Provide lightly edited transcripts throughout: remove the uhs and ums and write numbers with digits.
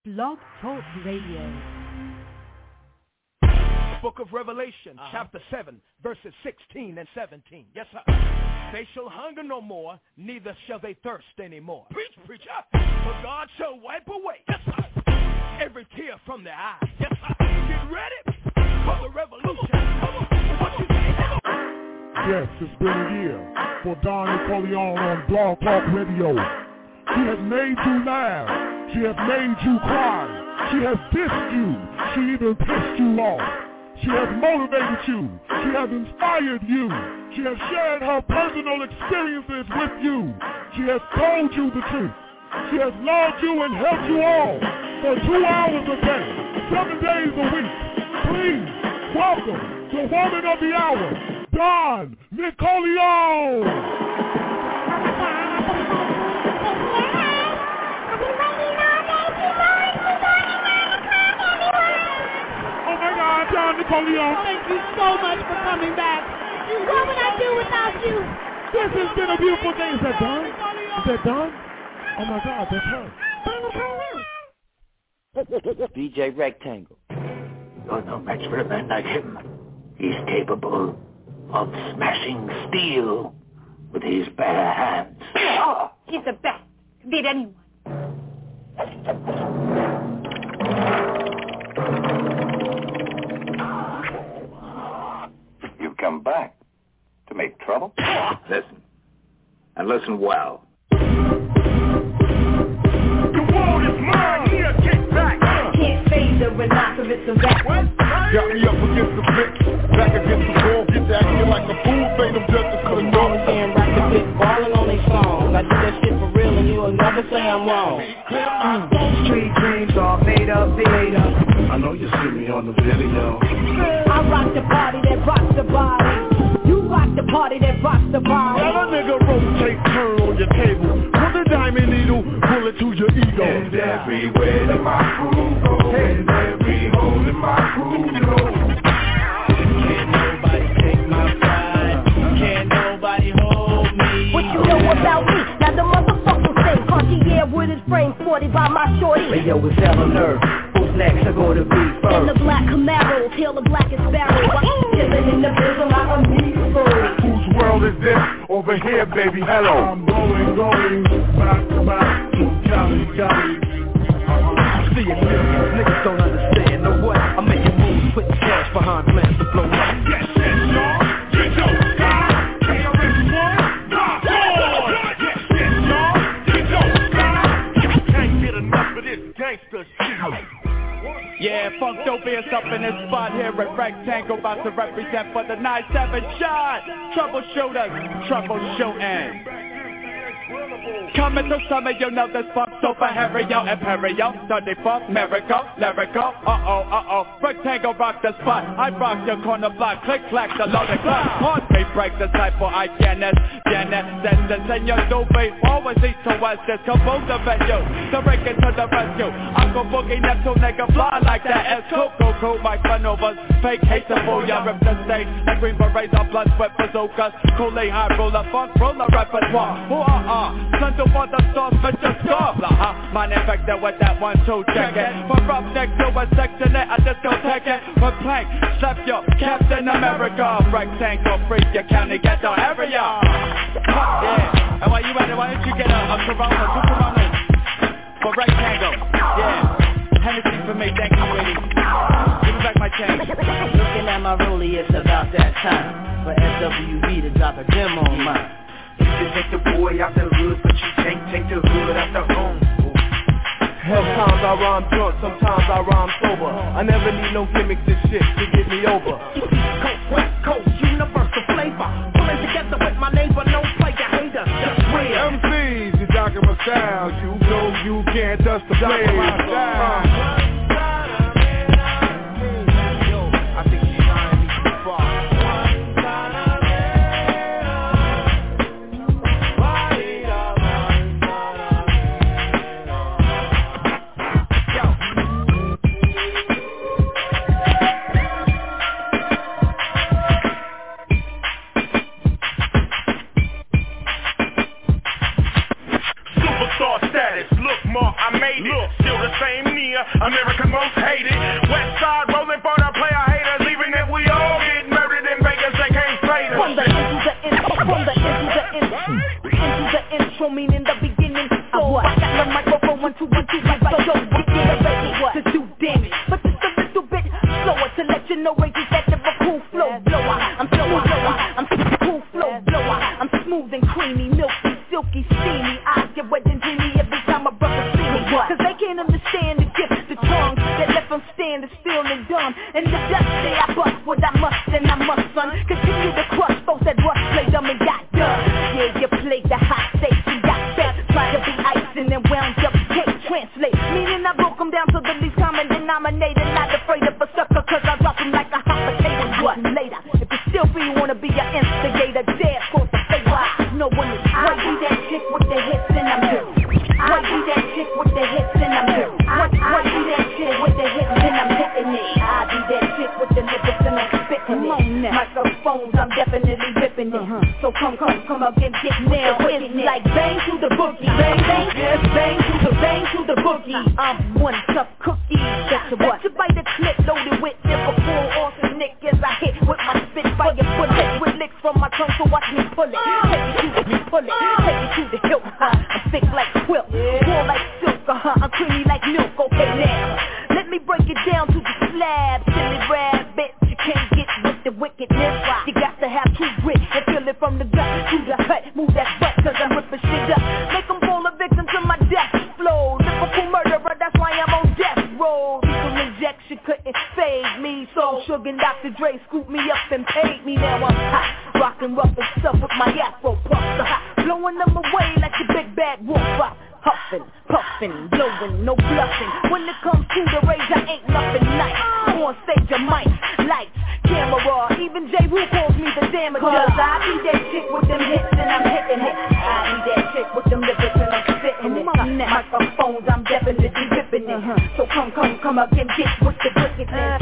Blog Talk Radio. Book of Revelation, chapter 7, verses 16 and 17. Yes, sir. They shall hunger no more, neither shall they thirst anymore. Preach, preacher. For God shall wipe away, yes, sir, every tear from their eyes. Yes, sir. Get ready for the revolution. What you say? Yes, it's been a year for Don Napoleon on Blog Talk Radio. She has made you laugh. She has made you cry. She has dissed you. She even pissed you off. She has motivated you. She has inspired you. She has shared her personal experiences with you. She has told you the truth. She has loved you and helped you all for 2 hours a day, 7 days a week. Please welcome the woman of the hour, Don Napoleon. Don Napoleon. Thank you so much for coming back. What would I do without you? This has been a beautiful day. Is that Don? Is that Don? Oh my God, that's her. DJ Rectangle. You're no match for a man like him. He's capable of smashing steel with his bare hands. Oh, he's the best. Could beat anyone. You've come back to make trouble? Listen, and listen well. The world is mine, here, kick back. Can't phase the rhinoceros of back. Got me up against the fence, back against the wall, get that here like a fool, fade them justice for the Mama saying rock the bitch, ballin' on they songs. I do that shit for real and you'll never say I'm wrong. Street dreams are made up, I know you see me on the video. I rock the party that rocks the body. You rock the party that rocks the body. Let a nigga rotate, turn on your table. Put the diamond needle, pull it to your ego. And everywhere that my crew goes, and every hole in my crew goes. Can't nobody take my pride. Can't nobody hold me. What you know about me? Now the motherfucking same. Cartier with his frame 40 by my shorty. Hey yo, it's Eleanor. Who's next? I go to be first. In the black Camaro, tail the blackest barrel. Chillin' in the prison like a meat food. Whose world is this? Over here, baby, hello. I'm going back to back to Cali. See it, niggas don't understand. Know what? I'm making moves, putting cash behind plans to blow up. Yes, y'all. Get your style. KRS-One, rock on. Yes, y'all. Get your style. Can't get enough of this gangster shit. Yeah, Funk Dopius up in this spot here at Rectangle, about to represent for the 9-7 shot. Troubleshooting. Coming to summer, you know this funk super Harry-o, Imperio, Sunday funk, miracle, lyrical, Rectangle rock the spot, I rock your corner block, click clack, the loaded clock, hard beat break the cypher, I Janet, the Senor Dope, always east to west, this compose the venue, to break it to the rescue, Uncle Boogie, Neptune, nigga, fly like that, it's cool, Mike Manovas, fake hate the fool, y'all rip the stage, and green berets on blood sweat bazookas, Kool-Aid high roller, funk roller repertoire, Send to for the sauce, but just gobble, Mind infected with that 1-2 check it. From roughneck to a section it, I just go take it. From plank, slap your Captain America. Rectangle, freak your county, get the area. Yeah, and while you at it, why don't you get a Corona, 2 Coronas for Rectangle? Yeah, Hennessy for me, thank you, lady. Give me back my change. Looking at my rollie, it's about that time for SWV to drop a demo on mine. You can take the boy out the hood, but you can't take the hood out the home. Sometimes I rhyme drunk, sometimes I rhyme sober. I never need no gimmicks and shit to get me over. East Coast, West Coast, universal flavor. Pulling together with my neighbor, no player hater. That's real. MCs, you docking my style. You know you can't touch the flame. I made it. Still the same player, American most hated. West side rolling for the player haters, even if we all get murdered in Vegas, they can't fade us. From the intro, meaning the beginning. So I got the microphone, 1, 2, 1, 2, like so don't get ready to do damage. But just a little bit slower to let you know rages that Liverpool flow blower. I'm slower, I'm cool flow blower. I'm smooth and creamy, milky, silky, steamy. I get wet and dreamy every time my brother see me. Cause they can't understand the gift, the tongue that left them standing still and dumb. And the dust say I bust what I must and I must, son. Continue to crush folks that rush, play them and got done. Yeah, you played the hot stage, you got fed. Tried to be icing and wound up, can't translate. Meaning I broke them down to the least common denominator. Not afraid of a sucker cause I drop them like a hot potato. What later? If you still feel you wanna be an instigator, dare cause the fake why no one is. I be that chick with the hits and I'm here. I be that chick with the hits and I'm here. I be that chick with the hits and I'm hitting it. I be that chick with the lyrics and I'm spitting it. Microphones, I'm definitely ripping it. So come again, get nailed. It's like bang to the boogie, bang, yes, bang to the boogie. I'm one tough cookie. Bet you bite the clip loaded with Liverpool arsenic as I hit with my spit fire bullet with licks from my tongue, so watch me pull it. Take it to the hilt. I'm thick like quilt, cool like silk. I'm creamy like milk. Okay now, let me break it down to the slab. Silly rabbit, you can't get with the wickedness. You got to have true grit and feel it from the gut to the cut. Move that butt cause I'm ripping shit up. Make them fall a victim to my death flow. Liverpool murderer, that's why I'm on death row. Lethal injection couldn't fade me. So Sugar and Dr. Dre scooped me up and paid me. Now I'm hot, rockin' rough and stuff with my afro puffs. Blowing them away like a big bad wolf. Huffin', puffin', blowin', no bluffing. When it comes to the rage, I ain't nothing nice. On stage, a mic, lights, camera. Even J. Wu calls me the damager. Cause I be that chick with them hits and I'm hitting it. I be that chick with them lyrics and I'm spitting it. Microphones, I'm definitely ripping it. So come again, get with the wickedness.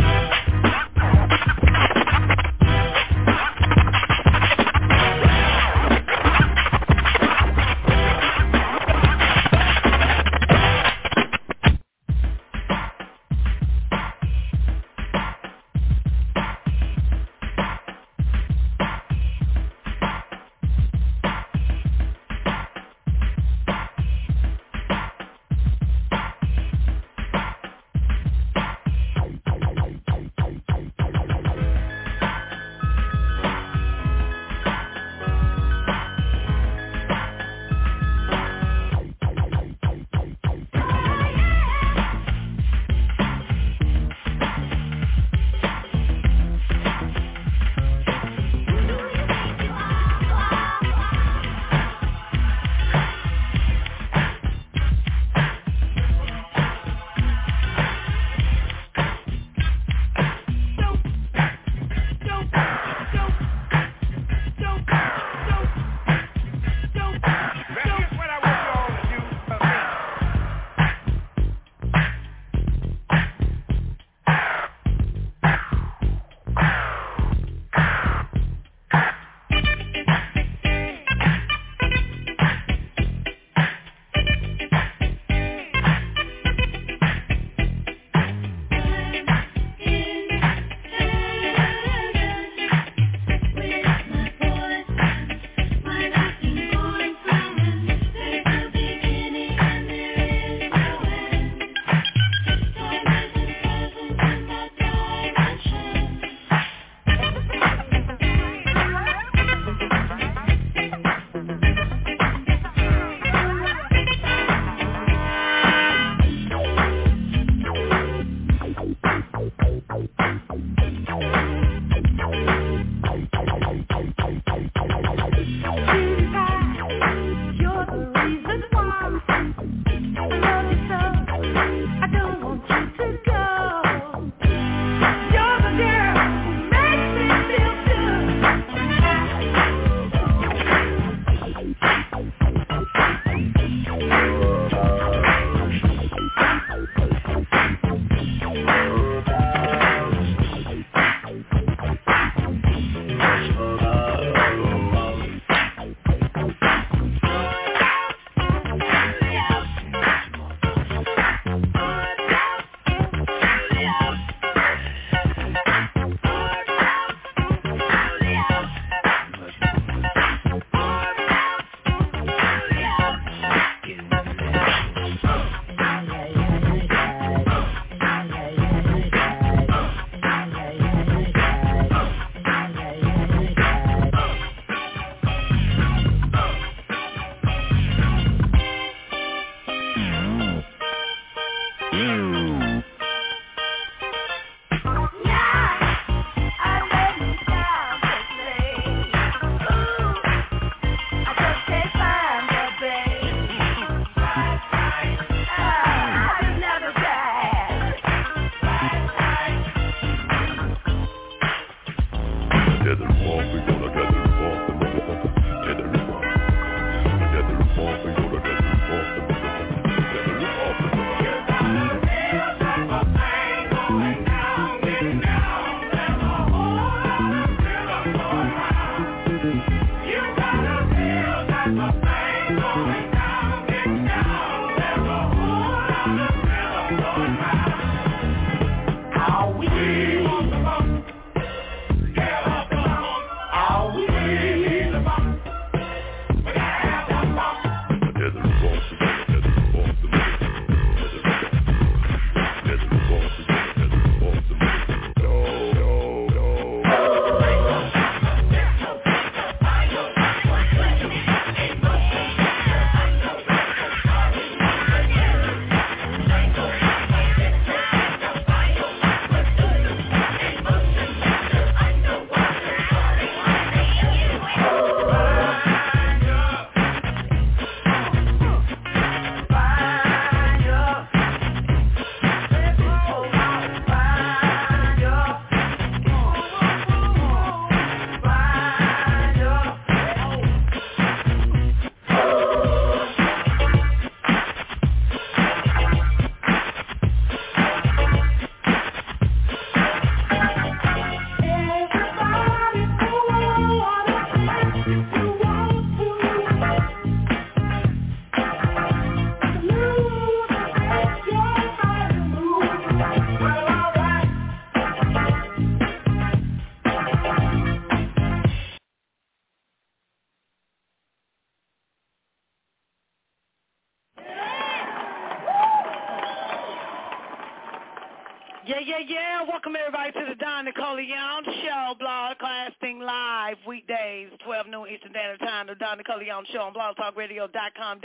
Yeah. Welcome everybody to the Don Nicole Young Show, broadcasting live weekdays, 12 noon Eastern Standard Time. The Don Nicole Young Show on blogtalkradio.com,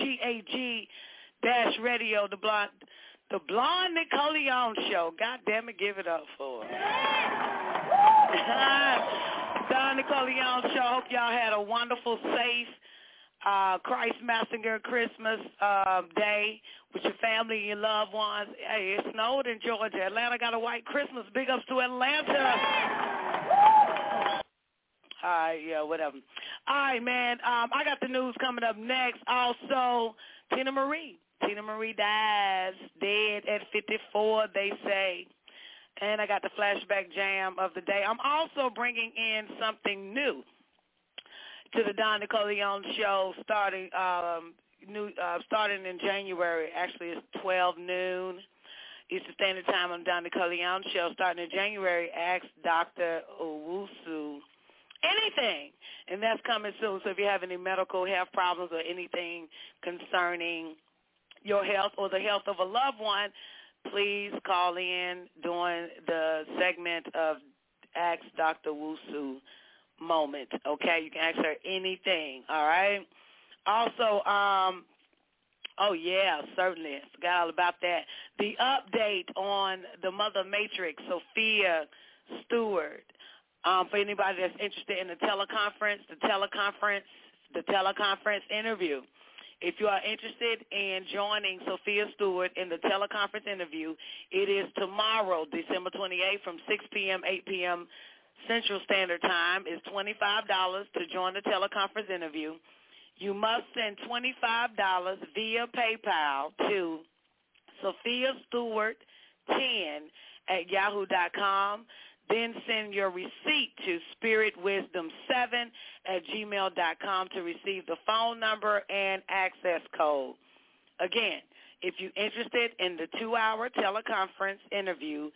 WGAG-radio, the Blonde Nicole Young Show. God damn it, give it up for her. Don Nicole Young Show. Hope y'all had a wonderful, safe Christ Messenger Christmas day with your family and your loved ones. Hey, it snowed in Georgia. Atlanta got a white Christmas. Big ups to Atlanta. All right, yeah, whatever. All right, man. I got the news coming up next. Also, Tina Marie. Tina Marie dies, dead at 54, they say. And I got the flashback jam of the day. I'm also bringing in something new to the Don Nicole Young Show, starting in January. Actually, it's 12 noon Eastern Standard Time on the Don Nicole Young Show. Starting in January, Ask Dr. Owusu anything, and that's coming soon. So if you have any medical health problems or anything concerning your health or the health of a loved one, please call in during the segment of Ask Dr. Owusu moment, okay? You can ask her anything, all right? Also, oh, yeah, certainly. I forgot all about that. The update on the Mother Matrix, Sophia Stewart. For anybody that's interested in the teleconference interview. If you are interested in joining Sophia Stewart in the teleconference interview, it is tomorrow, December 28th from 6 p.m., 8 p.m. Central Standard Time. It's $25 to join the teleconference interview. You must send $25 via PayPal to SophiaStewart10@yahoo.com. Then send your receipt to spiritwisdom7@gmail.com to receive the phone number and access code. Again, if you're interested in the 2-hour teleconference interview,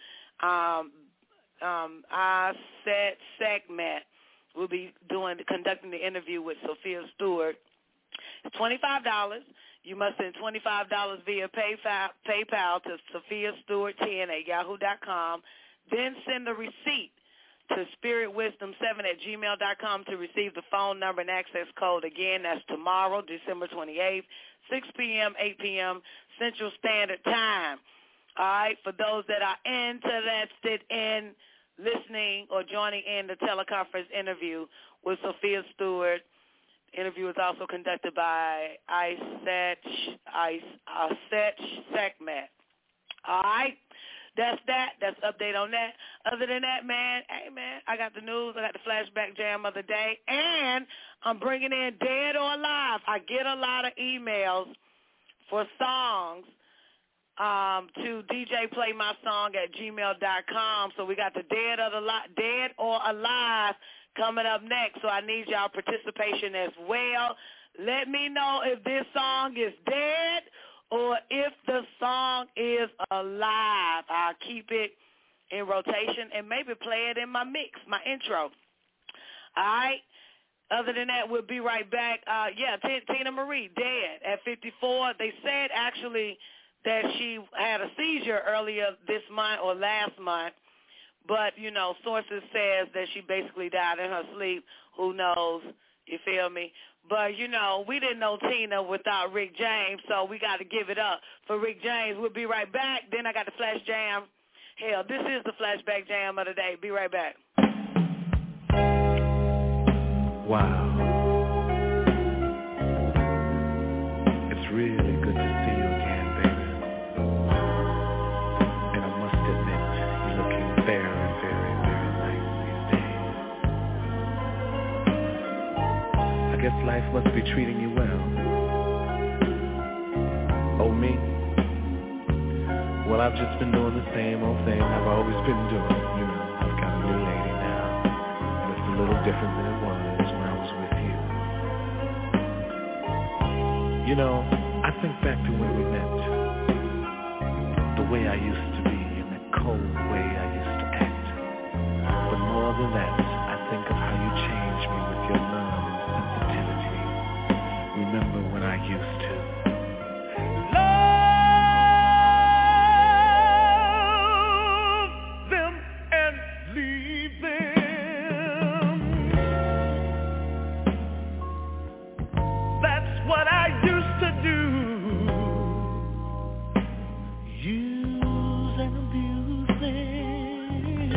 our set segment will be conducting the interview with Sophia Stewart. It's $25. You must send $25 via PayPal to SophiaStewart10@yahoo.com. Then send the receipt to spiritwisdom7@gmail.com to receive the phone number and access code. Again, that's tomorrow, December 28th, 6 p.m., 8 p.m. Central Standard Time. All right, for those that are interested in listening or joining in the teleconference interview with Sophia Stewart. The interview was also conducted by Iset Sekmet. All right, that's that. That's update on that. Other than that, man, hey, man, I got the news. I got the flashback jam of the day, and I'm bringing in Dead or Alive. I get a lot of emails for songs to djplaymysong@gmail.com. So we got the Dead or Alive coming up next. So I need y'all participation as well. Let me know if this song is dead or if the song is alive. I'll keep it in rotation and maybe play it in my mix, my intro. All right. Other than that, we'll be right back. Tina Marie, dead at 54. They said actually that she had a seizure earlier this month or last month. But, you know, sources says that she basically died in her sleep. Who knows? You feel me? But, you know, we didn't know Tina without Rick James, so we got to give it up for Rick James. We'll be right back. Then I got the flash jam. Hell, this is the flashback jam of the day. Be right back. Wow. It's really good to see you again, baby. And I must admit, you're looking very, very, very nice these days. I guess life must be treating you well. Oh, me? Well, I've just been doing the same old thing I've always been doing. You know, I've got a new lady now, and it's a little different than it was when I was with you. You know, I think back to when we met, the way I used to be and the cold way I used to act. But more than that, I think of how you changed me with your love and sensitivity. Remember when I used to love them and leave them. That's what I used to do. Use and abuse them.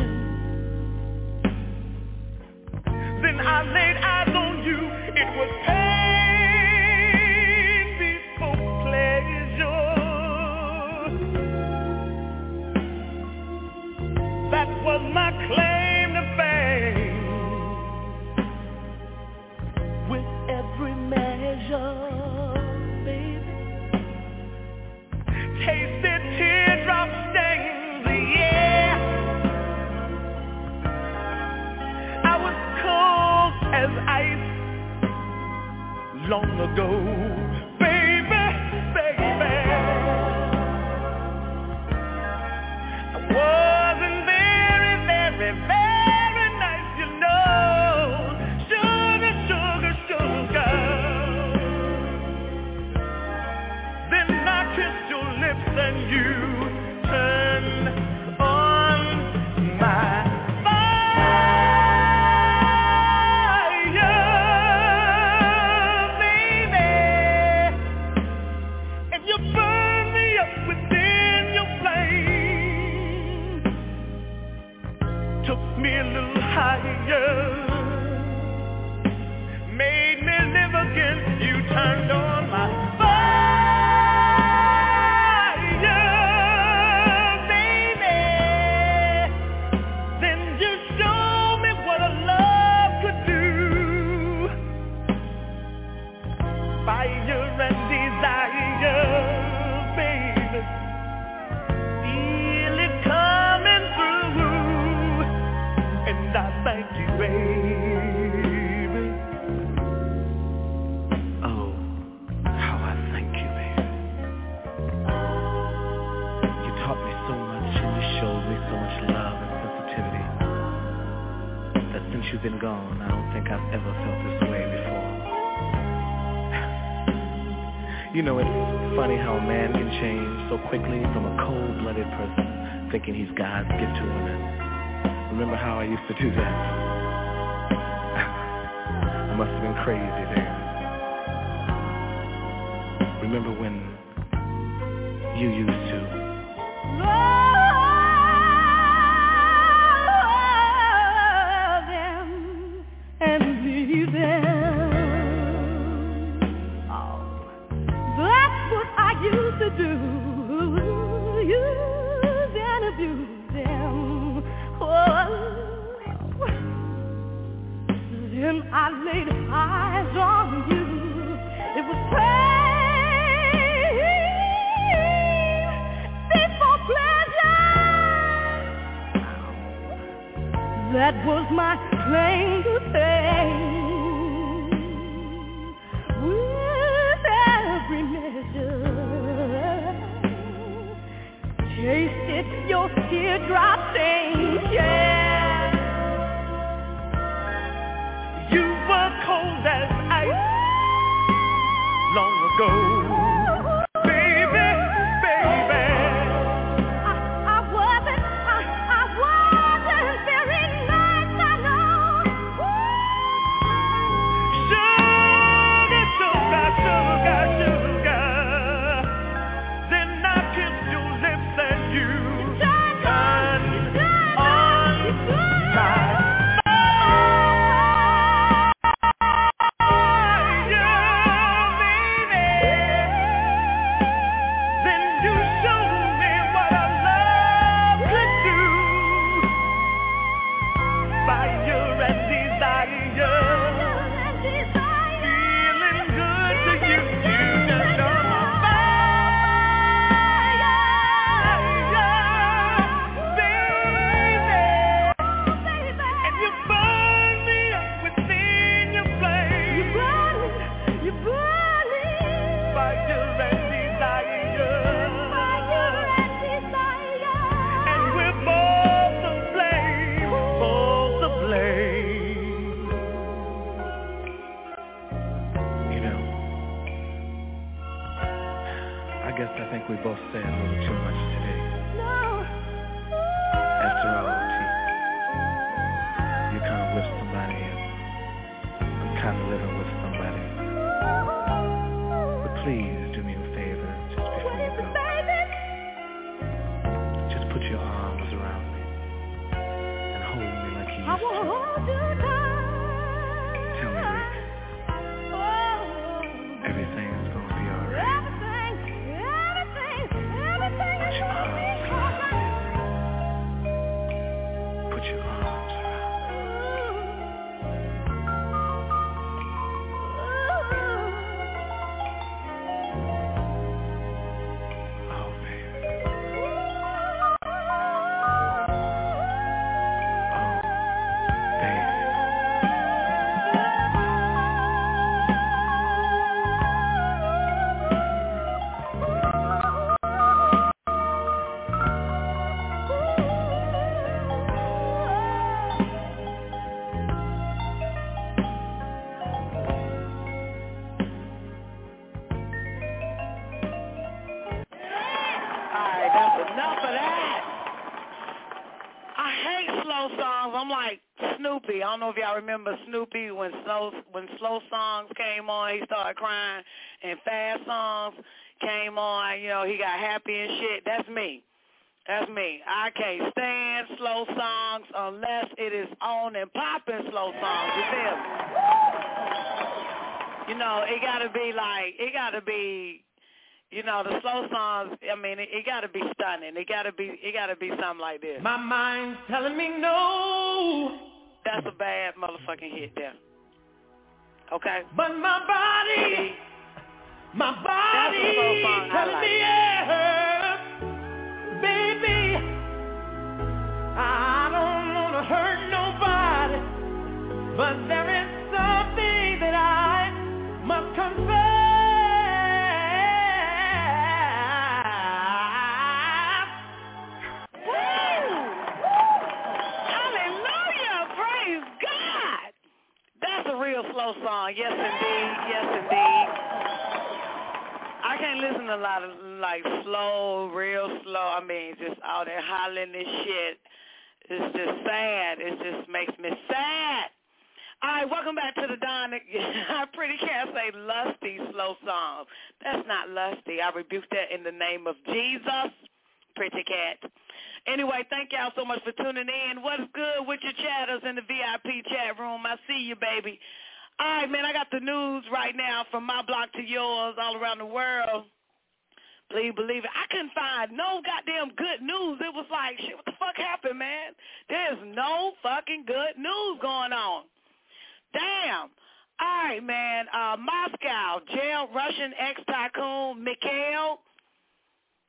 Then I laid eyes on you. It was pain before pleasure. That was my claim to fame. With every measure, baby, tasted teardrop stains, yeah. I was cold as ice long ago, baby, baby. I wasn't very, very, very nice, you know. Sugar, sugar, sugar. Then I kissed your lips and you turned on my fire, baby. And you burned me up within your flame. Took me a little higher, made me live again. You turned on my fire, baby. Then you showed me what a love could do. Fire and desire, baby. Feel it coming through, and I thank you, baby. Oh, how I thank you, baby. You taught me so much and you showed me so much love and sensitivity that since you've been gone, I don't think I've ever felt this way before. You know, it's funny how a man can change so quickly from a cold-blooded person thinking he's God's gift to women. Remember how I used to do that? I must have been crazy then. Remember when you used to That was my claim to fame. With every measure, tasted your teardrop stain. Yeah, you were cold as ice long ago. We both said a little too much today. No. After all, you're kind of with somebody and I'm kind of living with somebody. But please do me a favor just before you go. Just put your arms around me and hold me like you used to. Tell me, Rick, everything's going to be all right. I don't know if y'all remember Snoopy when slow songs came on, he started crying, and fast songs came on, you know, he got happy and shit. That's me. I can't stand slow songs unless it is on and popping slow songs. You feel me? You know, it gotta be, you know, the slow songs. I mean, it gotta be stunning. It gotta be something like this. My mind's telling me no. That's a bad motherfucking hit there. Okay? But my body telling me yes, baby. I don't want to hurt nobody, but there is something that I must confess. That's a real slow song. Yes, indeed. I can't listen to a lot of, like, slow, real slow. I mean, just all that hollering and shit. It's just sad. It just makes me sad. All right, welcome back to the Don. I pretty can't say lusty slow songs. That's not lusty. I rebuke that in the name of Jesus, pretty cat. Anyway, thank y'all so much for tuning in. What's good with your chatters in the VIP chat room? I see you, baby. All right, man, I got the news right now from my block to yours all around the world. Please believe it. I couldn't find no goddamn good news. It was like, shit, what the fuck happened, man? There's no fucking good news going on. Damn. All right, man. Moscow, jailed Russian ex-tycoon Mikhail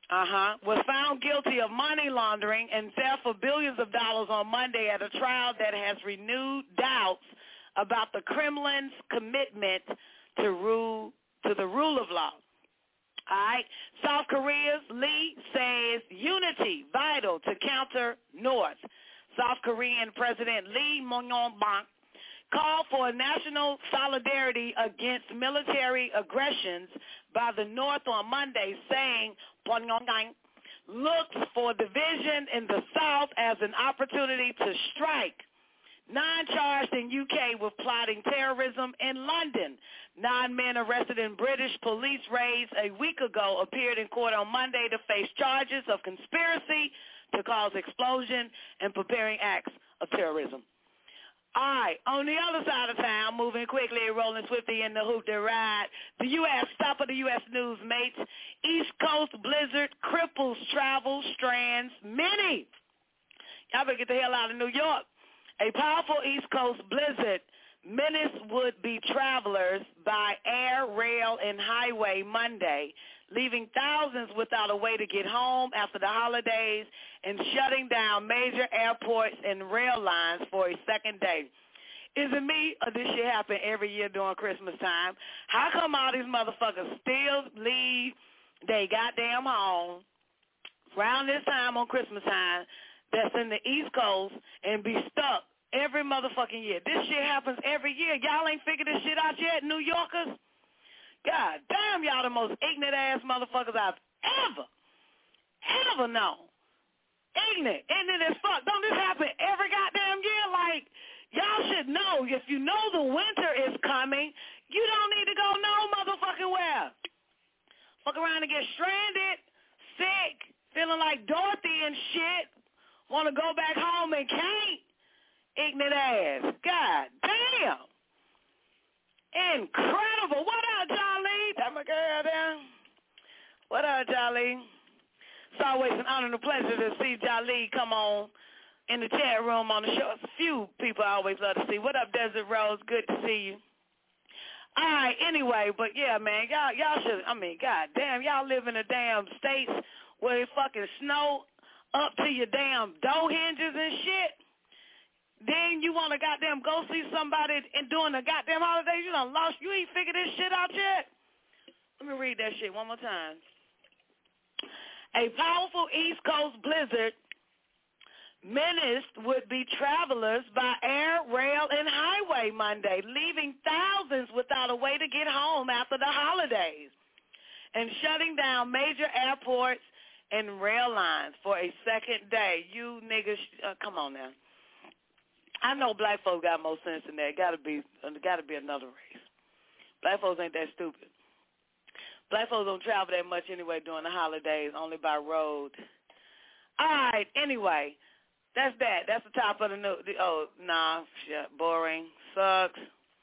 was found guilty of money laundering and theft of billions of dollars on Monday at a trial that has renewed doubts about the Kremlin's commitment to the rule of law. All right. South Korea's Lee says unity vital to counter North. South Korean President Lee Myung-bak called for national solidarity against military aggressions by the North on Monday, saying Pyongyang looks for division in the South as an opportunity to strike. 9 charged in UK with plotting terrorism in London. 9 men arrested in British police raids a week ago appeared in court on Monday to face charges of conspiracy to cause explosion and preparing acts of terrorism. All right, on the other side of town, moving quickly, rolling swiftly in the hoop to ride. The U.S., top of the U.S. news, mates. East Coast blizzard cripples travel strands many. Y'all better get the hell out of New York. A powerful East Coast blizzard menaced would-be travelers by air, rail, and highway Monday, leaving thousands without a way to get home after the holidays and shutting down major airports and rail lines for a second day. Is it me or this shit happen every year during Christmas time? How come all these motherfuckers still leave they goddamn home around this time on Christmas time that's in the East Coast and be stuck every motherfucking year? This shit happens every year. Y'all ain't figured this shit out yet, New Yorkers? God damn, y'all the most ignorant-ass motherfuckers I've ever known. Ignorant as fuck. Don't this happen every goddamn year? Like, y'all should know, if you know the winter is coming, you don't need to go no motherfucking where. Fuck around and get stranded, sick, feeling like Dorothy and shit, want to go back home and can't. Ignorant ass. God damn. Incredible. What up, Jolly? That my girl there. What up, Jolly? It's always an honor and a pleasure to see Jolly come on in the chat room on the show. It's a few people I always love to see. What up, Desert Rose? Good to see you. All right, anyway, but yeah, man, y'all should, god damn, y'all live in the damn states where it fucking snow up to your damn door hinges and shit. Then you want to goddamn go see somebody and during the goddamn holidays, you done lost, you ain't figured this shit out yet? Let me read that shit one more time. A powerful East Coast blizzard menaced would-be travelers by air, rail, and highway Monday, leaving thousands without a way to get home after the holidays and shutting down major airports and rail lines for a second day. You niggas, come on now. I know black folks got more sense than that. Gotta be another race. Black folks ain't that stupid. Black folks don't travel that much anyway during the holidays, only by road. All right, anyway, that's that. That's the top of the news. Oh, nah, shit, boring. Sucks.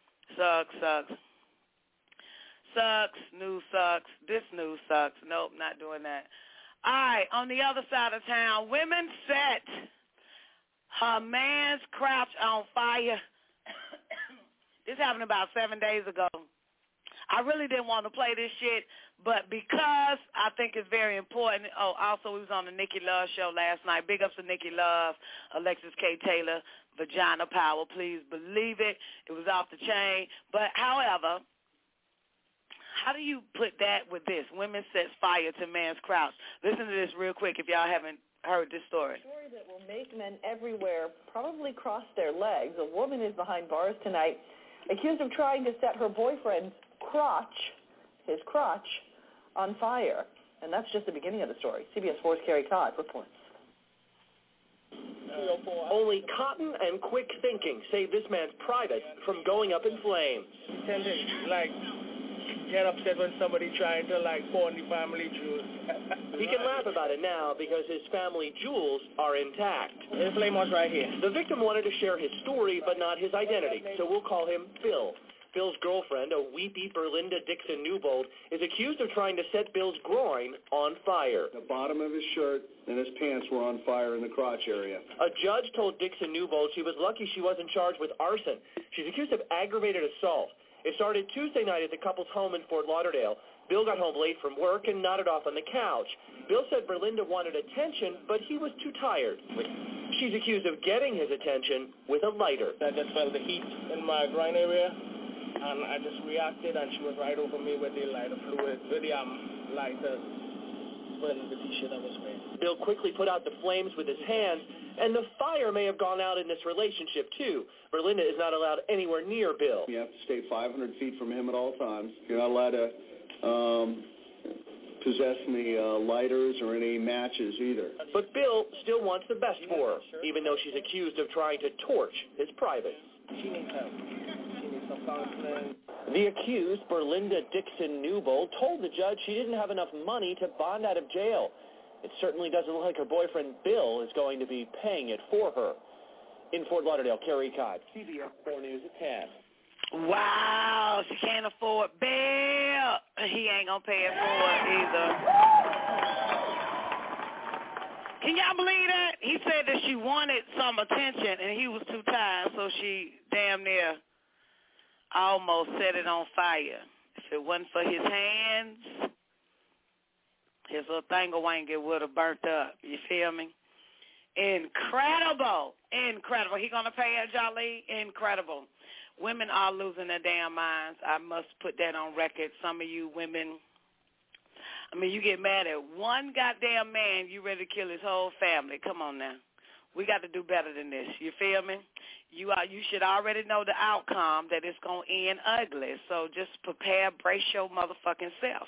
News sucks. This news sucks. Nope, not doing that. All right, on the other side of town, women set her man's crotch on fire. This happened about 7 days ago. I really didn't want to play this shit, but because I think it's very important. Oh, also, we was on the Nikki Love show last night. Big ups to Nikki Love, Alexis K. Taylor, Vagina Power. Please believe it. It was off the chain. But, however, how do you put that with this? Women sets fire to man's crotch. Listen to this real quick if y'all haven't heard this story. A story that will make men everywhere probably cross their legs. A woman is behind bars tonight, accused of trying to set her boyfriend's his crotch, on fire. And that's just the beginning of the story. CBS 4's Carrie Todd reports. Only cotton and quick thinking saved this man's private from going up in flames. Tend to, get upset when somebody trying to, pawn the family jewels. He can laugh about it now because his family jewels are intact. The flame was right here. The victim wanted to share his story, but not his identity, so we'll call him Bill. Bill's girlfriend, a weepy Berlinda Dixon Newbold, is accused of trying to set Bill's groin on fire. The bottom of his shirt and his pants were on fire in the crotch area. A judge told Dixon Newbold she was lucky she wasn't charged with arson. She's accused of aggravated assault. It started Tuesday night at the couple's home in Fort Lauderdale. Bill got home late from work and nodded off on the couch. Bill said Berlinda wanted attention, but he was too tired. She's accused of getting his attention with a lighter. I just felt the heat in my groin area, and I just reacted, and she was right over me with the lighter fluid, with the lighter, burning the T-shirt I was wearing. Bill quickly put out the flames with his hands, and the fire may have gone out in this relationship, too. Berlinda is not allowed anywhere near Bill. You have to stay 500 feet from him at all times. You're not allowed to possess any lighters or any matches either. But Bill still wants the best for her, even though she's accused of trying to torch his privates. She needs help. She needs some counseling. The accused, Berlinda Dixon Newbold, told the judge she didn't have enough money to bond out of jail. It certainly doesn't look like her boyfriend Bill is going to be paying it for her. In Fort Lauderdale, Kerry Cobb, CBS 4 News at 10. Wow, she can't afford Bill. He ain't gonna pay it for it either. Can y'all believe that? He said that she wanted some attention and he was too tired, so she damn near almost set it on fire. If it wasn't for his hands, his little thingy-wangy would have burnt up. You feel me? Incredible. Incredible. He gonna pay her, Jolie? Incredible. Women are losing their damn minds. I must put that on record. Some of you women, I mean, you get mad at one goddamn man, you ready to kill his whole family. Come on now. We got to do better than this. You feel me? You should already know the outcome, that it's going to end ugly. So just prepare, brace your motherfucking self.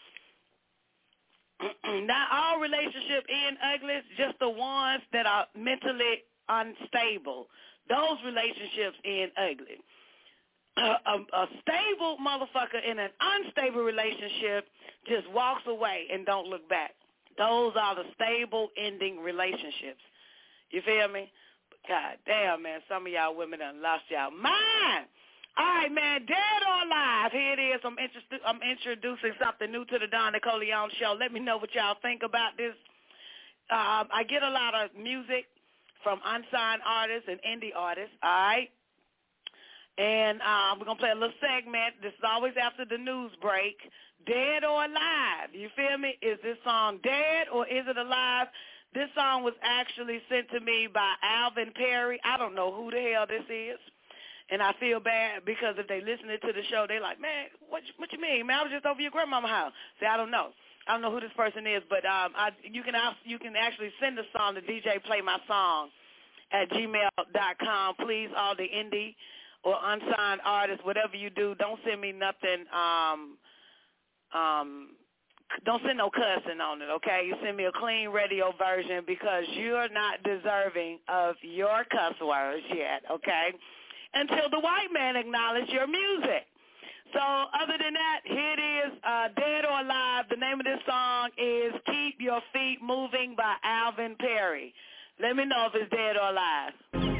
Not all relationships end ugly, just the ones that are mentally unstable. Those relationships end ugly. A stable motherfucker in an unstable relationship just walks away and don't look back. Those are the stable ending relationships. You feel me? God damn, man, some of y'all women done lost y'all mind. All right, man, dead or alive, here it is. I'm introducing something new to the Don Nicoleone Show. Let me know what y'all think about this. I get a lot of music from unsigned artists and indie artists, all right? And we're going to play a little segment. This is always after the news break. Dead or alive? You feel me? Is this song dead or is it alive? This song was actually sent to me by Alvin Perry. I don't know who the hell this is. And I feel bad because if they listening to the show, they like, man, what you mean? Man, I was just over your grandmama's house. See, I don't know. I don't know who this person is, but you can actually send the song to DJ Play My Song at gmail.com. Please, all the indie or unsigned artists, whatever you do, don't send me nothing. Don't send no cussing on it, okay? You send me a clean radio version because you're not deserving of your cuss words yet, okay? Until the white man acknowledges your music. So other than that, here it is, Dead or Alive. The name of this song is Keep Your Feet Moving by Alvin Perry. Let me know if it's dead or alive.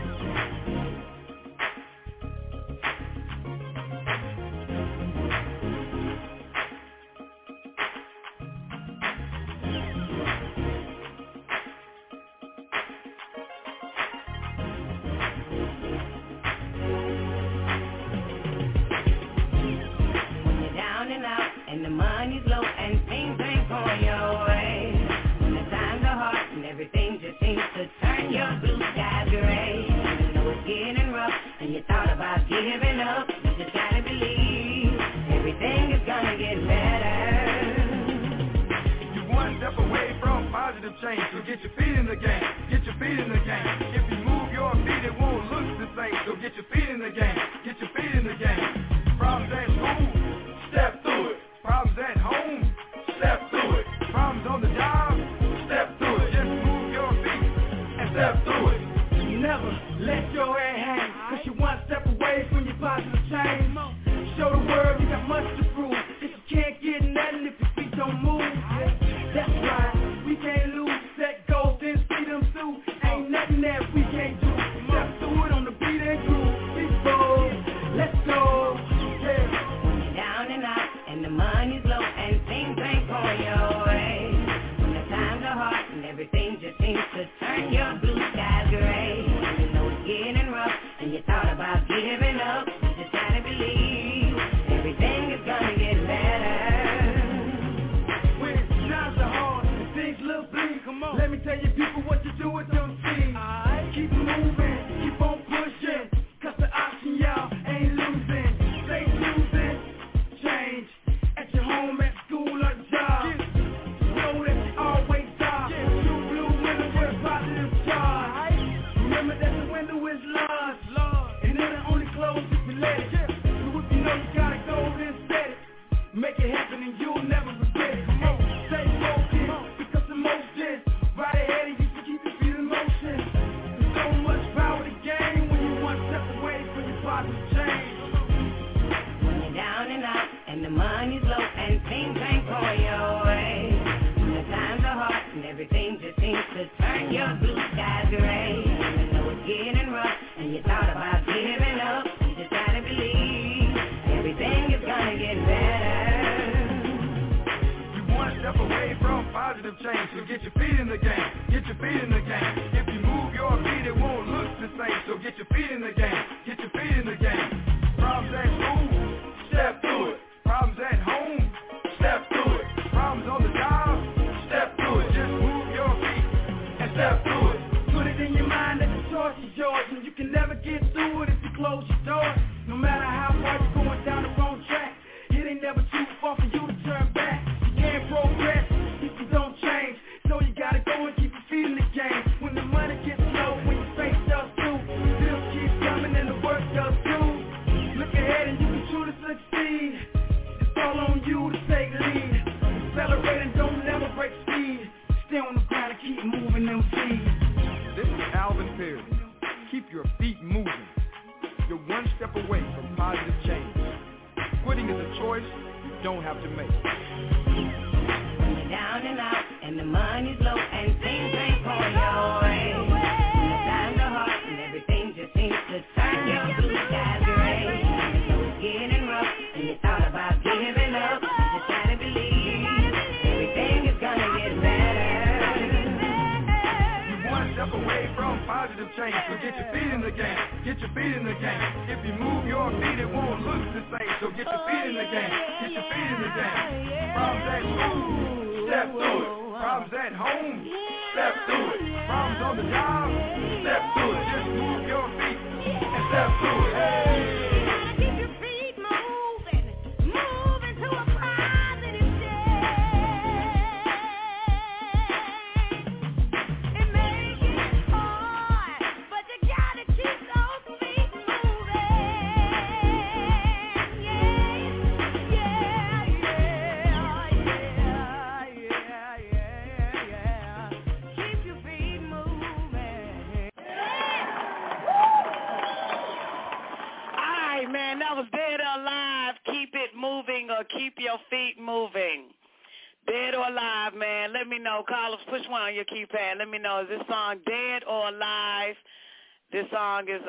And the money's low and things ain't going your way. When the times are hard and everything just seems to turn your blue sky gray. You know it's getting rough and you thought about giving up. You just gotta believe everything is gonna get better. You're one step away from positive change, so get your feet in the game. Get your feet in the game. If you move your feet, it won't look the same. So get your feet in the game. Get your feet in the game. Problems at school, step through it. Problems at home, step through it. Problems on the job, step through it. Just move your feet and step through it. Never let your head hang, cause you're one step away from your positive change. Show the world you got much to prove, cause you can't get nothing if your feet don't move. That's right, we can't lose. Set goals, then see them through. Ain't nothing that we can't do. Step through it on the beat and groove. Big bold, let's go. Down and out, and the money's low, and things ain't going your way. When the times are hard, and everything just seems to turn your blue skies gray. You know it's getting rough, and you thought about giving up. You just gotta believe everything is gonna skies gray. You know it's getting rough, and you thought about giving up. You just gotta believe everything is gonna get better. You one step away from positive change, so get your feet in the game. Get your feet in the game. If you move your feet, it won't look the same. So get your feet in the game. Get your feet in the game. Problems at school, step through it. Problems at home, step through it. Problems on the job, step through it. Just move your feet and step through it. Put it in your mind that the choice is yours, and you can never get through it if you close your doors. No matter how far you're going down the wrong track, it ain't never too far for you to turn back. You can't progress if you don't change, so you gotta go and keep your feet in the game. When the money gets low, when your face does too, bills keep coming and the work does too. Look ahead and you can truly succeed. It's all on you to take lead. Accelerate and don't never break speed. Stay on the ground and keep moving them feet. This is Alvin Perry. Keep your feet moving. You're one step away from positive change. Quitting is a choice you don't have to make. When you're down and out and the money's low and things ain't going your way, when it's time to heart and everything just seems to turn your blue skies gray. You know it's getting rough and you thought about giving up. You just gotta believe everything is gonna get better. One step away from positive change, so get your feet in the game. Get your feet in the game. If you move your feet, it won't look the same. So get your feet in the game. Get your feet in the game. Problems at school, step through it. Problems at home, step through it. Problems on the job, step through it. Just move your feet and step through it. Hey. Man, that was Dead or Alive. Keep it moving or keep your feet moving. Dead or Alive, man. Let me know. Call us. Push one on your keypad. Let me know. Is this song Dead or Alive? This song is,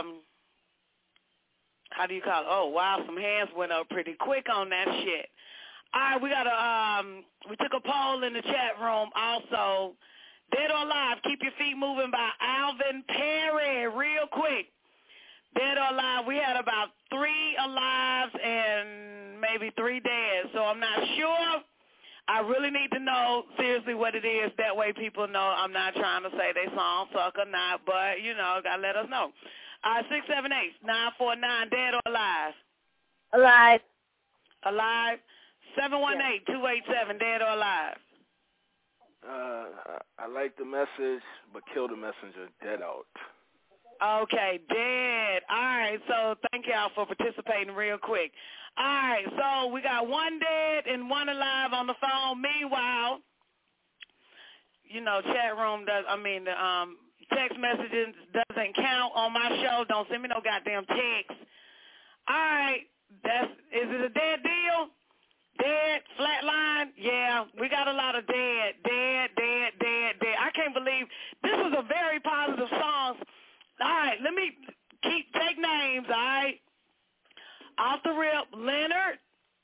how do you call it? Oh, wow. Some hands went up pretty quick on that shit. All right, we got we took a poll in the chat room also. Dead or Alive, Keep Your Feet Moving by Alvin Perry. Real quick. Dead or Alive, we had about 3 alives and maybe 3 dead, so I'm not sure. I really need to know seriously what it is. That way people know I'm not trying to say they song suck or not, but, you know, got to let us know. 678-949, Dead or Alive? Alive. Alive. 718-287, Dead or Alive? I like the message, but kill the messenger. Dead out. Okay, dead. All right, so thank y'all for participating real quick. All right, so we got 1 dead and 1 alive on the phone. Meanwhile, you know, chat room the text messages doesn't count on my show. Don't send me no goddamn text. All right, is it a dead deal? Dead, flatline? Yeah, we got a lot of dead. I can't believe this is a very positive song. All right, let me take names, all right? Off the rip, Leonard,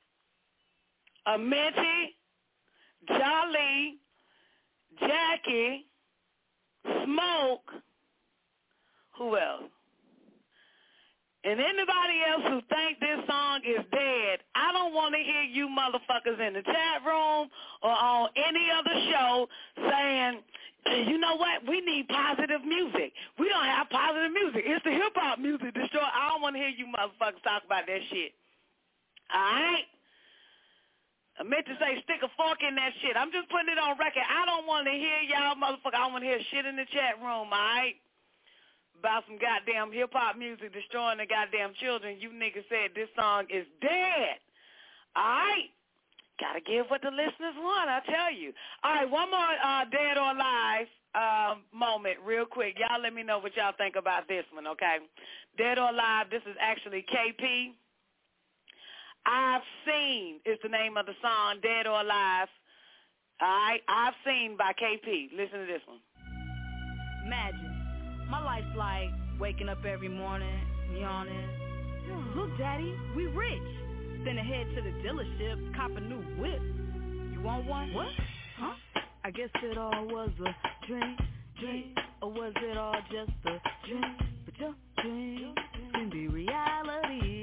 Amenti, Jolly, Jackie, Smoke, who else? And anybody else who think this song is dead, I don't want to hear you motherfuckers in the chat room or on any other show saying, you know what, we need positive music. We don't have positive music. It's the hip-hop music destroy. I don't want to hear you motherfuckers talk about that shit. All right? I meant to say stick a fork in that shit. I'm just putting it on record. I don't want to hear y'all motherfuckers. I don't want to hear shit in the chat room, all right? About some goddamn hip-hop music destroying the goddamn children. You niggas said this song is dead. All right? Got to give what the listeners want, I tell you. All right, one more Dead or Alive moment real quick. Y'all let me know what y'all think about this one, okay? Dead or Alive, this is actually KP. I've Seen is the name of the song, Dead or Alive. All right, I've Seen by KP. Listen to this one. Imagine, my life's like waking up every morning, yawning. Look, Daddy, we rich. Then head to the dealership, cop a new whip. You want one? What? Huh? I guess it all was a dream, or was it all just a dream? But your dream can be reality.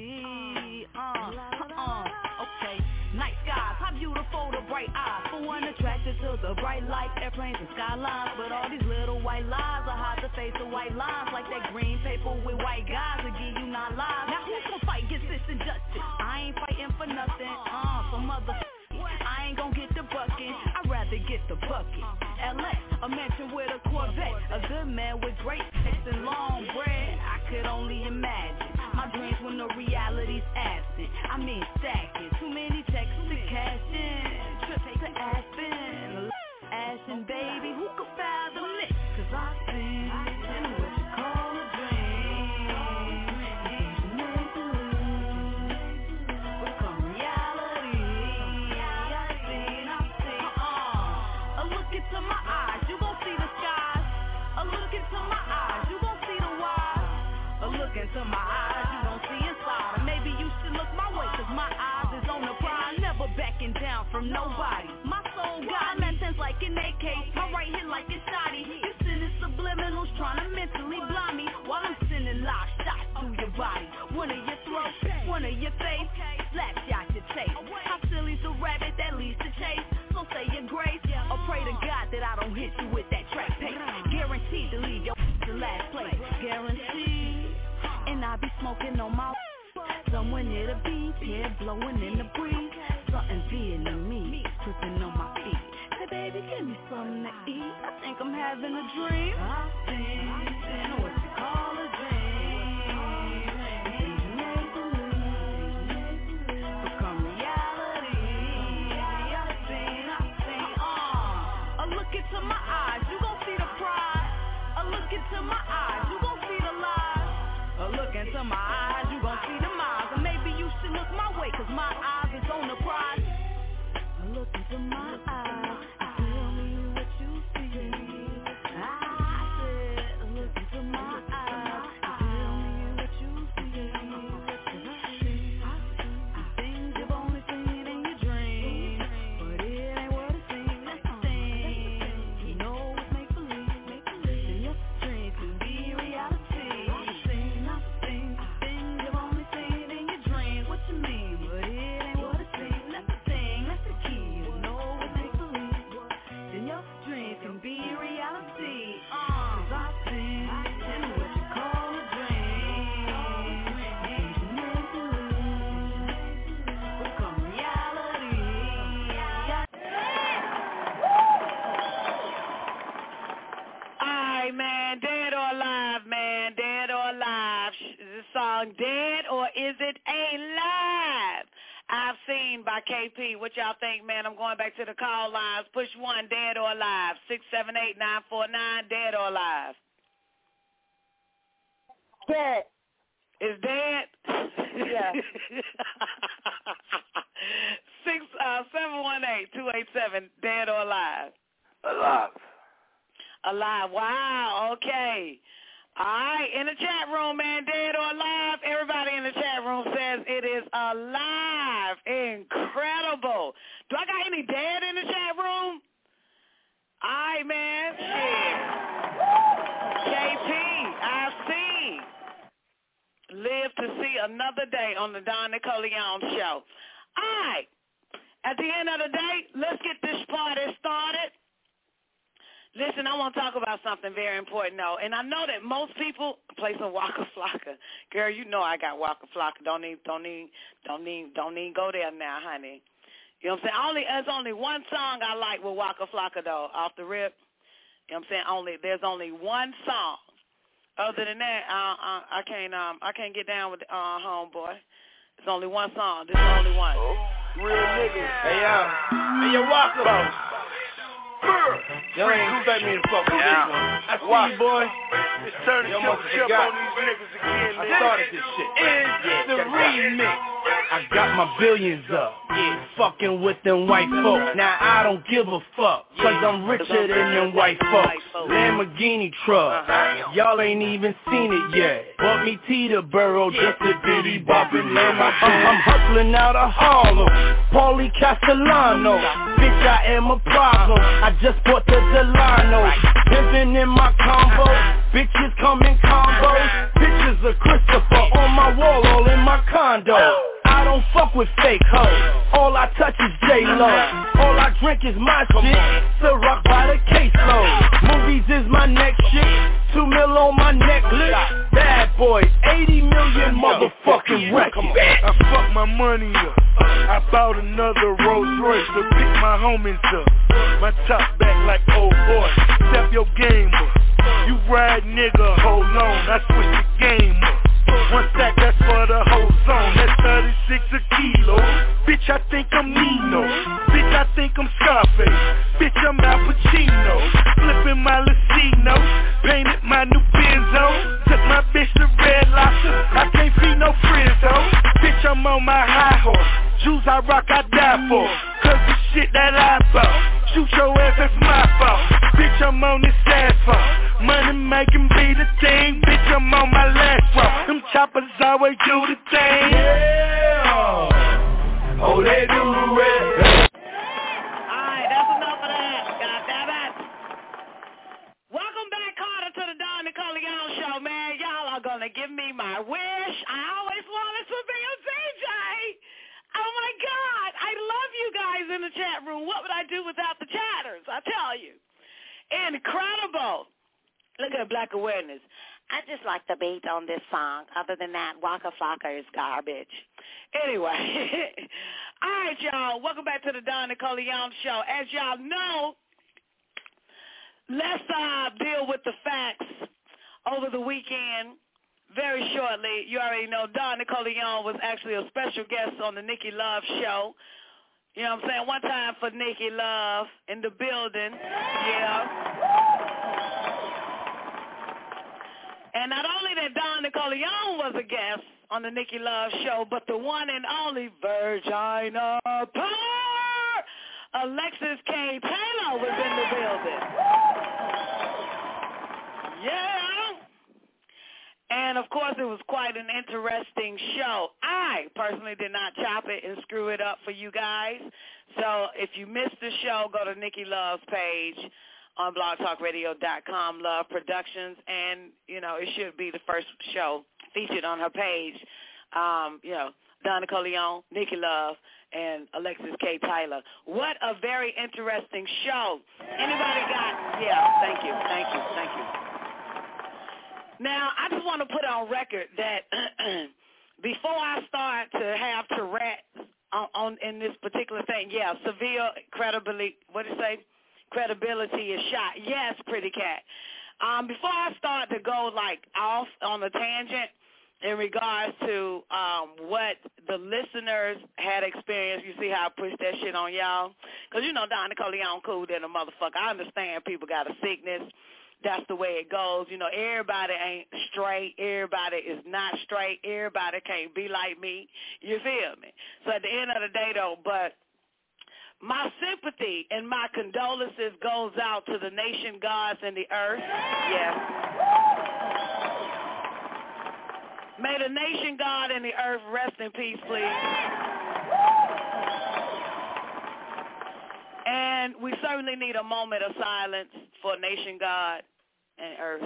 Okay. Night skies, how beautiful the bright eyes. For one attracted to the bright light, airplanes and skylines. But all these little white lies are hard to face the white lines. Like that green paper with white guys that give you 9 lives. Now who's gonna fight against this injustice? I ain't fighting for nothing. Some I ain't gonna get the bucket. I'd rather get the bucket. LS, a mansion with a Corvette. A good man with great sex and long bread. I could only imagine my dreams when the reality's absent. I mean stacking, too many checks to cash in. Trips to Aspen, Ashton, baby, who could fathom it? Cause I seen what you call a dream. Become reality. I've seen. A look into my eyes, you gon' see the skies. A look into my eyes, you gon' see the wise. A look into my eyes, you gon' see inside. Or maybe you should look my way, cause my eyes is on the prize. Never backing down from nobody. My soul got lessons like an AK. My right hit like a shotty. You sending subliminals trying to mentally blind me, while I'm sending live shots through your body. One of your throat, one of your face. Slap shot your taste. How silly's the rabbit that leads to chase? So say your grace, or pray to God that I don't hit you with that track pace. Guaranteed to leave your to last place. Guaranteed. And I be smoking on my somewhere near the beach, yeah, blowing in the breeze. Something Vietnamese, tripping on my feet. Say, baby, give me something to eat. I think I'm having a dream. I've seen what you call a dream. Become reality. I've seen. A look into my eyes, you gon' see the pride. A look into my eyes, you gon' see the lies. A look into my eyes, you gon' see the miles. Or maybe you should look my way, cause my eyes is on the prize. A look into my eyes, tell me what you see. I said, a look into my eyes, tell me what you see. The things you've only seen in your dreams, but it ain't what it seems. That's the thing. You know it's make believe, then your dreams can be reality. Man, dead or alive, man, dead or alive. Is this song dead or is it alive? I've seen by KP. What y'all think, man? I'm going back to the call lines. Push 1, dead or alive. 678-949, dead or alive. Dead. It's dead? Yeah. 718-287, dead or alive? Alive. Alive. Wow, okay. All right, in the chat room, man, dead or alive, everybody in the chat room says it is alive. Incredible. Do I got any dead in the chat room? All right, man. Shit. KP, I see. Live to see another day on the Don Nicoleon Show. All right. At the end of the day, let's get this party started. Listen, I want to talk about something very important, though. And I know that most people play some Waka Flocka. Girl, you know I got Waka Flocka. Don't even go there now, honey. You know what I'm saying? There's only one song I like with Waka Flocka, though, off the rip. You know what I'm saying? There's only one song. Other than that, I can't get down with homeboy. There's only one song. This is the only one. Real niggas. Hey, yo, Waka. Y'all ain't expect me to fuck with this one. I see you, boy. It's turning your chip on these niggas again, man. I started this shit. It's the remix. I got my billions up, fucking with them white folk. Now I don't give a fuck, cause I'm richer than them white folks. Lamborghini truck, y'all ain't even seen it yet. Bought me Teterboro, just a bitty boppin' land my I'm hustling out of Harlem, Paulie Castellano. Bitch, I am a problem, I just bought the Delano. Pimpin' in my combo, bitches come in combos. Pictures of Christopher on my wall, all in my condo. I don't fuck with fake hoes, all I touch is J-Lo. All I drink is my shit, Ciroc by the caseload. Movies is my next shit, 2 mil on my necklace. Bad boys, 80 million motherfucking records. I fucked my money up, I bought another Rolls Royce to pick my homies up. My top back like old boy, step your game up. You ride nigga, hold on, I switch the game up. One stack, that's for the whole zone, that's 36 a kilo. Bitch, I think I'm Nino. Bitch, I think I'm Scarface. Bitch, I'm Al Pacino. Flipping my Lucino. Painted my new Benzo. Took my bitch to Red Lobster. I can't feed no Frizzo. Bitch, I'm on my high horse. Jewels I rock, I die for. Cause the shit that I bought. Shoot your ass, that's my fault. Bitch, I'm on this asphalt. Money making be the thing. Bitch, I'm on my last walk. Them choppers always do the thing. Yeah. Oh, they do the red. Alright, that's enough of that. God damn it. Welcome back, Carter, to the Don Nicoleone Show, man. Y'all are gonna give me my wish. I always wanted to be a DJ. Oh my God, I love you guys in the chat room. What would I do without the chatters? I tell you. Incredible. Look at Black Awareness. I just like the beat on this song. Other than that, Waka Flocka is garbage. Anyway. All right, y'all. Welcome back to the Don Nicoleone Show. As y'all know, let's deal with the facts over the weekend. Very shortly, you already know Don Nicoleone was actually a special guest on the Nikki Love Show. You know what I'm saying? One time for Nikki Love in the building. Yeah. And not only that Don Nicoleone was a guest on the Nikki Love Show, but the one and only Virginia Power, Alexis K. Taylor was in the building. Yeah. And, of course, it was quite an interesting show. I personally did not chop it and screw it up for you guys. So if you missed the show, go to Nikki Love's page on blogtalkradio.com, Love Productions, and, you know, it should be the first show featured on her page. You know, Don Nicoleone, Nikki Love, and Alexis K. Tyler. What a very interesting show. Anybody got, yeah, thank you. Now, I just want to put on record that before I start to have Tourette's on in this particular thing, yeah, severe credibility, what do you say? Credibility is shot. Yes, pretty cat. Before I start to go like off on a tangent in regards to what the listeners had experienced, you see how I pushed that shit on y'all? Because you know Don Nicoleone cool than a motherfucker. I understand people got a sickness. That's the way it goes. You know, everybody ain't straight. Everybody is not straight. Everybody can't be like me. You feel me? So at the end of the day, though, but my sympathy and my condolences goes out to the nation gods and the earth. Yes. May the nation God and the earth rest in peace, please. And we certainly need a moment of silence for nation, God, and earth.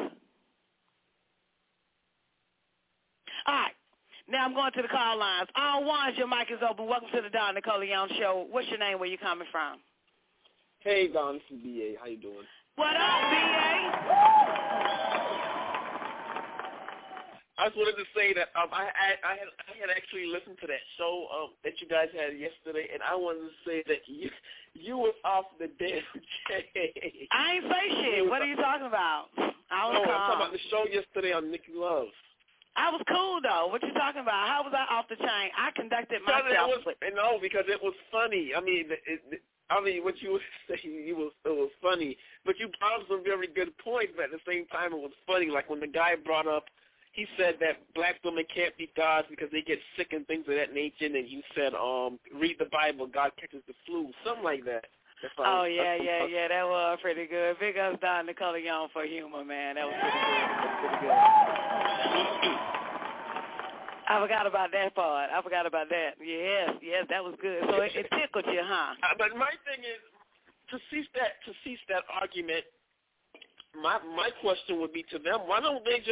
All right. Now I'm going to the call lines. All ones, your mic is open. Welcome to the Don Nicoleone Show. What's your name? Where you coming from? Hey, Don. This is B.A. How you doing? What up, B.A.? I just wanted to say that I had actually listened to that show that you guys had yesterday, and I wanted to say that you was off the damn chain. I ain't say shit. What are you talking about? I'm talking about the show yesterday on Nikki Love. I was cool, though. What you talking about? How was I off the chain? I conducted myself. No, because it was funny. I mean, I mean, what you were saying, it was funny, but you brought up some very good points. But at the same time, it was funny. Like when the guy brought up, he said that black women can't be gods because they get sick and things of that nature. And then you said, read the Bible, God catches the flu, something like that. Oh yeah, that was pretty good. Big ups Don Nicola Young for humor, man. That was pretty good. I forgot about that part. I forgot about that. Yes, that was good. So it tickled you, huh? But my thing is, to cease that argument, my question would be to them: why don't those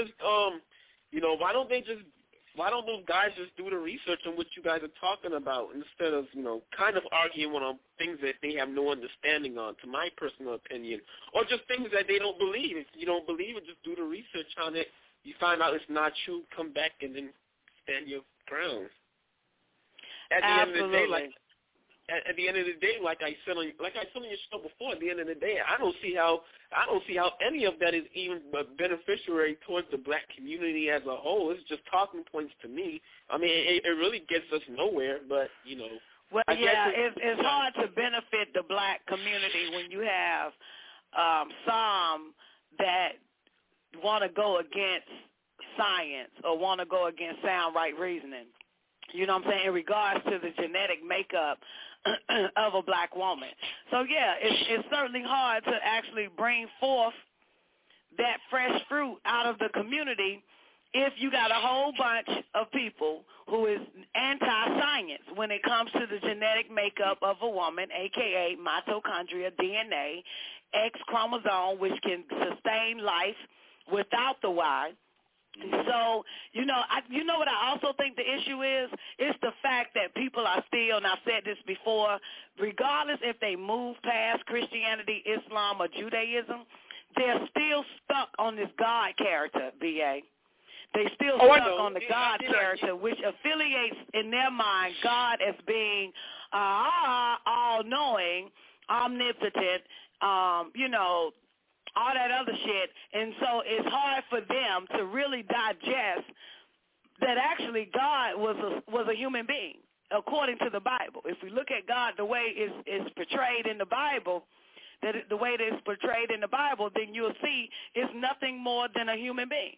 guys just do the research on what you guys are talking about instead of, kind of arguing on things that they have no understanding on, to my personal opinion, or just things that they don't believe. If you don't believe it, just do the research on it. You find out it's not true, come back and then stand your ground. At the end of the day, like I said on your show before, at the end of the day, I don't see how any of that is even beneficiary towards the black community as a whole. It's just talking points to me. I mean, it really gets us nowhere, but Well, it's hard to benefit the black community when you have some that want to go against science or want to go against sound right reasoning. You know what I'm saying? In regards to the genetic makeup of a black woman. So, yeah, it's certainly hard to actually bring forth that fresh fruit out of the community if you got a whole bunch of people who is anti-science when it comes to the genetic makeup of a woman, a.k.a. mitochondria, DNA, X chromosome, which can sustain life without the Y. So, you know what I also think the issue is? It's the fact that people are still, and I've said this before, regardless if they move past Christianity, Islam, or Judaism, they're still stuck on this God character, B.A. They still stuck on the God character, which affiliates in their mind God as being all-knowing, omnipotent, all that other shit. And so it's hard for them to really digest that actually God was a human being, according to the Bible. If we look at God the way it's portrayed in the Bible, then you'll see it's nothing more than a human being.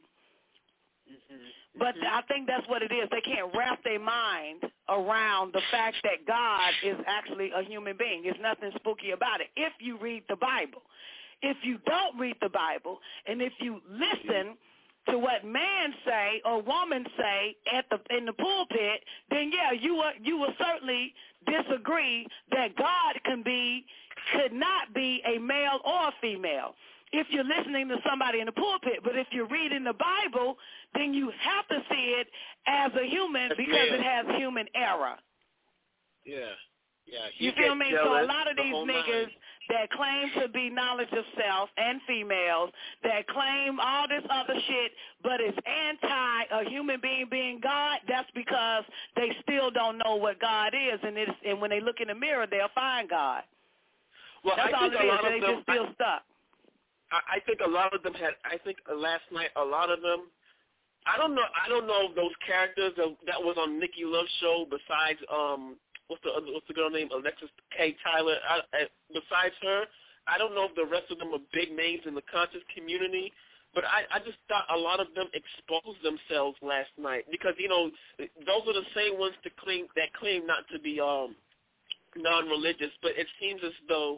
But I think that's what it is. They can't wrap their mind around the fact that God is actually a human being. There's nothing spooky about it if you read the Bible. If you don't read the Bible, and if you listen to what man say or woman say in the pulpit, then you will certainly disagree that God could not be a male or a female if you're listening to somebody in the pulpit. But if you're reading the Bible, then you have to see it as a human because it has human error. Yeah. You feel me? So a lot of these niggas that claim to be knowledge of self and females, that claim all this other shit, but is anti a human being God, that's because they still don't know what God is, and when they look in the mirror, they'll find God. Well, that's all it is. They just feel stuck. I think a lot of them last night, a lot of them, I don't know if those characters that was on Nikki Love's show besides, what's the girl named Alexis K. Tyler? Besides her, I don't know if the rest of them are big names in the conscious community, but I just thought a lot of them exposed themselves last night because those are the same ones that claim not to be non-religious, but it seems as though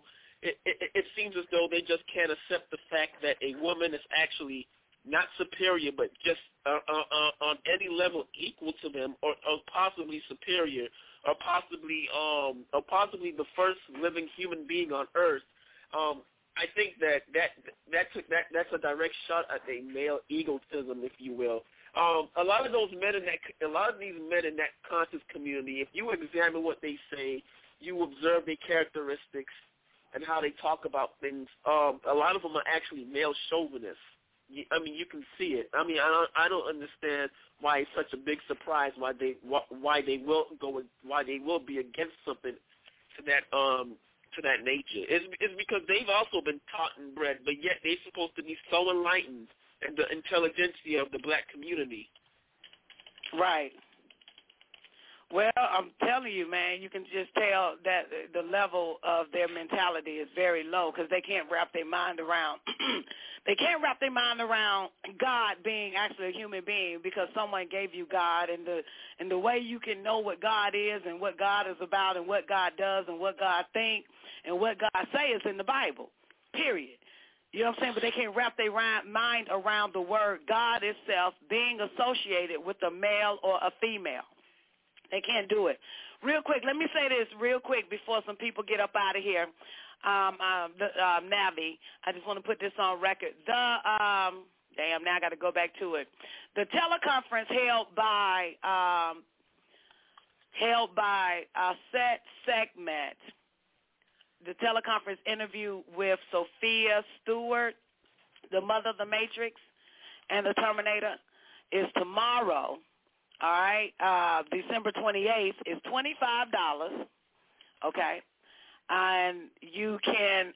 they just can't accept the fact that a woman is actually not superior, but just on any level equal to them, or possibly superior, or possibly the first living human being on Earth. I think that's a direct shot at a male egotism, if you will. A lot of these men in that conscious community, if you examine what they say, you observe their characteristics and how they talk about things. A lot of them are actually male chauvinists. I mean, you can see it. I mean, I don't understand why it's such a big surprise why they will be against something to that nature. It's because they've also been taught and bred, but yet they're supposed to be so enlightened in the intelligentsia of the black community. Right. Well, I'm telling you, man, you can just tell that the level of their mentality is very low because they can't wrap their mind around God being actually a human being because someone gave you God, and the way you can know what God is and what God is about and what God does and what God thinks and what God says is in the Bible, period. You know what I'm saying? But they can't wrap their mind around the word God itself being associated with a male or a female. They can't do it. Real quick, let me say this real quick before some people get up out of here. Navi, I just want to put this on record. Now I got to go back to it. The teleconference held by Set Segment, the teleconference interview with Sophia Stewart, the mother of the Matrix and the Terminator, is tomorrow. All right, December 28th is $25, okay, and you can,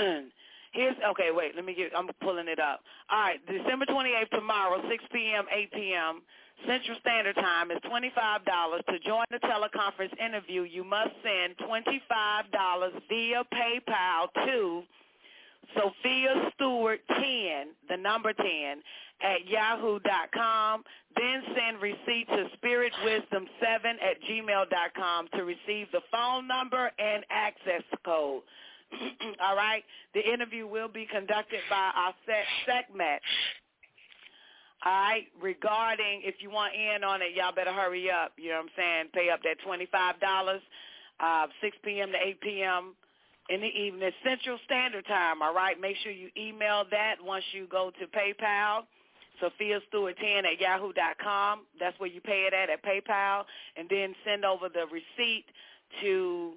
I'm pulling it up. All right, December 28th tomorrow, 6 p.m., 8 p.m., Central Standard Time is $25. To join the teleconference interview, you must send $25 via PayPal to Sophia Stewart 10, the number 10, at yahoo.com. Then send receipt to spiritwisdom7@gmail.com to receive the phone number and access code. All right? The interview will be conducted by our segment. All right? Regarding, if you want in on it, y'all better hurry up. You know what I'm saying? Pay up that $25, 6 p.m. to 8 p.m. in the evening, Central Standard Time, all right? Make sure you email that once you go to PayPal, SophiaStewart10@yahoo.com. That's where you pay it at PayPal. And then send over the receipt to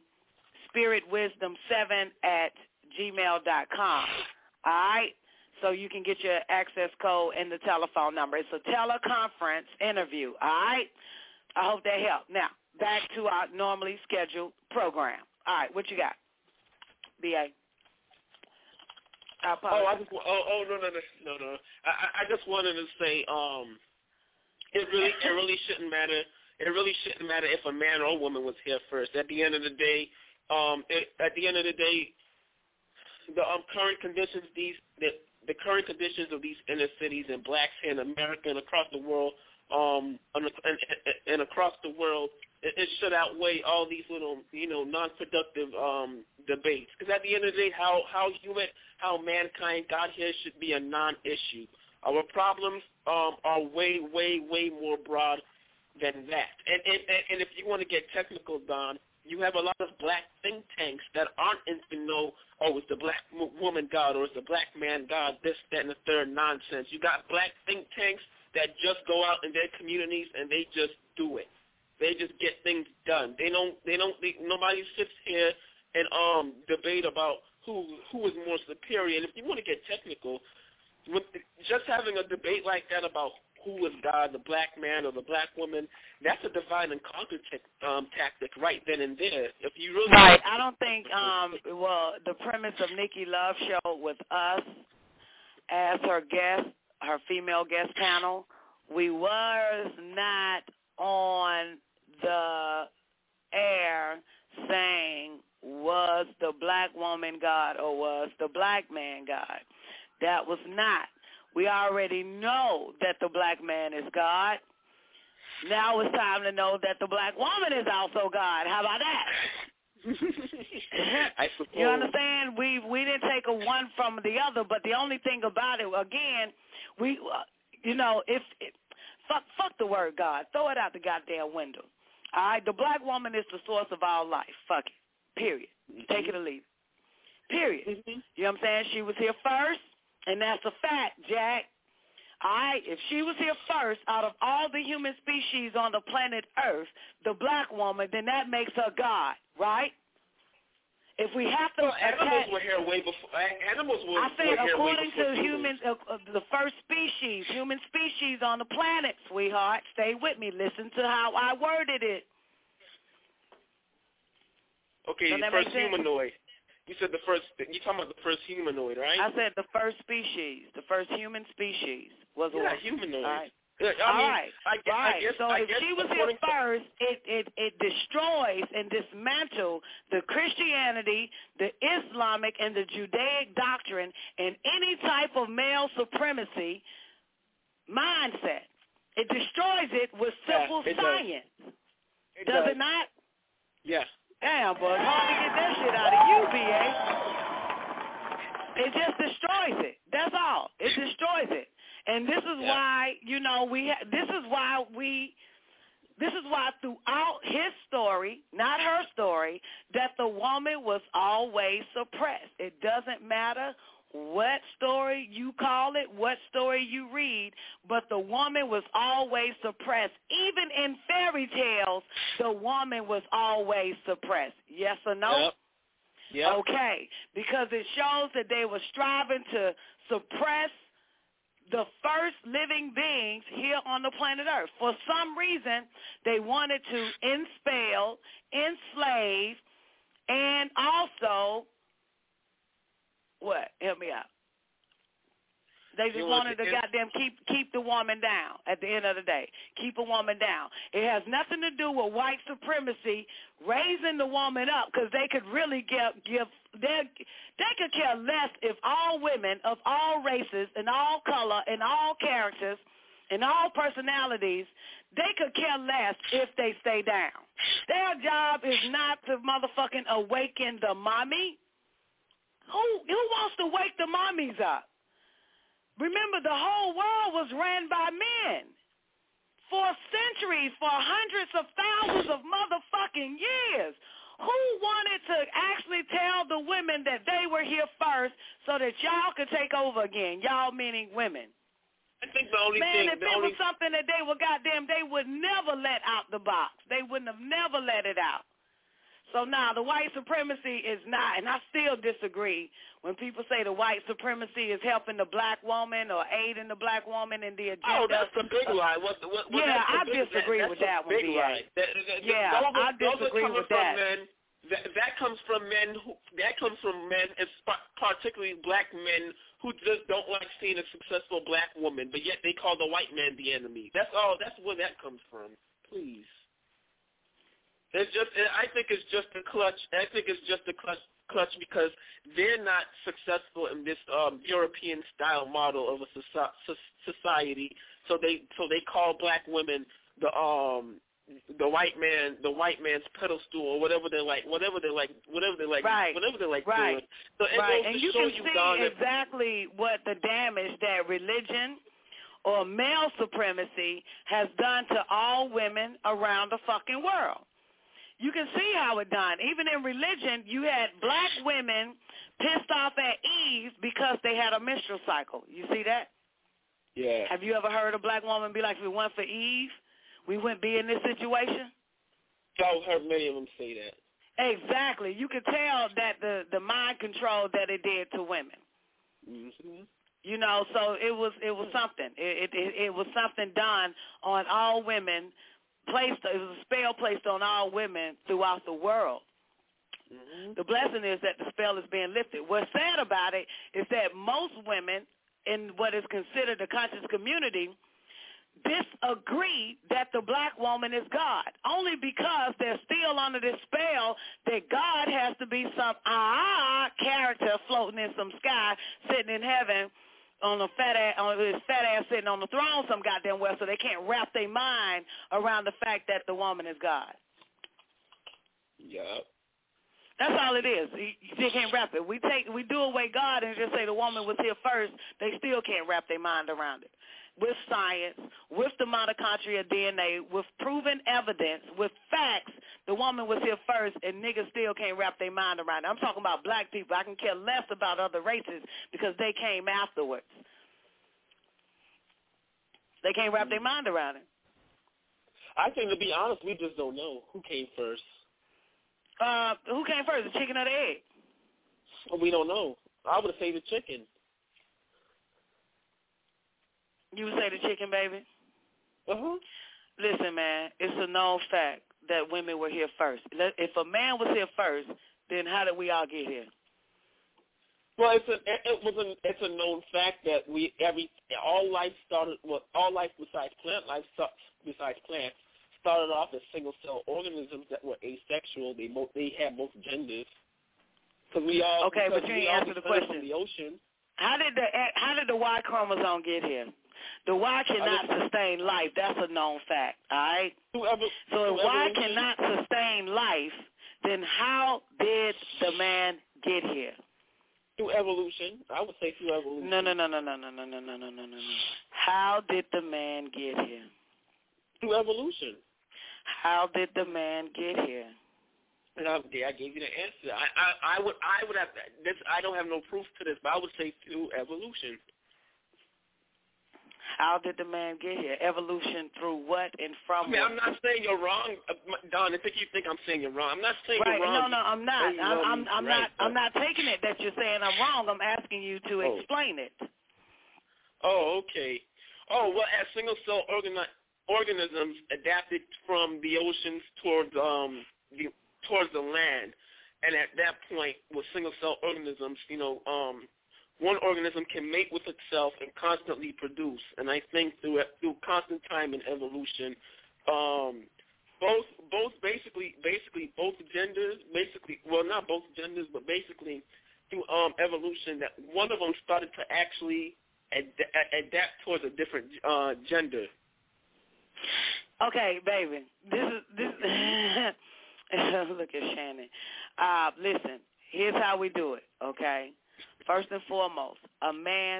spiritwisdom7@gmail.com, all right? So you can get your access code and the telephone number. It's a teleconference interview, all right? I hope that helped. Now, back to our normally scheduled program. All right, what you got? B.A. No. I just wanted to say, it really shouldn't matter. It really shouldn't matter if a man or a woman was here first. At the end of the day, the current conditions the current conditions of these inner cities and blacks in America and across the world, it should outweigh all these little, non-productive debates. Because at the end of the day, how mankind got here should be a non-issue. Our problems are way, way, way more broad than that. And if you want to get technical, Don, you have a lot of black think tanks that aren't into it's the black woman God or it's the black man God, this, that, and the third nonsense. You got black think tanks that just go out in their communities and they just do it. They just get things done. Nobody sits here and debate about who is more superior. And if you want to get technical, just having a debate like that about who is God, the black man or the black woman, that's a divide and conquer tactic right then and there. If you really right, I don't think. The premise of Nikki Love's show with us as her guest, her female guest panel, we was not on the air saying was the black woman God or was the black man God. That was not. We already know that the black man is God. Now it's time to know that the black woman is also God. How about that? I suppose. You understand? We didn't take a one from the other, but the only thing about it, again, fuck the word God. Throw it out the goddamn window. All right? The black woman is the source of our life. Fuck it. Period. Take it or leave it. Period. You know what I'm saying? She was here first. And that's a fact, Jack. All right, if she was here first out of all the human species on the planet Earth, the black woman, then that makes her God, right? If we have to animals were here way before. Animals were here according way before to humans, the first species, human species on the planet, sweetheart. Stay with me. Listen to how I worded it. Okay, the first humanoid. You said you're talking about the first humanoid, right? I said the first species, the first human species was a woman. humanoid. Right. Right. So if she was here first, it destroys and dismantles the Christianity, the Islamic, and the Judaic doctrine and any type of male supremacy mindset. It destroys it with simple science. Does it not? Yes. Damn, but it's hard to get that shit out of you, B.A. It just destroys it. That's all. It destroys it. And this is why, this is why throughout his story, not her story, that the woman was always suppressed. It doesn't matter what story you call it, what story you read, but the woman was always suppressed. Even in fairy tales, the woman was always suppressed. Yes or no? Yep. Okay, because it shows that they were striving to suppress the first living beings here on the planet Earth. For some reason, they wanted to enslave, and also, what? Help me out. They just wanted to goddamn keep the woman down at the end of the day. Keep a woman down. It has nothing to do with white supremacy, raising the woman up, because they could really they could care less if all women of all races and all color and all characters and all personalities, they could care less if they stay down. Their job is not to motherfucking awaken the mommy. Who wants to wake the mommies up? Remember, the whole world was ran by men for centuries, for hundreds of thousands of motherfucking years. Who wanted to actually tell the women that they were here first so that y'all could take over again? Y'all meaning women. I think the only if it was something that they were they would never let out the box. They wouldn't have never let it out. So now the white supremacy is not, and I still disagree when people say the white supremacy is helping the black woman or aiding the black woman in the agenda. Oh, that's a big lie. I disagree with that one, B.A. I disagree with that. That comes from men. Particularly black men who just don't like seeing a successful black woman, but yet they call the white man the enemy. That's all. That's where that comes from. Please. I think it's just a clutch. I think it's just a clutch because they're not successful in this European style model of a society. So they call black women the white man's pedestal or whatever they like Right. doing. So right. And you can see exactly what the damage that religion or male supremacy has done to all women around the fucking world. You can see how it done. Even in religion, you had black women pissed off at Eve because they had a menstrual cycle. You see that? Yeah. Have you ever heard a black woman be like, if it weren't for Eve, we wouldn't be in this situation? I've heard many of them say that. Exactly. You could tell that the mind control that it did to women. Mm-hmm. So it was something. It was something done on all women. It was a spell placed on all women throughout the world. Mm-hmm. The blessing is that the spell is being lifted. What's sad about it is that most women in what is considered the conscious community disagree that the black woman is God, only because they're still under this spell that God has to be some character floating in some sky, sitting in heaven, on his fat ass sitting on the throne some goddamn well, so they can't wrap their mind around the fact that the woman is God. Yeah. That's all it is. They can't wrap it. We do away God and just say the woman was here first. They still can't wrap their mind around it. With science, with the mitochondria DNA, with proven evidence, with facts, the woman was here first, and niggas still can't wrap their mind around it. I'm talking about black people. I can care less about other races because they came afterwards. They can't wrap their mind around it. I think, to be honest, we just don't know who came first. Who came first, the chicken or the egg? We don't know. I would say the chicken. You would say the chicken, baby? Uh-huh. Listen, man, it's a known fact that women were here first. If a man was here first, then how did we all get here? Well, it's a known fact that all life besides plant life started off as single cell organisms that were asexual. They had both genders. But you ain't answered the question. From the ocean. How did the Y chromosome get here? The Y cannot sustain life. That's a known fact. All right. So if Y cannot sustain life, then how did the man get here? Through evolution. I would say through evolution. No. How did the man get here? Through evolution. How did the man get here? And I gave you the answer. I would have this. I don't have no proof to this, but I would say through evolution. How did the man get here? Evolution through what and from what? I'm not saying you're wrong, Don. I think you think I'm saying you're wrong. I'm not saying you're wrong. No, I'm not. I'm not taking it that you're saying I'm wrong. I'm asking you to explain it. Oh, okay. Oh, well, as single cell organisms adapted from the oceans towards the land, and at that point, with single cell organisms, one organism can mate with itself and constantly produce. And I think through constant time and evolution, both genders, not both genders, but basically through evolution, that one of them started to actually adapt towards a different gender. Okay, baby. This. Look at Shannon. Listen, here's how we do it, okay? First and foremost, a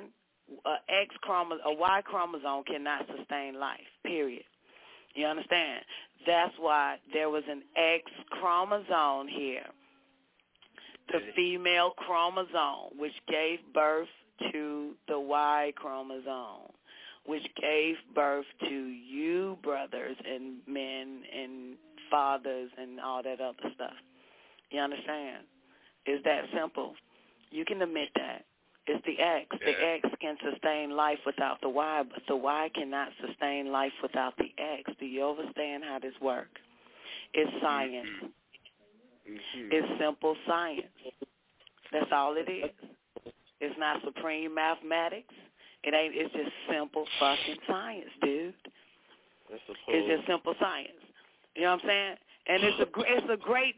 Y chromosome cannot sustain life, period. You understand? That's why there was an X chromosome here, the female chromosome, which gave birth to the Y chromosome, which gave birth to you brothers and men and fathers and all that other stuff. You understand? It's that simple. You can admit that. It's the X. The X can sustain life without the Y, but the Y cannot sustain life without the X. Do you understand how this works? It's science. Mm-hmm. It's simple science. That's all it is. It's not supreme mathematics. It ain't. It's just simple fucking science, dude. It's just simple science. You know what I'm saying? And it's a great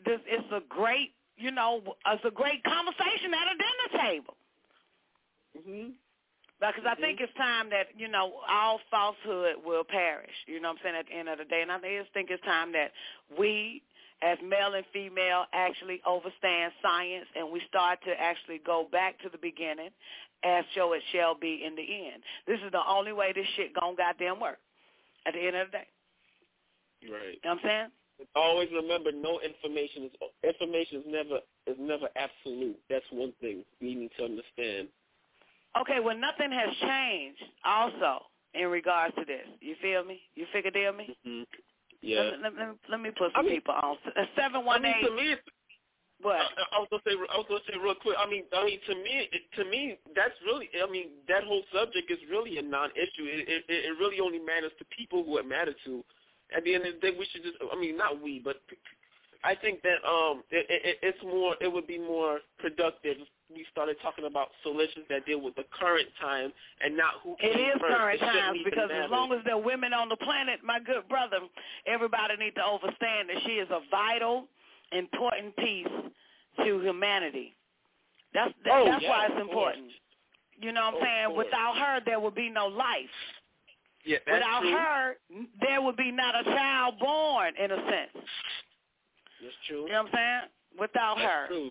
conversation at a dinner table. Mm-hmm. Because I think it's time that, all falsehood will perish. You know what I'm saying, at the end of the day. And I just think it's time that we, as male and female, actually understand science and we start to actually go back to the beginning as so it shall be in the end. This is the only way this shit gonna goddamn work at the end of the day. Right. You know what I'm saying? Always remember, no information is never absolute. That's one thing we need to understand. Okay, well, nothing has changed also in regards to this. You feel me? You figure deal me? Mm-hmm. Yeah. Let me put some people on. 718. To me, what? I was gonna say real quick. To me, that's really. That whole subject is really a non-issue. It really only matters to people who it matters to. At the end of the day, we should just. Not we, but I think that it would be more productive if we started talking about solutions that deal with the current time and not who came It is first. current times because as long as there are women on the planet, my good brother, everybody needs to understand that she is a vital, important piece to humanity. That's why it's important. You know what I'm saying? Without her, there would be no life. Yeah, that's Without true. her, there would be not a child born, in a sense. That's true. You know what I'm saying? Without her. True.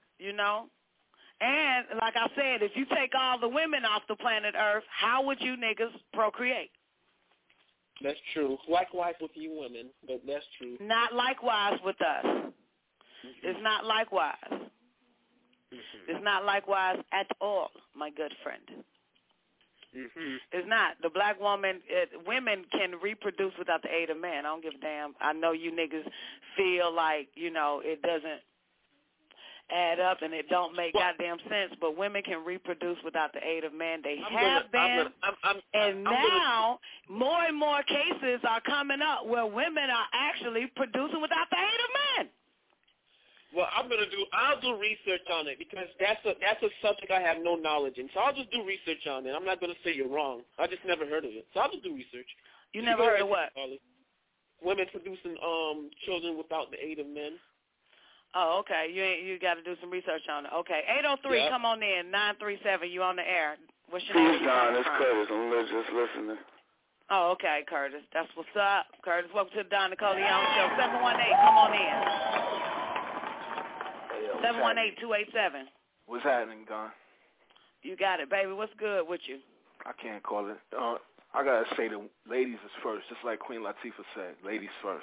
And like I said, if you take all the women off the planet Earth, how would you niggas procreate? That's true. Likewise with you women, but that's true. Not likewise with us. Mm-hmm. It's not likewise. Mm-hmm. It's not likewise at all, my good friend. Mm-hmm. It's not. The black woman, women can reproduce without the aid of man. I don't give a damn. I know you niggas feel like, it doesn't add up and it don't make goddamn sense, but women can reproduce without the aid of man. They have been, and now more and more cases are coming up where women are actually producing without the aid of men. Well, I'll do research on it because that's a subject I have no knowledge in. So I'll just do research on it. I'm not going to say you're wrong. I just never heard of it. So I'll just do research. You never heard of what? Women producing children without the aid of men. Oh, okay. You got to do some research on it. Okay. 803, yep. Come on in. 937, you on the air. What's your Peace, name? Don. It's Curtis. I'm just listening. Oh, okay, Curtis. That's what's up. Curtis, welcome to the Don Nicoleone Show. 718, come on in. 718-287. What's happening, Don? You got it, baby. What's good with you? I can't call it. I got to say the ladies is first, just like Queen Latifah said. Ladies first.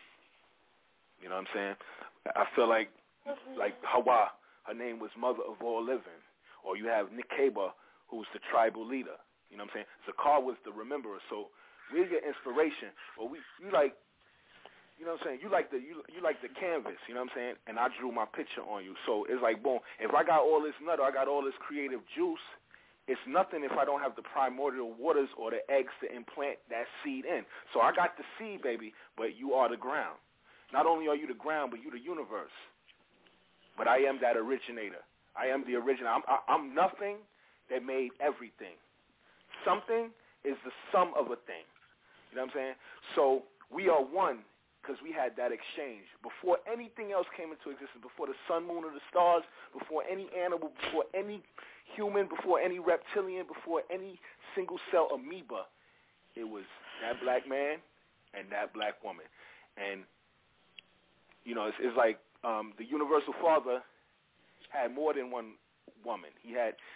You know what I'm saying? I feel like Hawa, her name was Mother of All Living. Or you have Nick Caba, who's the tribal leader. You know what I'm saying? Zakar was the rememberer. So we're your inspiration. But you like, you know what I'm saying? You like the canvas, you know what I'm saying? And I drew my picture on you. So it's like, boom, if I got all this nut or I got all this creative juice, it's nothing if I don't have the primordial waters or the eggs to implant that seed in. So I got the seed, baby, but you are the ground. Not only are you the ground, but you the universe. But I am that originator. I am the original. I'm nothing that made everything. Something is the sum of a thing. You know what I'm saying? So we are one because we had that exchange. Before anything else came into existence, before the sun, moon, or the stars, before any animal, before any human, before any reptilian, before any single-cell amoeba, it was that black man and that black woman. And, you know, it's like the Universal Father had more than one woman. He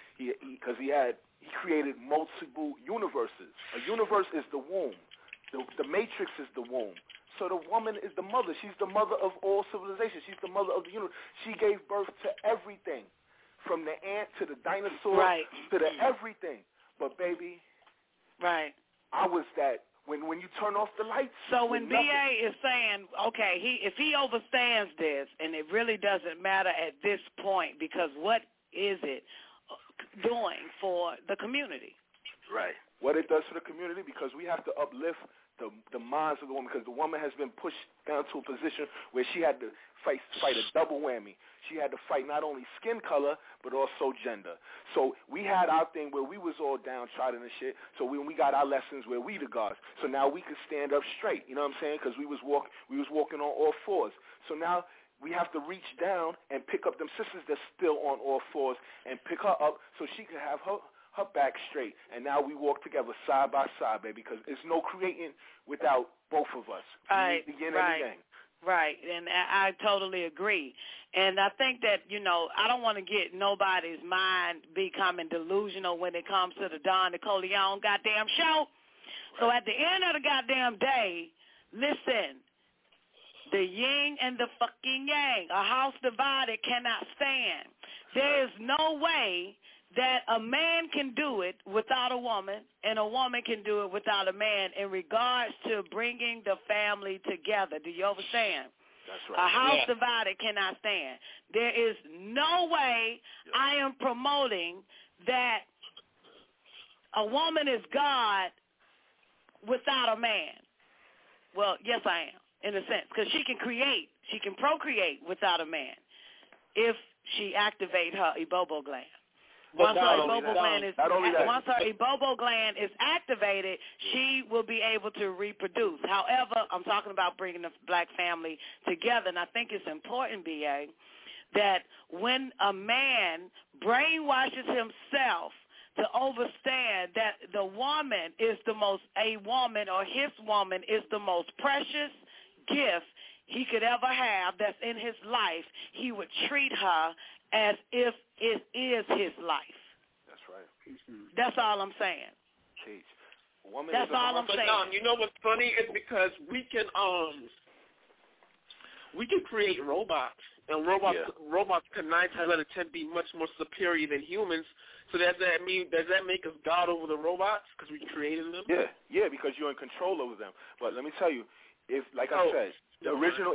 created multiple universes. A universe is the womb. The matrix is the womb. So the woman is the mother. She's the mother of all civilization. She's the mother of the universe. She gave birth to everything, from the ant to the dinosaur to the everything. But, baby, I was that when you turn off the lights. So when BA is saying, okay, if he understands this, and it really doesn't matter at this point, because what is it doing for the community? Right. What it does for the community, because we have to uplift the minds of the woman, because the woman has been pushed down to a position where she had to fight a double whammy. She had to fight not only skin color, but also gender. So we had our thing where we was all downtrodden and shit. So when we got our lessons where we the gods. So now we could stand up straight. You know what I'm saying? Because we was walking on all fours. So now we have to reach down and pick up them sisters that's still on all fours and pick her up so she can have her back straight. And now we walk together side by side, baby, because there's no creating without both of us. Right, we begin everything. Right, and I totally agree. And I think that, you know, I don't want to get nobody's mind becoming delusional when it comes to the Don Nicoleone goddamn show. So at the end of the goddamn day, listen, the yin and the fucking yang, a house divided cannot stand. There is no way that a man can do it without a woman, and a woman can do it without a man in regards to bringing the family together. Do you understand? That's right. A house divided cannot stand. There is no way I am promoting that a woman is God without a man. Well, yes, I am, in a sense, because she can procreate without a man if she activate her ibobo gland. Once her ibobo gland is activated, she will be able to reproduce. However, I'm talking about bringing the black family together, and I think it's important, B.A., that when a man brainwashes himself to understand that the woman is a woman or his woman is the most precious gift he could ever have that's in his life, he would treat her as if it is his life. That's right. That's all I'm saying. That's all I'm saying. You know what's funny is because we can create robots, and robots can 9 times out of 10 be much more superior than humans. So does that make us God over the robots because we created them? Yeah, because you're in control over them. But let me tell you, if I said, the original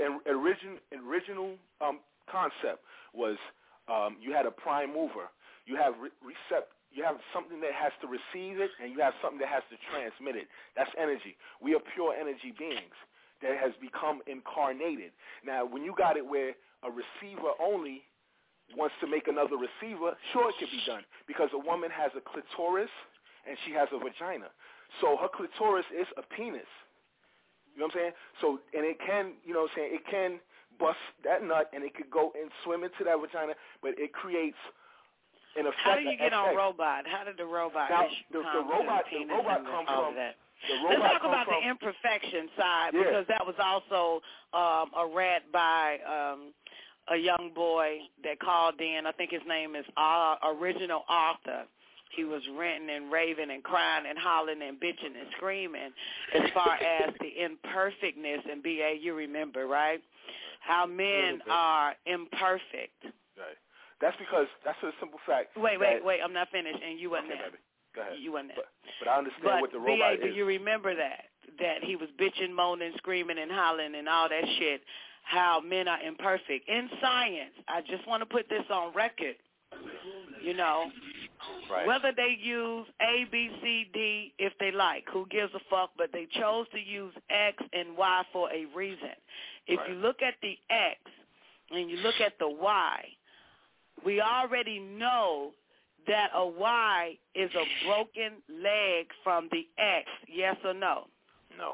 concept was you had a prime mover. You have you have something that has to receive it, and you have something that has to transmit it. That's energy. We are pure energy beings that has become incarnated. Now, when you got it where a receiver only wants to make another receiver, sure, it could be done because a woman has a clitoris and she has a vagina. So her clitoris is a penis. You know what I'm saying? So, and it can, you know what I'm saying, it can bust that nut and it could go and swim into that vagina, but it creates an effect. How do you get on robot? How did the robot now, come the to robot, the penis the robot and comes all from of that? the robot. Let's talk about from, the imperfection side yeah. because that was also a rant by a young boy that called in. I think his name is Original Arthur. He was ranting and raving and crying and hollering and bitching and screaming as far as the imperfectness. And B.A., you remember, right? How men are imperfect. Right. That's because that's a simple fact. Wait, I'm not finished, and you wasn't there. Baby. Go ahead. You wasn't there. But I understand what the robot B.A., do you remember that he was bitching, moaning, screaming, and hollering and all that shit, how men are imperfect. In science, I just want to put this on record, you know, right. Whether they use A, B, C, D if they like, who gives a fuck, but they chose to use X and Y for a reason. If you look at the X and you look at the Y, we already know that a Y is a broken leg from the X, yes or no? No.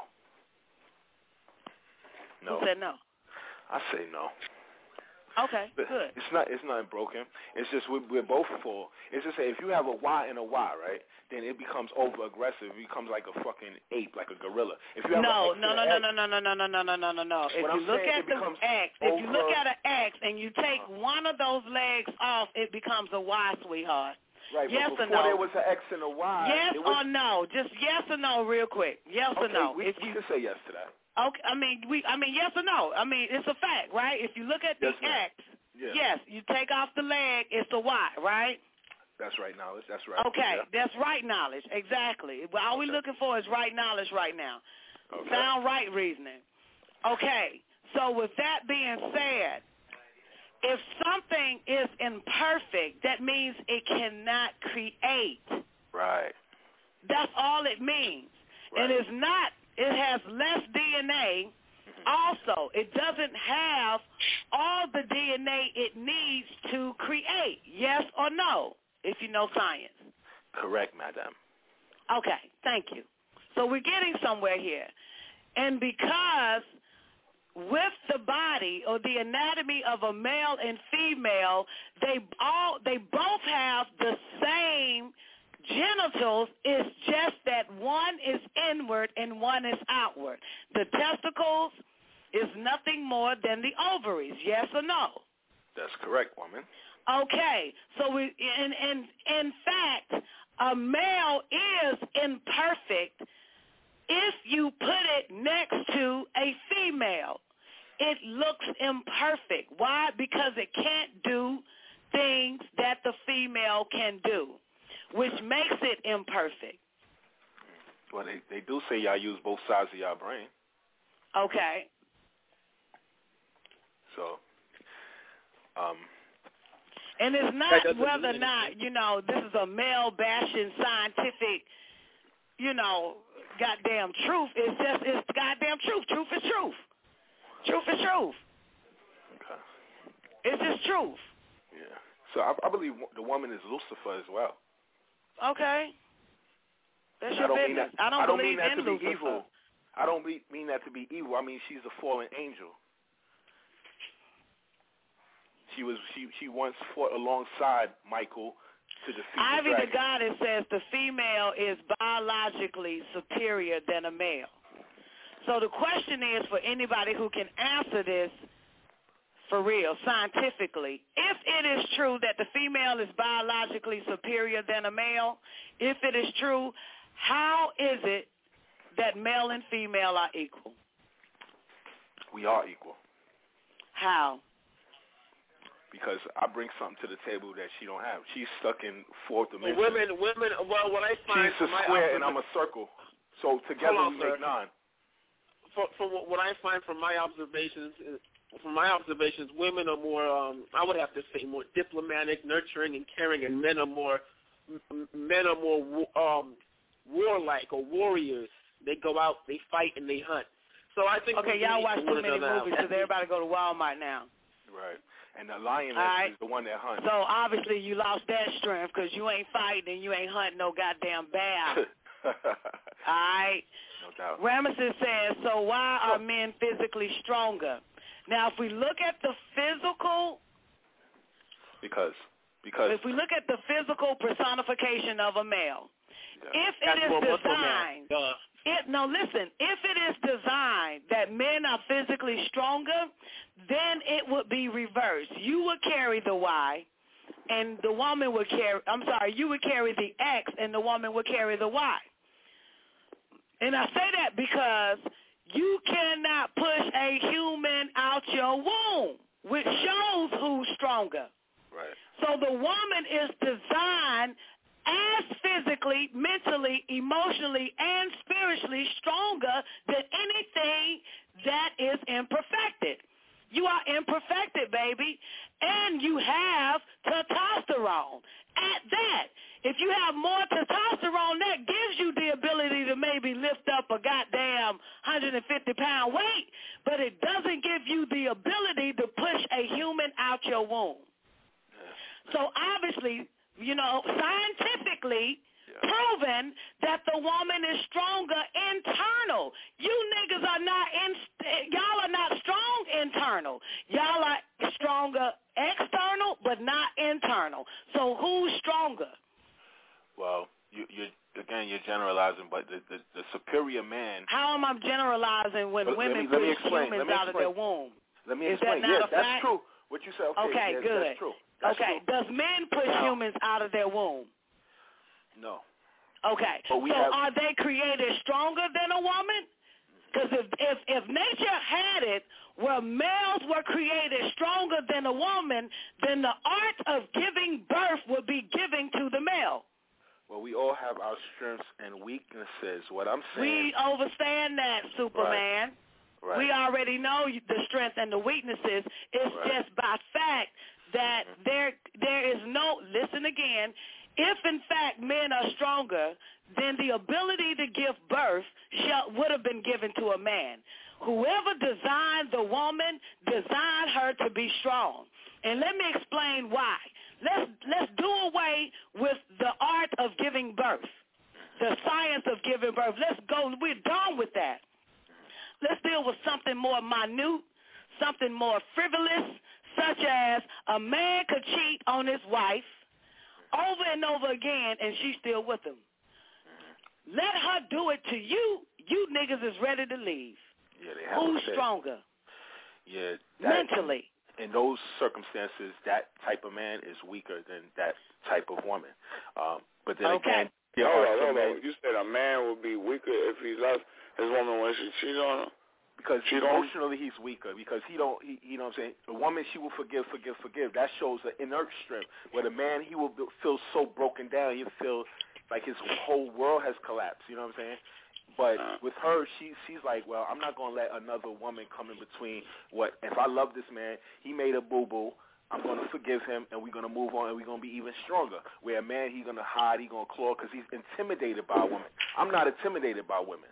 No. Who said no? I say no. Okay, good. It's not broken. It's just we're both full. It's just that if you have a Y and a Y, right, then it becomes over aggressive. It becomes like a fucking ape, like a gorilla. If you have No. If you look at the X, if you look at an X and you take one of those legs off, it becomes a Y, sweetheart. Right, yes but or before no? there was an X and a Y. Yes or no? Just yes or no, real quick. Yes or no? We can say yes to that. Okay, I mean yes or no. I mean it's a fact, right? If you look at the X, yes, you take off the leg, it's a Y, right? That's right knowledge. That's right. Okay, that's right knowledge. Exactly. All we're looking for is right knowledge right now. Okay. Sound right reasoning. Okay. So with that being said, if something is imperfect, that means it cannot create. Right. That's all it means. Right. And it's not. It has less DNA. Also, it doesn't have all the DNA it needs to create. Yes or no, if you know science. Correct, madam. Okay, thank you. So we're getting somewhere here. And because with the body or the anatomy of a male and female, they both have the same genitals. It's just that one is inward and one is outward. The testicles is nothing more than the ovaries. Yes or no? That's correct, woman. Okay. So in fact, a male is imperfect if you put it next to a female. It looks imperfect. Why? Because it can't do things that the female can do, which makes it imperfect. Well, they do say y'all use both sides of y'all brain. Okay. So, and it's not whether or not, you know, this is a male-bashing scientific, you know, goddamn truth. It's goddamn truth. Truth is truth. Truth is truth. Okay. It's just truth. Yeah. So I believe the woman is Lucifer as well. Okay. That's your business. I don't believe mean that in to Lucifer. be evil. I don't mean that to be evil. I mean she's a fallen angel. She once fought alongside Michael to defeat Ivy the the Goddess says the female is biologically superior than a male. So the question is for anybody who can answer this for real, scientifically, if it is true that the female is biologically superior than a male, if it is true, how is it that male and female are equal? We are equal. How? Because I bring something to the table that she don't have. She's stuck in fourth dimension. Women. Well, what I find she's a square and I'm a circle. So together we make 9. From what I find from my observations, women are more. I would have to say more diplomatic, nurturing, and caring, and men are more warlike or warriors. They go out, they fight, and they hunt. So I think. Okay, y'all watch too many movies because everybody go to Walmart now. Right. And the lioness is the one that hunts. So obviously you lost that strength because you ain't fighting and you ain't hunting no goddamn bear. All right? No doubt. Ramesses says, so why are men physically stronger? Now, if we look at the physical... Because if we look at the physical personification of a male, if it is designed... if it is designed that men are physically stronger, then it would be reversed. You would carry the Y, and the woman would carry, you would carry the X, and the woman would carry the Y. And I say that because you cannot push a human out your womb, which shows who's stronger. Right. So the woman is designed as physically, mentally, emotionally, and spiritually stronger than anything that is imperfected. You are imperfected, baby, and you have testosterone. At that, if you have more testosterone, that gives you the ability to maybe lift up a goddamn 150-pound weight, but it doesn't give you the ability to push a human out your womb. So obviously, scientifically proven that the woman is stronger internal. You niggas are y'all are not strong internal. Y'all are stronger external, but not internal. So who's stronger? Well, you're generalizing, but the superior man. How am I generalizing when women push humans out of their womb? Let me Is explain. that not a that's fact? True. What you said. Okay, yes, good. That's true. That's true. Does men push humans out of their womb? No. Okay. So are they created stronger than a woman? Because if nature had it where males were created stronger than a woman, then the art of giving birth would be given to the male. Well, we all have our strengths and weaknesses. What I'm saying... We understand that, Superman. Right. We already know the strengths and the weaknesses. It's just by fact that there is no... Listen again. If, in fact, men are stronger, then the ability to give birth would have been given to a man. Whoever designed the woman designed her to be strong. And let me explain why. Let's do away with the art of giving birth, the science of giving birth. Let's go. We're done with that. Let's deal with something more minute, something more frivolous, such as a man could cheat on his wife over and over again, and she's still with him. Let her do it to you. You niggas is ready to leave. Yeah, they have Who's stronger? Yeah, mentally. In those circumstances, that type of man is weaker than that type of woman. But then again, hold on. You said a man would be weaker if he loves his woman when she cheated on him? Because emotionally he's weaker. Because you know what I'm saying? A woman, she will forgive. That shows an inert strength. Where the man, he will feel so broken down. He'll feel like his whole world has collapsed. You know what I'm saying? But with her, she's like, well, I'm not going to let another woman come in between. If I love this man, he made a boo-boo, I'm going to forgive him, and we're going to move on, and we're going to be even stronger. Where a man, he's going to hide, he's going to claw, because he's intimidated by a woman. I'm not intimidated by women.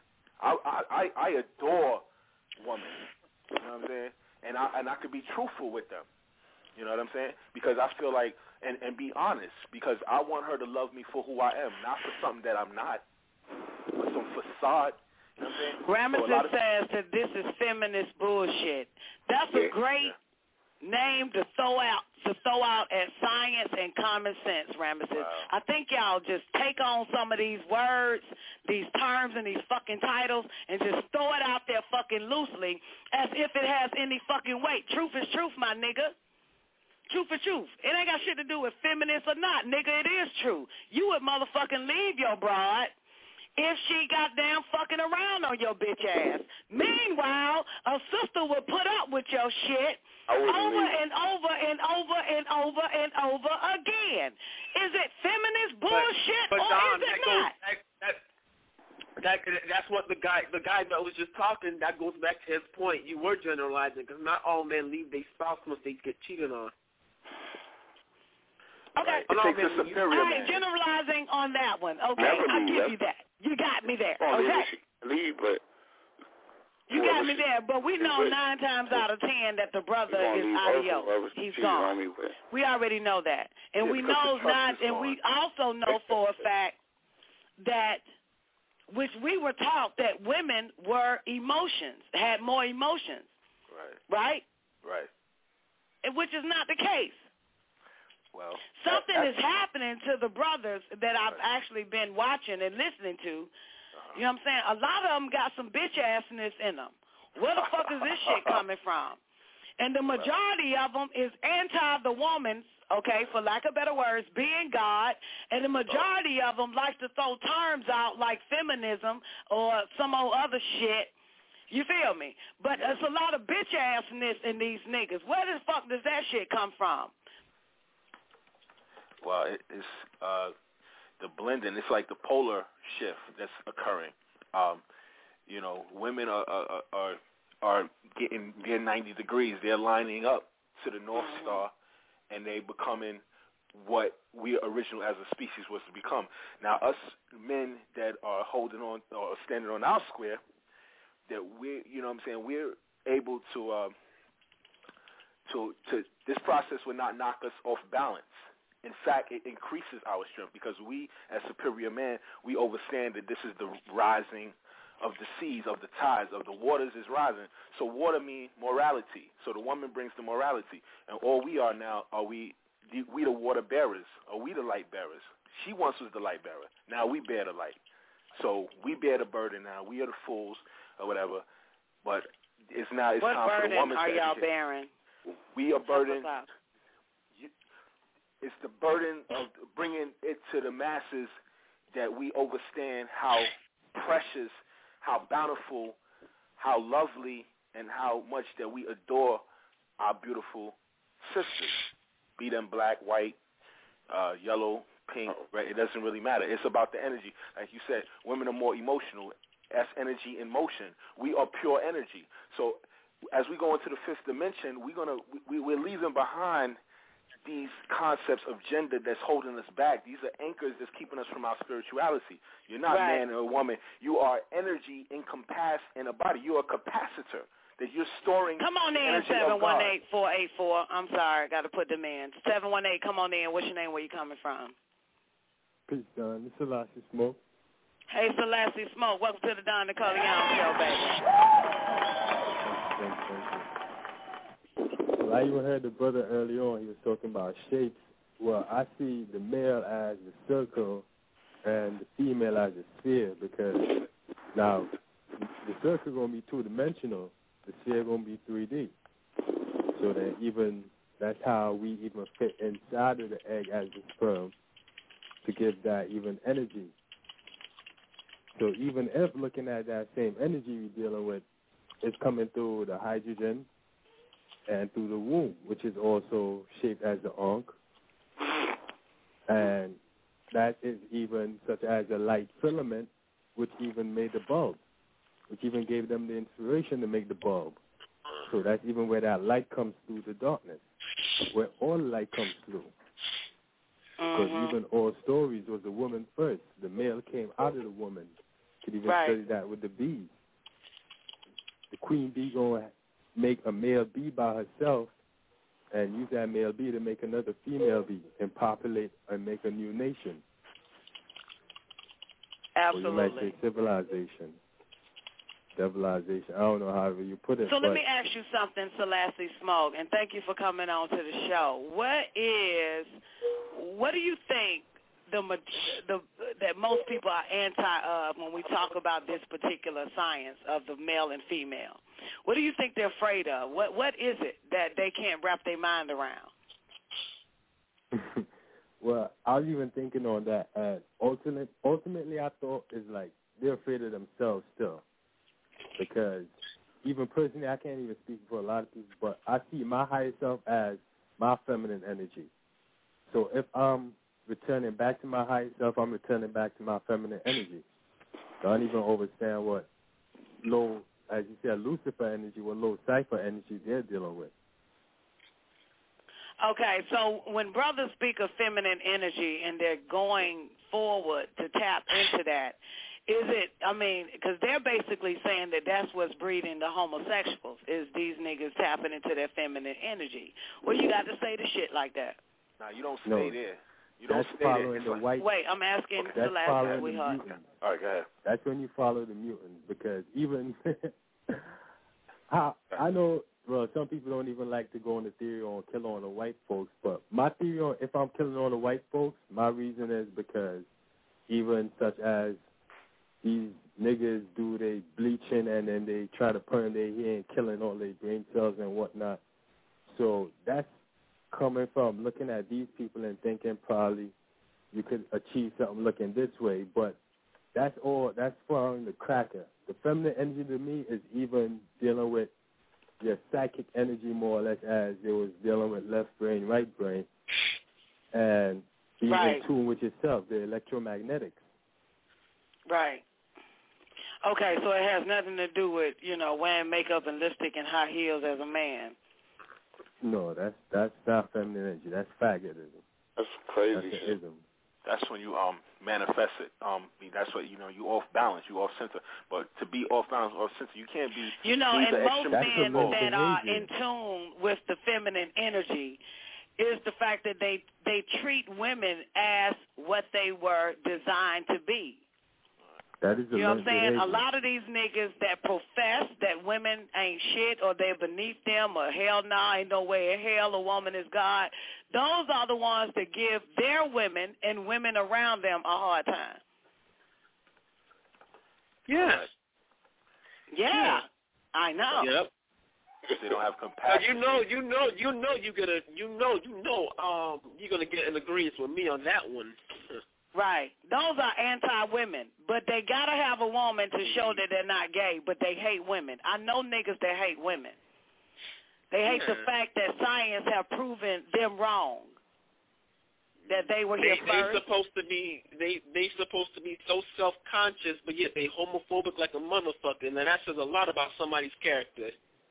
I adore women. You know what I'm saying? And I could be truthful with them. You know what I'm saying? Because I feel like, and be honest, because I want her to love me for who I am, not for something that I'm not. Some facade. You know what I'm saying? Ramesses says that this is feminist bullshit. That's a great name to throw out at science and common sense, Ramesses. Wow. I think y'all just take on some of these words, these terms, and these fucking titles, and just throw it out there fucking loosely as if it has any fucking weight. Truth is truth, my nigga. Truth is truth. It ain't got shit to do with feminist or not, nigga. It is true. You would motherfucking leave your broad if she got damn fucking around on your bitch ass. Meanwhile, a sister would put up with your shit over and over and over and over and over again. Is it feminist bullshit but or Don, is it not? That's what the guy that was just talking, that goes back to his point. You were generalizing because not all men leave their spouse once they get cheated on. Okay. It takes a superior man. Generalizing on that one. Okay, I'll give you that. You got me there. Only okay. if she leave, but You got me there, but we know 9 times out of 10 that the brother is adios. He's gone. We already know that, and we know and we also know for a fact that, which we were taught, that women were emotions, had more emotions. Right. And which is not the case. Well, something is happening to the brothers that I've actually been watching and listening to. You know what I'm saying? A lot of them got some bitch assness in them. Where the fuck is this shit coming from? And the majority of them is anti the woman, okay, for lack of better words, being God. And the majority of them like to throw terms out like feminism or some old other shit. You feel me? But there's a lot of bitch assness in these niggas. Where the fuck does that shit come from? Well, it's the blending. It's like the polar shift that's occurring. You know, women are getting their 90 degrees. They're lining up to the North Star, and they becoming what we originally as a species was to become. Now, us men that are holding on or standing on our square, that we, you know what I'm saying, we're able to this process will not knock us off balance. In fact, it increases our strength because we, as superior man, we understand that this is the rising of the seas, of the tides, of the waters is rising. So water means morality. So the woman brings the morality. And all we are now, are we the water bearers? Are we the light bearers? She once was the light bearer. Now we bear the light. So we bear the burden now. We are the fools or whatever. But it's now it's time for the woman to educate. What burden are y'all bearing? We are burdened. It's the burden of bringing it to the masses that we understand how precious, how bountiful, how lovely, and how much that we adore our beautiful sisters. Be them black, white, yellow, pink, red. It doesn't really matter. It's about the energy. Like you said, women are more emotional. That's energy in motion. We are pure energy. So as we go into the fifth dimension, we're leaving behind these concepts of gender that's holding us back. These are anchors that's keeping us from our spirituality. You're not man or woman. You are energy encompassed in a body. You are a capacitor that you're storing. Come on in, 718-484. I'm sorry, I got to put them in. 718, come on in. What's your name? Where you coming from? Peace, Don. This is Selassie Smoke. Hey, Selassie Smoke. Welcome to the Don Nicoleon Show, baby. Thank you. I even heard the brother early on, he was talking about shapes. Well, I see the male as the circle and the female as a sphere because now the circle going to be two-dimensional, the sphere going to be 3D. So that even that's how we even fit inside of the egg as the sperm to give that even energy. So even if looking at that same energy we're dealing with, it's coming through the hydrogen and through the womb, which is also shaped as the ankh. And that is even such as a light filament, which even made the bulb, which even gave them the inspiration to make the bulb. So that's even where that light comes through the darkness, where all light comes through. Because even all stories was the woman first. The male came out of the woman. You could even study that with the bees. The queen bee going to make a male bee by herself and use that male bee to make another female bee and populate and make a new nation. Absolutely. Or you might say civilization. Civilization. I don't know however you put it. So let me ask you something, Selassie Smoke, and thank you for coming on to the show. What do you think that most people are anti of when we talk about this particular science of the male and female? What do you think they're afraid of? What is it that they can't wrap their mind around? Well, I was even thinking on that. Ultimately, I thought it's like they're afraid of themselves still. Because even personally, I can't even speak for a lot of people, but I see my higher self as my feminine energy. So if I'm returning back to my higher self, I'm returning back to my feminine energy. So I don't even understand what low, as you said, Lucifer energy, what low cipher energy they're dealing with. Okay, so when brothers speak of feminine energy and they're going forward to tap into that, Is it, I mean, because they're basically saying that that's what's breeding the homosexuals, is these niggas tapping into their feminine energy. Well, you got to say the shit like that. Nah, you don't stay there. You That's don't stay following there. the white. Wait, I'm asking the last time we heard. All right, go ahead. That's when you follow the mutants, because even I know, well, some people don't even like to go on the theory on killing on the white folks, but my theory on if I'm killing on the white folks, my reason is because even such as these niggas do they bleaching and then they try to perm their hair and killing all their brain cells and whatnot. So that's coming from looking at these people and thinking probably you could achieve something looking this way, but that's following the cracker. The feminine energy to me is even dealing with your psychic energy more or less as it was dealing with left brain, right brain, and being in tune with yourself, the electromagnetics. Right. Okay, so it has nothing to do with, wearing makeup and lipstick and high heels as a man. No, that's not feminine energy. That's faggotism. That's crazy that's shit. That's when you manifest it. That's what you off balance, you off center. But to be off balance, off center, you can't be. And most men that are in tune with the feminine energy is the fact that they treat women as what they were designed to be. That is you know what I'm saying? A lot of these niggas that profess that women ain't shit or they're beneath them or hell nah, ain't no way in hell a woman is God, those are the ones that give their women and women around them a hard time. Yes. Yeah. I know. Yep. They don't have compassion. You're gonna get in agreement with me on that one. Right. Those are anti-women, but they got to have a woman to show that they're not gay, but they hate women. I know niggas that hate women. They hate the fact that science have proven them wrong, that they were here first. They supposed to be so self-conscious, but yet they homophobic like a motherfucker, and that says a lot about somebody's character.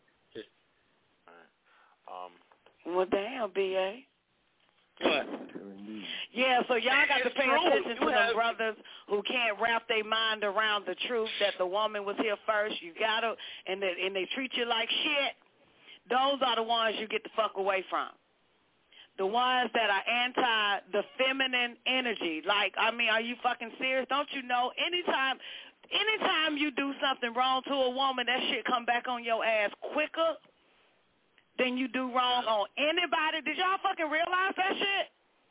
Well, damn, B.A. What? Yeah, so y'all got to pay attention to them brothers who can't wrap their mind around the truth that the woman was here first. You got to, and they treat you like shit. Those are the ones you get the fuck away from. The ones that are anti the feminine energy. Like, I mean, are you fucking serious? Don't you know anytime you do something wrong to a woman, that shit come back on your ass quicker than you do wrong on anybody? Did y'all fucking realize that shit?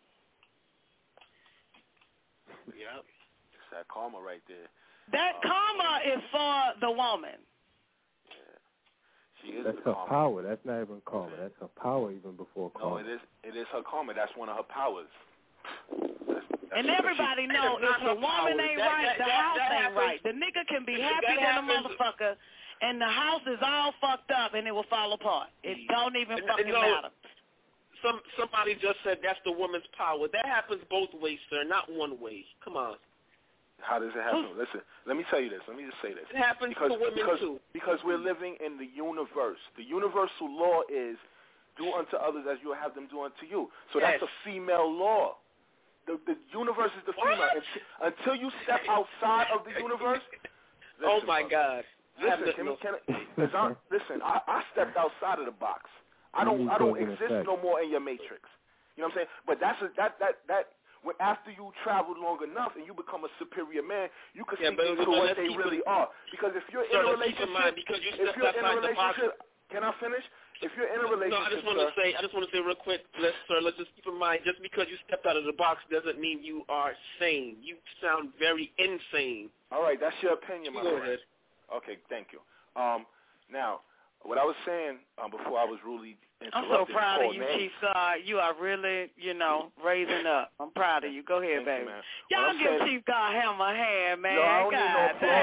Yeah. It's that karma right there. That karma is for the woman. Yeah. She is That's her power. That's not even karma. That's her power even before karma. No, it is her karma. That's one of her powers. And everybody knows if the woman ain't right, the house ain't right. The nigga can be happy than a motherfucker, and the house is all fucked up, and it will fall apart. It don't even fucking matter. Somebody just said that's the woman's power. That happens both ways, sir, not one way. Come on. How does it happen? Listen, let me tell you this. Let me just say this. It happens to women, too. Because we're living in the universe. The universal law is do unto others as you will have them do unto you. So that's a female law. The universe is the female. Until you step outside of the universe. Listen, oh, my God. Listen, I stepped outside of the box. I don't exist no more in your matrix. You know what I'm saying? But when after you travel long enough and you become a superior man, you can see into what they really are. Because if you're in a relationship, can I finish? If you're in a relationship, I just want to say real quick, let's just keep in mind, just because you stepped out of the box doesn't mean you are sane. You sound very insane. All right, that's your opinion, my friend. Go ahead. Okay, thank you. Now, what I was saying before I was rudely interrupted. I'm so proud of you, Chief God. You are really, raising up. I'm proud of you. Go ahead, baby. Y'all give Chief God him a hand, man. No, I don't need no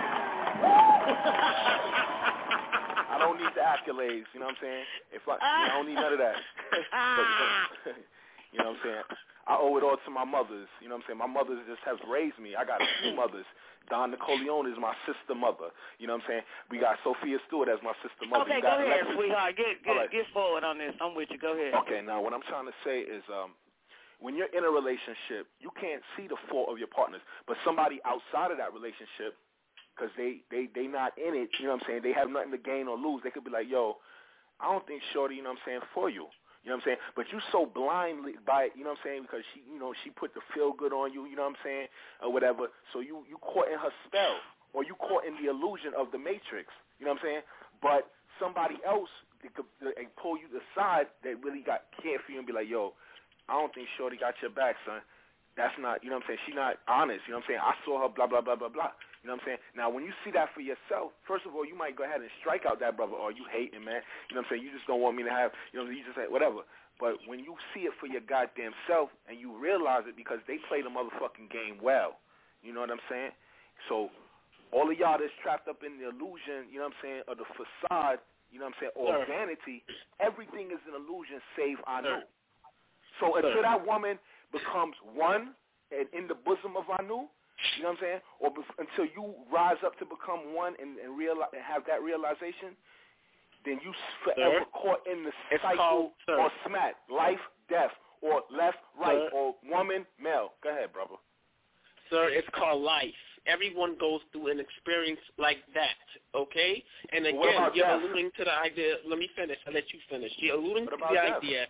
I don't need the accolades, you know what I'm saying? I don't need none of that. You know what I'm saying? I owe it all to my mothers, you know what I'm saying? My mothers just have raised me. I got a few mothers. Don Nicoleone is my sister mother. You know what I'm saying? We got Sophia Stewart as my sister mother. Okay, go ahead, sweetheart. Get forward on this. I'm with you. Go ahead. Okay, now what I'm trying to say is when you're in a relationship, you can't see the fault of your partners. But somebody outside of that relationship, because they not in it, you know what I'm saying, they have nothing to gain or lose, they could be like, yo, I don't think Shorty, you know what I'm saying, for you. You know what I'm saying? But you so blindly by it, you know what I'm saying, because she, you know, she put the feel good on you, you know what I'm saying, or whatever. So you caught in her spell, or you caught in the illusion of the Matrix. You know what I'm saying? But somebody else they pull you aside that really care for you and be like, yo, I don't think Shorty got your back, son. That's not, you know what I'm saying, she's not honest. You know what I'm saying? I saw her blah, blah, blah, blah, blah. You know what I'm saying? Now, when you see that for yourself, first of all, you might go ahead and strike out that brother, or you hating, man. You know what I'm saying? You just don't want me to have, you know, you just say whatever. But when you see it for your goddamn self and you realize it, because they play the motherfucking game well, you know what I'm saying? So all of y'all that's trapped up in the illusion, you know what I'm saying, of the facade, you know what I'm saying, or vanity, everything is an illusion save Anu. So until that woman becomes one and in the bosom of Anu, you know what I'm saying, or until you rise up to become one and realize and have that realization, then you forever caught in the cycle or smack, life, death, or left, right, or woman, male. Go ahead, brother. Sir, it's called life. Everyone goes through an experience like that, okay? And again, you're alluding to the idea. Let me finish. I'll let you finish. You're alluding to the idea.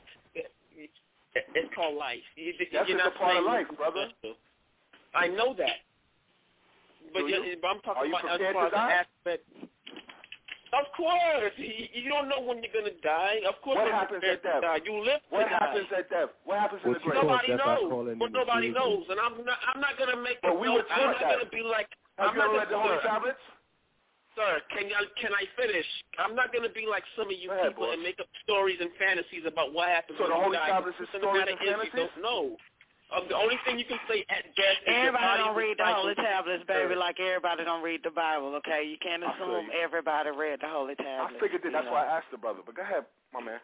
It's called life. That's you're not a part of life, brother. I know that. But I'm talking about as far as the aspect. Of course. You don't know when you're going to die. Of course. What happens at death? You live to What happens at death? What happens in the grave? Nobody knows. But nobody knows. And I'm not going to make I'm not going to be like. Have you ever read the Holy Tablets? Sir, can I finish? I'm not going to be like some of you people and make up stories and fantasies about what happens. So the Holy Tablets is stories and fantasies? You don't know. The only thing you can say at best is everybody don't read the Holy Tablets, baby, like everybody don't read the Bible, okay? You can't assume everybody read the Holy Tablets. I figured that. That's why I asked the brother. But go ahead, my man.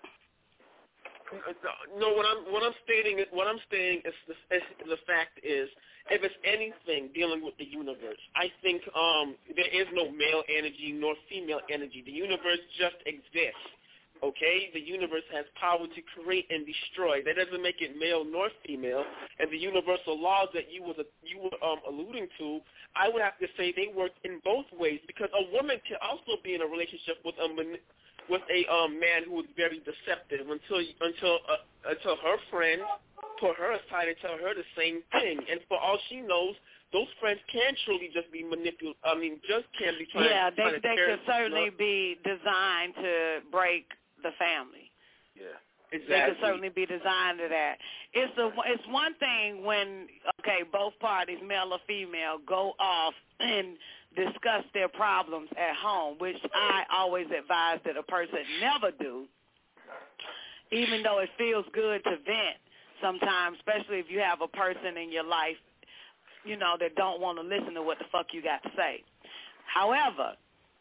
No, what I'm stating is the fact is, if it's anything dealing with the universe, I think there is no male energy nor female energy. The universe just exists. Okay, the universe has power to create and destroy. That doesn't make it male nor female. And the universal laws that you were alluding to, I would have to say they work in both ways, because a woman can also be in a relationship with a man who is very deceptive until her friends put her aside and tell her the same thing. And for all she knows, those friends can truly just be manipulated. I mean, just can be trying. Yeah, they could certainly be designed to break the family. Yeah, exactly. They could certainly be designed to that. It's one thing when both parties, male or female, go off and discuss their problems at home, which I always advise that a person never do, even though it feels good to vent sometimes, especially if you have a person in your life, you know, that don't want to listen to what the fuck you got to say. However,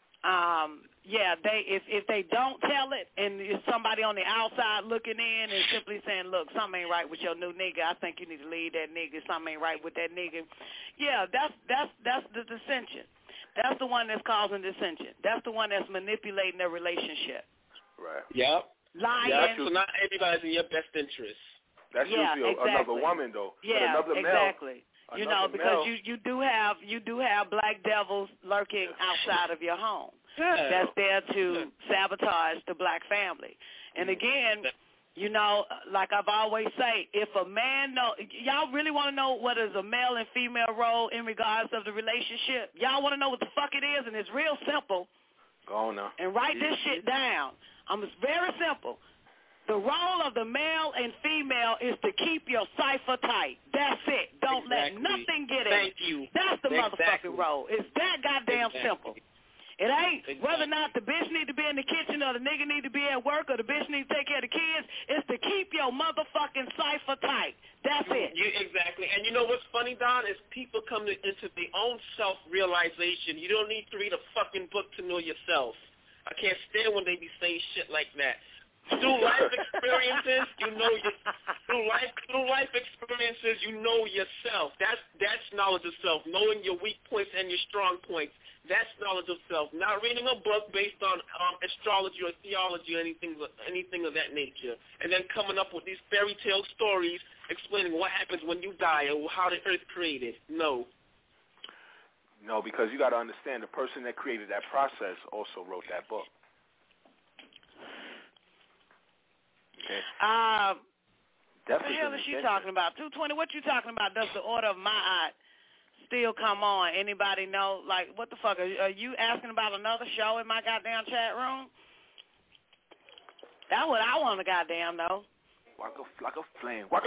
if they don't tell it and it's somebody on the outside looking in and simply saying, look, something ain't right with your new nigga, I think you need to leave that nigga, something ain't right with that nigga. Yeah, that's the dissension. That's the one that's causing dissension. That's the one that's manipulating their relationship. Right. Yep. Lying. Yeah, so not everybody's in your best interest. That's usually another woman, though. Yeah, but another exactly. Male, you know, because you do have black devils lurking outside of your home. Yeah. That's there to sabotage the black family. And again, you know, like I've always say, if a man y'all really want to know what is a male and female role in regards of the relationship? Y'all want to know what the fuck it is, and it's real simple. Go on now. And write this shit down. It's very simple. The role of the male and female is to keep your cipher tight. That's it. Don't let nothing get in. Thank you. That's the motherfucking role. It's that goddamn simple. It ain't whether or not the bitch need to be in the kitchen or the nigga need to be at work or the bitch need to take care of the kids. It's to keep your motherfucking cipher tight. That's it. Exactly. And you know what's funny, Don, is people come into their own self-realization. You don't need to read a fucking book to know yourself. I can't stand when they be saying shit like that. Through life experiences, you know through life experiences, you know yourself. That's knowledge of self, knowing your weak points and your strong points. That's knowledge of self. Not reading a book based on astrology or theology or anything of that nature, and then coming up with these fairy tale stories explaining what happens when you die or how the earth created. No, because you got to understand the person that created that process also wrote that book. Okay. What the hell is she talking about? 220, what you talking about? Does the order of Ma'at still come on? Anybody know? Like, what the fuck? Are you asking about another show in my goddamn chat room? That's what I want to goddamn know. Like a flame. Like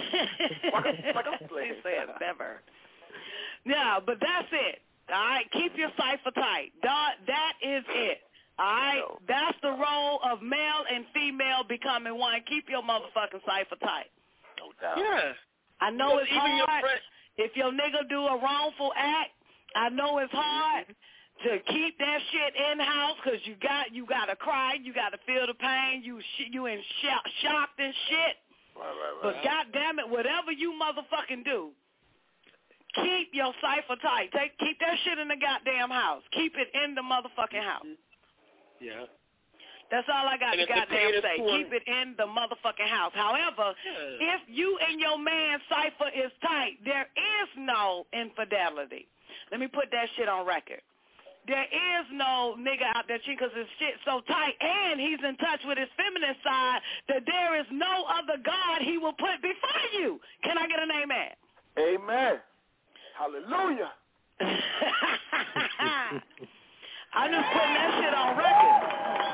a flame. She said never. Yeah, but that's it. All right, keep your cipher tight. That is it. All right, that's the role of male and female becoming one. Keep your motherfucking cipher tight. No doubt. Yeah. I know it's hard. If your nigga do a wrongful act, I know it's hard to keep that shit in house because you gotta cry, you gotta feel the pain, you in shocked and shit. Right. But goddamn it, whatever you motherfucking do, keep your cipher tight. Keep that shit in the goddamn house. Keep it in the motherfucking house. Yeah. That's all I got to goddamn say. Keep it in the motherfucking house. However, if you and your man cipher is tight, there is no infidelity. Let me put that shit on record. There is no nigga out there cheating because his shit so tight and he's in touch with his feminine side that there is no other God he will put before you. Can I get an amen? Amen. Hallelujah. I'm just putting that shit on record.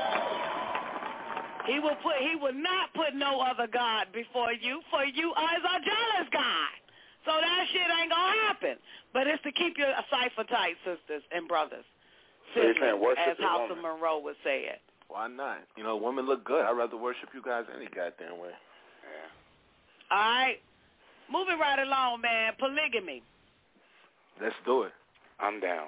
He will not put no other God before you, for you is a jealous God. So that shit ain't gonna happen. But it's to keep your cipher tight, sisters and brothers. Sisters, as House of Monroe would say it. Why not? Women look good. I'd rather worship you guys any goddamn way. Yeah. All right. Moving right along, man. Polygamy. Let's do it. I'm down.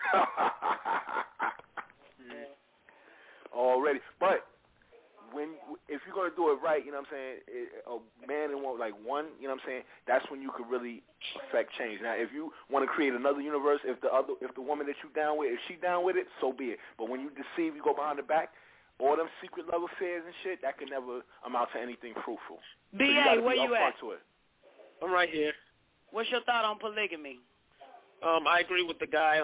Already. But if you're going to do it right, you know what I'm saying, a man and one, one, you know what I'm saying, that's when you could really affect change. Now, if you want to create another universe, if the woman that you down with, if she down with it, so be it. But when you deceive, you go behind the back, all them secret love affairs and shit, that can never amount to anything fruitful. B.A., where you at? I'm right here. What's your thought on polygamy? I agree with the guy.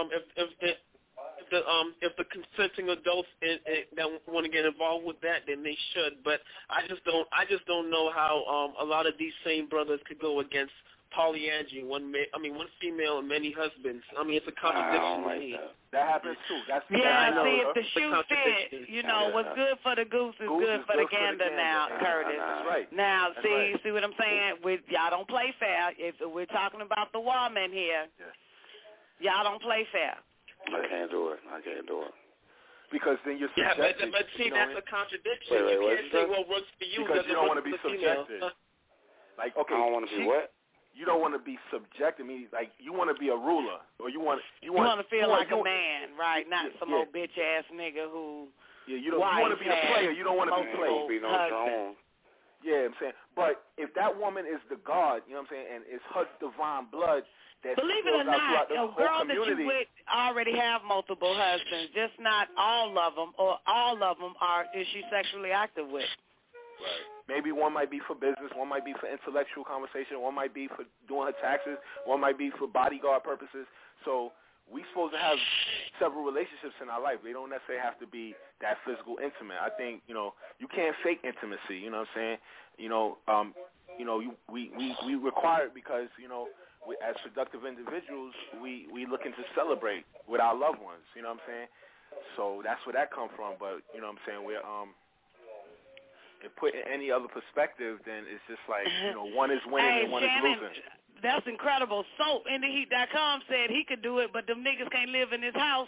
If the consenting adults that want to get involved with that, then they should. But I just don't know how a lot of these same brothers could go against polyandry. One female and many husbands. I mean, it's a contradiction to me. That happens too. If the shoe fit, what's good for the goose is good for the gander. Now, Curtis. That's right. Now, see what I'm saying? Y'all don't play fair. If we're talking about the woman here, y'all don't play fair. I can't do it. Because then you're subjected. But see, that's a contradiction. You can't say what works for you because you don't want to be subjected. I don't want to be what? You don't want to be subjected. I mean, you want to be a ruler, or you want to feel like a man, right? Not some old bitch ass nigga who. Yeah, you want to be a player. You don't want to be played. Be no drone. Yeah, I'm saying. But if that woman is the God, you know what I'm saying, and it's her divine blood that believe it or not, a girl that you would already have multiple husbands, just not all of them, or all of them is she sexually active with. Right. Maybe one might be for business, one might be for intellectual conversation, one might be for doing her taxes, one might be for bodyguard purposes. So we're supposed to have several relationships in our life. They don't necessarily have to be that physical intimate. I think, you can't fake intimacy, you know what I'm saying? We require it because, as productive individuals, we looking to celebrate with our loved ones, you know what I'm saying? So that's where that comes from. But, you know what I'm saying, we're if put in any other perspective, then it's just like, one is winning and one Shannon, is losing. That's incredible. Soap in the heat.com said he could do it, but them niggas can't live in his house.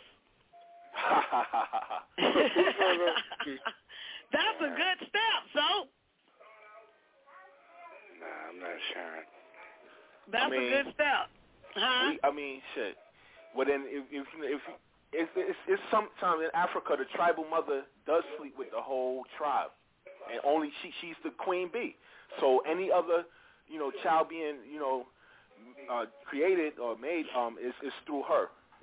That's a good step, Soap. Nah, I'm not sharing. That's a good step. Huh? Shit. Well, then, if it's sometimes in Africa, the tribal mother does sleep with the whole tribe. And only she's the queen bee. So any other, child being, created or made is through her.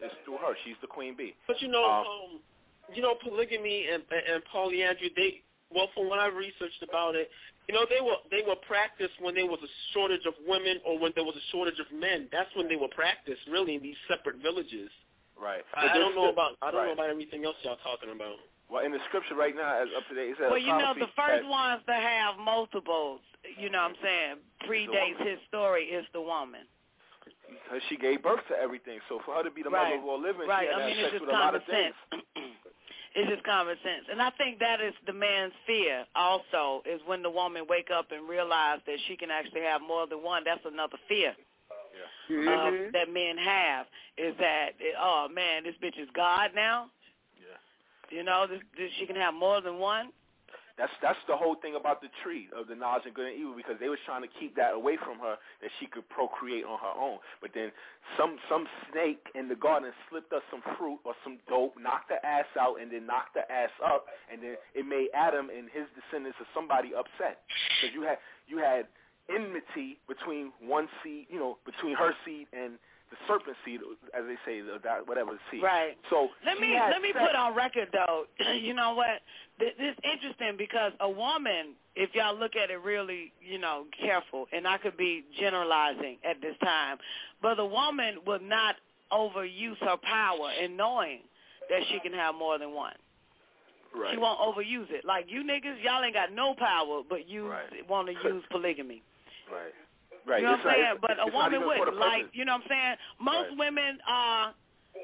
It's through her. She's the queen bee. But polygamy and polyandry, from what I researched about it, they were practiced when there was a shortage of women or when there was a shortage of men. That's when they were practiced, really, in these separate villages. Right. I don't know about everything else y'all talking about. Well, in the scripture right now, as up to date, it says. Well, the first ones to have multiples, predates his story is the woman. Because she gave birth to everything, so for her to be the mother of all living, she had to have sex with a lot of things. It's just common sense. And I think that is the man's fear also, is when the woman wake up and realize that she can actually have more than one. That's another fear that men have, is that, oh, man, this bitch is God now? Yeah. She can have more than one? That's the whole thing about the tree of the knowledge of good and evil, because they was trying to keep that away from her, that she could procreate on her own. But then some snake in the garden slipped us some fruit or some dope, knocked the ass out, and then knocked the ass up, and then it made Adam and his descendants or somebody upset, because you had enmity between one seed, between her seed and the serpent seed, as they say, whatever seed. Right. So let me put on record, though. You know what? This is interesting, because a woman, if y'all look at it really, careful, and I could be generalizing at this time, but a woman will not overuse her power in knowing that she can have more than one. Right. She won't overuse it. Like you niggas, y'all ain't got no power, but you want to use polygamy. Right. Right. You know what I'm saying? But a woman wouldn't. Like, you know what I'm saying? Most women are,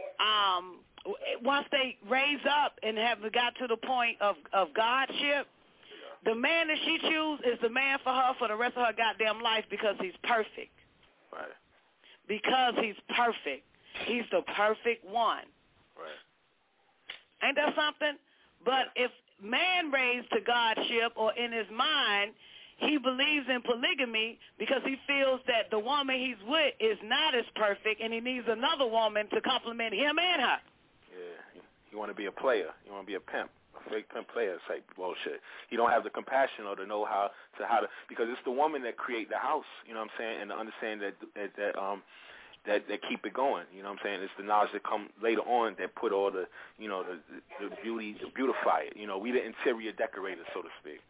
once they raise up and have got to the point of godship, the man that she chooses is the man for her for the rest of her goddamn life, because he's perfect. Right. Because he's perfect. He's the perfect one. Right. Ain't that something? But if man raised to godship, or in his mind, he believes in polygamy because he feels that the woman he's with is not as perfect, and he needs another woman to complement him and her. Yeah, you want to be a player. You want to be a pimp, a fake pimp player type bullshit. You don't have the compassion or the know how to, because it's the woman that create the house. You know what I'm saying, and the understanding that keep it going. You know what I'm saying? It's the knowledge that come later on that put all the the beauty, to beautify it. We the interior decorators, so to speak.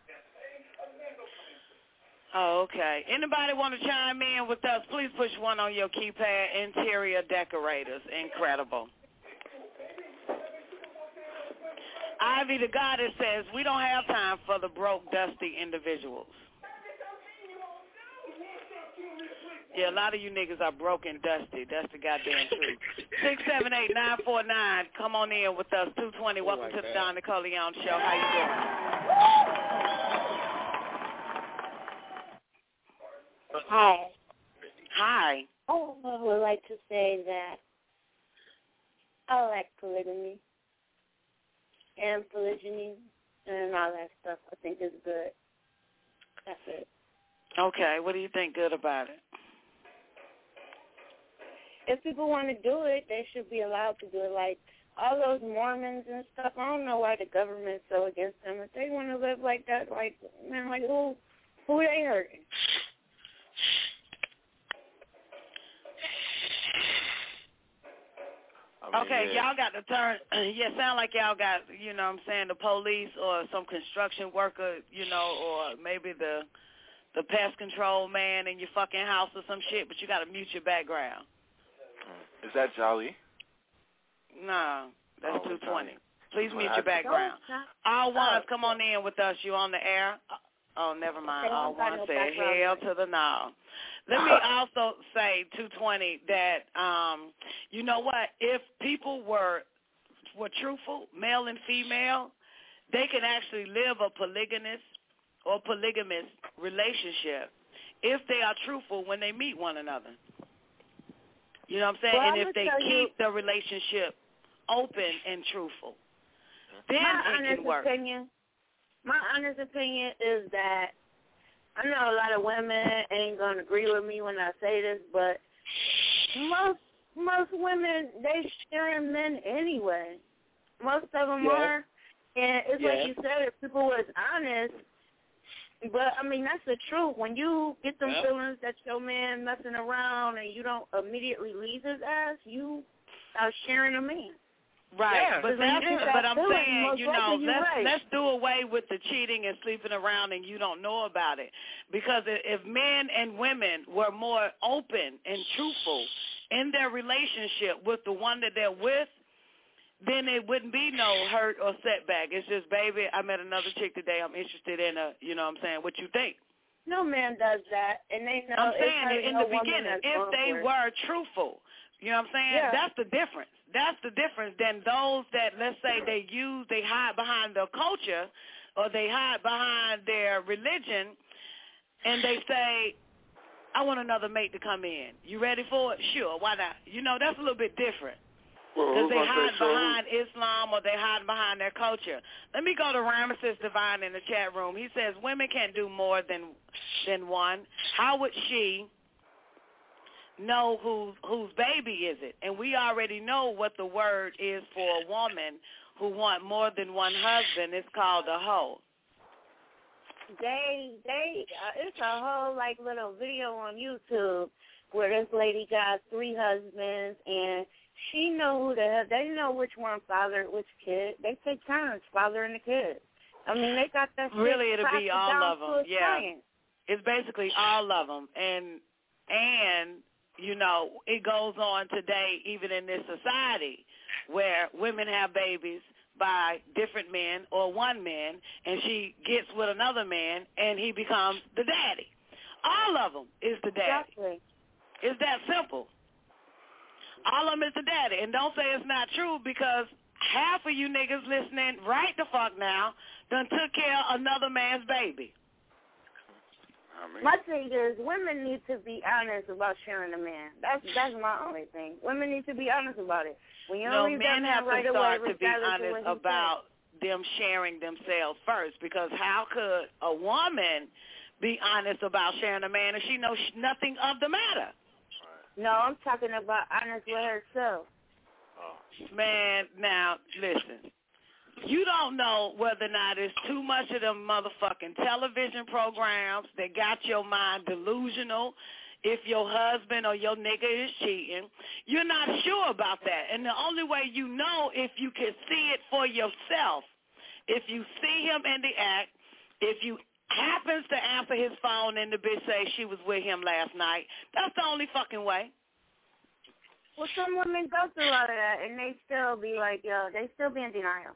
Oh, okay. Anybody want to chime in with us? Please push 1 on your keypad. Interior decorators. Incredible. Ivy the Goddess says, we don't have time for the broke, dusty individuals. Yeah, a lot of you niggas are broke and dusty. That's the goddamn truth. 678-949. Come on in with us. 220. Welcome to the Don Nicoleon Show. How you doing? Hi. Hi. Oh, I would like to say that I like polygamy and polygyny and all that stuff. I think it's good. That's it. Okay. What do you think good about it? If people want to do it, they should be allowed to do it. Like all those Mormons and stuff, I don't know why the government's so against them. If they want to live like that, who are they hurting? Okay, y'all got to turn, sound like y'all got, the police or some construction worker, or maybe the pest control man in your fucking house or some shit, but you got to mute your background. Is that Jolly? No, that's 220. Please mute your background. All ones, come on in with us. You on the air? Oh, never mind. All ones say hell to the no. Let me also say, 220, that, you know what, if people were truthful, male and female, they can actually live a polygamous or polygamous relationship if they are truthful when they meet one another. You know what I'm saying? Well, and if they keep the relationship open and truthful, then it can work. My honest opinion is that I know a lot of women ain't going to agree with me when I say this, but most women, they sharing men anyway. Most of them are. And it's like you said, if people was honest, but, I mean, that's the truth. When you get them feelings that your man messing around and you don't immediately leave his ass, you sharing a man. Right, Yeah, but I'm saying, you know, let's do away with the cheating and sleeping around and you don't know about it. Because if men and women were more open and truthful in their relationship with the one that they're with, then it wouldn't be no hurt or setback. It's just, baby, I met another chick today. I'm interested in her. You know what I'm saying? What you think? No man does that, and they know. I'm saying in the beginning, if they were truthful, you know what I'm saying? Yeah. That's the difference. That's the difference than those that, let's say, they hide behind their culture or they hide behind their religion, and they say, I want another mate to come in. You ready for it? Sure, why not? You know, that's a little bit different. Because they hide behind Islam or they hide behind their culture. Let me go to Ramesses Divine in the chat room. He says women can't do more than one. How would she know whose baby is it? And we already know what the word is for a woman who want more than one husband. It's called a hoe. It's a whole like little video on YouTube where this lady got 3 husbands and she know they know which one fathered which kid. They take turns fathering the kids. I mean, they got that shit. Really, it'll be all of them. Yeah, science. It's basically all of them, and you know, it goes on today, even in this society, where women have babies by different men or one man, and she gets with another man, and he becomes the daddy. All of them is the daddy. Exactly. It's that simple. All of them is the daddy. And don't say it's not true, because half of you niggas listening right the fuck now done took care of another man's baby. My thing is, women need to be honest about sharing a man. That's my only thing. Women need to be honest about it. When you don't leave that man right away, men have to start to be honest about them sharing themselves first, because how could a woman be honest about sharing a man if she knows nothing of the matter? No, I'm talking about honest with herself. Man, now, listen. You don't know whether or not it's too much of them motherfucking television programs that got your mind delusional. If your husband or your nigga is cheating, you're not sure about that. And the only way you know, if you can see it for yourself, if you see him in the act, if you happens to answer his phone and the bitch say she was with him last night, that's the only fucking way. Well, some women go through all of that, and they still be like, they still be in denial.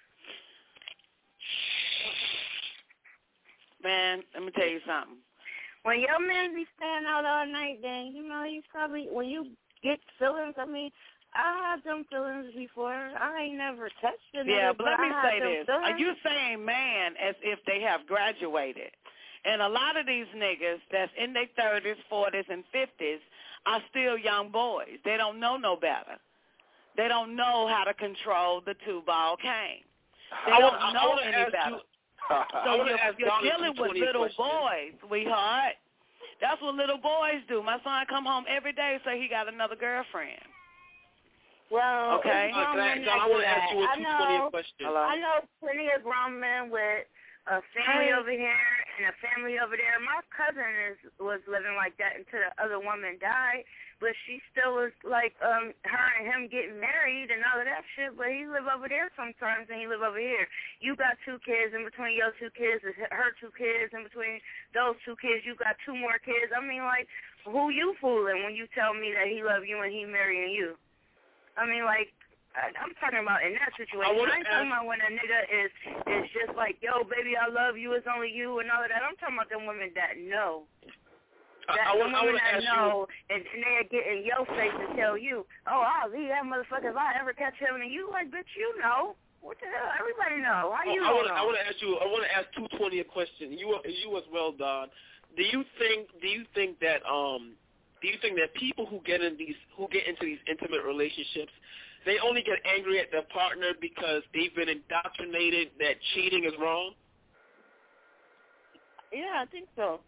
Man, let me tell you something. When your man be staying out all night, then, you know, you probably, when you get feelings, I mean, I had them feelings before. I ain't never touched it. Yeah, but let me say this. Are you saying man as if they have graduated? And a lot of these niggas that's in their 30s, 40s, and 50s are still young boys. They don't know no better. They don't know how to control the 2-ball cane. They don't know any better. So you're dealing with little boys, sweetheart. That's what little boys do. My son come home every day and say he got another girlfriend. Well, okay. I want to ask you a 220 question. I know plenty of grown men with a family over here and a family over there. My cousin was living like that until the other woman died, but she still was like her and him getting married and all of that shit, but he live over there sometimes and he live over here. You got 2 kids, in between your 2 kids is her 2 kids, in between those 2 kids you got 2 more kids. I mean, like, who you fooling when you tell me that he love you and he marrying you? I mean, like, I'm talking about in that situation. I ain't talking about when a nigga is just like, yo, baby, I love you, it's only you, and all of that. I'm talking about them women that know. And they get in your face and tell you, oh, I'll leave that motherfucker if I ever catch him. And you like, bitch, you know. What the hell? Everybody know. How you know? I want to ask 220 a question. You as well, Don. Do you think that people who get into these intimate relationships, they only get angry at their partner because they've been indoctrinated that cheating is wrong? Yeah, I think so.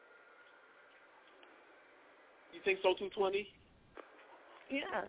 You think so, 220? Yeah.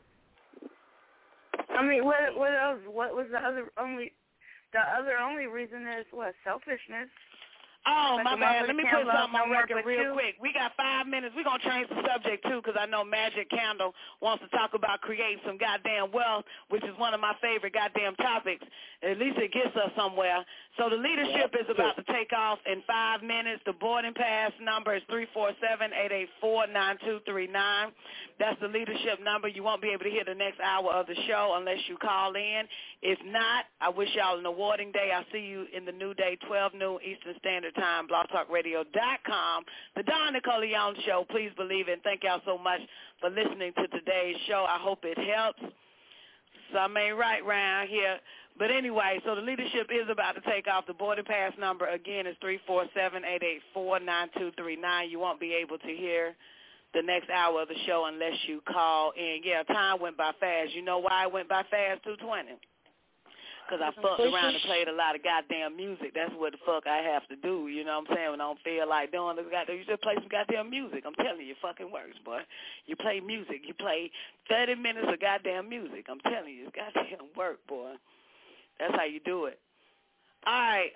I mean, what else? What was the other only reason is what? Selfishness. Oh, my bad. Let me put something on record real quick. We got 5 minutes. We're going to change the subject, too, because I know Magic Candle wants to talk about creating some goddamn wealth, which is one of my favorite goddamn topics. At least it gets us somewhere. So the leadership is about to take off in 5 minutes. The boarding pass number is 347-884-9239. That's the leadership number. You won't be able to hear the next hour of the show unless you call in. If not, I wish y'all an awarding day. I'll see you in the new day, 12 noon Eastern Standard Time, blogtalkradio.com. The Don Nicoleone Show. Please believe it. Thank y'all so much for listening to today's show. I hope it helps. Some ain't right around here. But anyway, so the leadership is about to take off. The boarding pass number, again, is 347-884-9239. You won't be able to hear the next hour of the show unless you call in. Yeah, time went by fast. You know why it went by fast, 220? Because I fucked around and played a lot of goddamn music. That's what the fuck I have to do, you know what I'm saying, when I don't feel like doing this goddamn. You just play some goddamn music. I'm telling you, it fucking works, boy. You play music. You play 30 minutes of goddamn music. I'm telling you, it's goddamn work, boy. That's how you do it. All right,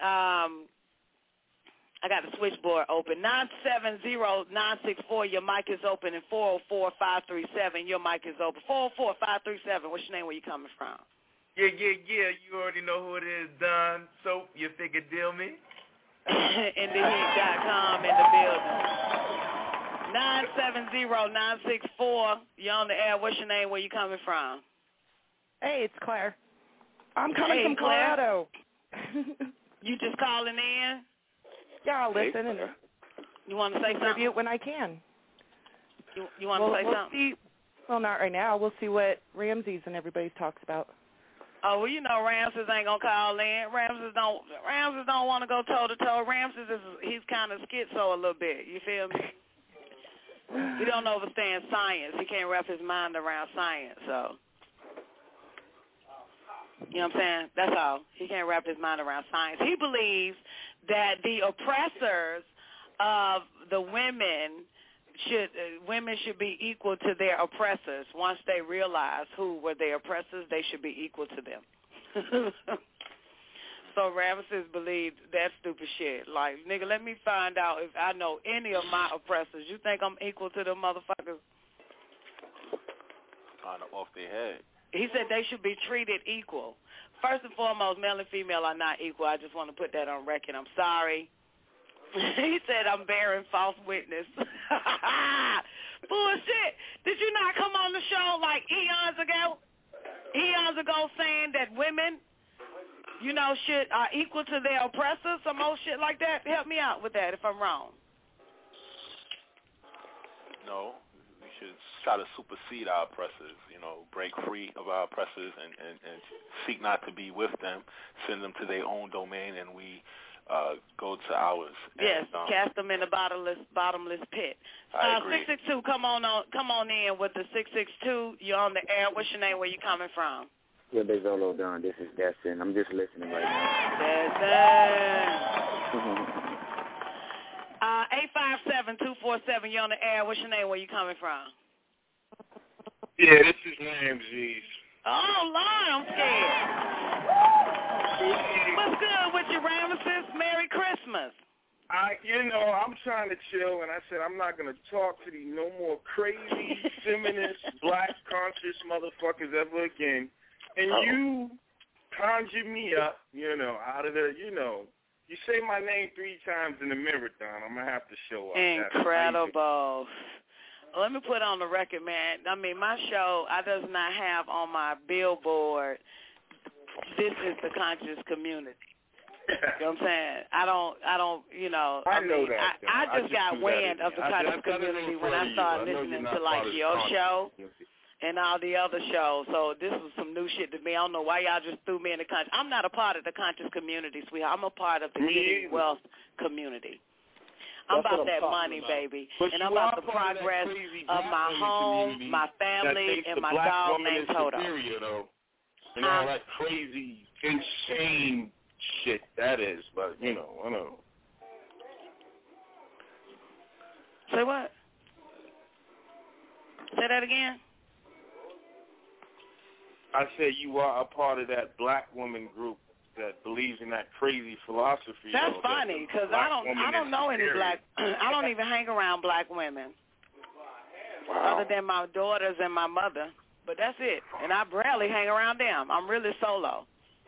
I got the switchboard open. 970-964, your mic is open, and 404-537, your mic is open. 404-537, what's your name, where you coming from? Yeah. You already know who it is, Don. So, you figure deal me? InTheHeat.com in the building. 970-964, you're on the air. What's your name? Where you coming from? Hey, it's Claire. I'm coming from Colorado. You just calling in? Yeah, I'll listen and you want to say something? When I can. You want to say something? Well, not right now. We'll see what Ramses and everybody talks about. Oh, well, you know Ramses ain't gonna call in. Ramses don't want to go toe to toe. Ramses he's kind of schizo a little bit. You feel me? He don't understand science. He can't wrap his mind around science. So, you know what I'm saying? That's all. He can't wrap his mind around science. He believes that the oppressors of the women should be equal to their oppressors. Once they realize who were their oppressors, they should be equal to them. So Ramses believed that stupid shit. Like, nigga, let me find out if I know any of my oppressors. You think I'm equal to them motherfuckers? Kind of off their head. He said they should be treated equal. First and foremost, male and female are not equal. I just want to put that on record. I'm sorry. He said I'm bearing false witness. Bullshit. Did you not come on the show like eons ago saying that women, are equal to their oppressors, some old shit like that? Help me out with that if I'm wrong. No, we should try to supersede our oppressors, break free of our oppressors and seek not to be with them, send them to their own domain, and we go to ours. Yes, and, cast them in the bottomless pit. 662, come on in with the 662. You're on the air. What's your name? Where you coming from? Yeah, Bezolo Don. This is Destin. I'm just listening right now. Destin. 857-247. You're on the air. What's your name? Where you coming from? Yeah, this is Ramses. Oh, Lord, I'm scared. What's good with you, Ramses? Merry Christmas. I'm trying to chill, and I said I'm not going to talk to these no more crazy, feminist, black-conscious motherfuckers ever again. And you conjure me up, out of the, you say my name 3 times in the mirror, Don. I'm going to have to show up. Incredible. Let me put on the record, man. I mean, my show, I does not have on my billboard, this is the conscious community. You know what I'm saying? I don't, I just got wind of the conscious community when I started listening to, like, your show and all the other shows. So this was some new shit to me. I don't know why y'all just threw me in the conscious. I'm not a part of the conscious community, sweetheart. I'm a part of the Getting Wealth community. I'm about that money, baby. And I'm about the progress of my home, my family, and my dog named Toto. And all that crazy, insane shit that is, but, I know. Say what? Say that again? I said you are a part of that black woman group that believes in that crazy philosophy. That's funny because I don't know any black. I don't even hang around black women, other than my daughters and my mother. But that's it, and I barely hang around them. I'm really solo.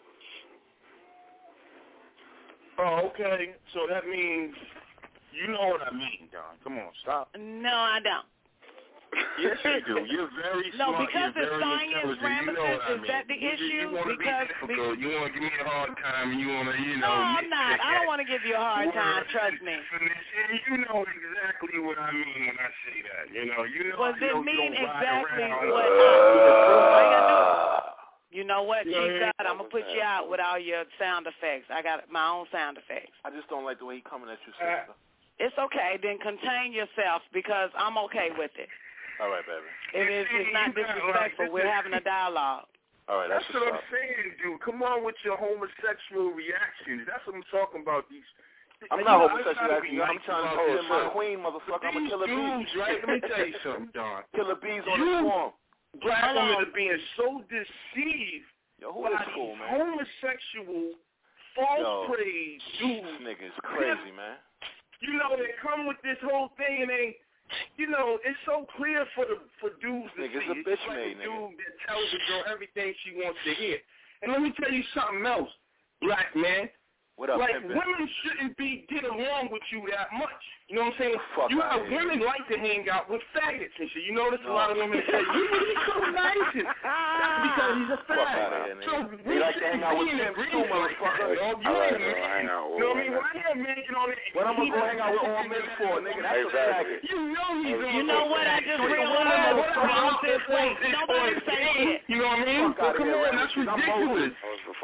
Oh, okay. So that means you know what I mean, Don. Come on, stop. No, I don't. Yes, you do. You're very smart. No, because you're it's very science, Ramesses. Is that the issue? You want to be difficult. You want to give me a hard time. You want to, No, I'm not. I don't want to give you a hard time. Trust me. And you know exactly what I mean when I say that. You know. Well, it mean exactly what I got to do. You know what, Chief God, I'm going to put you out with all your sound effects. I got my own sound effects. I just don't like the way he coming at you, sister. It's okay. Then contain yourself because I'm okay with it. All right, baby. It's not disrespectful. We're having a dialogue. All right, that's what I'm saying, dude. Come on with your homosexual reactions. That's what I'm talking about. I'm not homosexual. I'm trying to kill my queen, motherfucker. I'm a killer bees. Right? Let me tell you something, Don. Killer bees on the swarm. Black women are being so deceived by these homosexual false praise dudes. This nigga's crazy, man. You know, they come with this whole thing and they, you know, it's so clear for dudes to see. Nigga's a bitch made, nigga. Dude that tells the girl everything she wants to hear. And let me tell you something else, black man. What up, like, pimpin'? women shouldn't get along with you that much. You know what I'm saying? Fuck women like to hang out with faggots and shit. You notice a lot of women say, he's so nice. That's because he's a faggot. So they like to hang out with him too, motherfucker. You know what I mean? Why you making all that? What I'm going to go hang out with all men for, nigga? That's a faggot. You know he's You know what? I just realized. Wait, nobody say it. You know what I mean? Come on, that's ridiculous.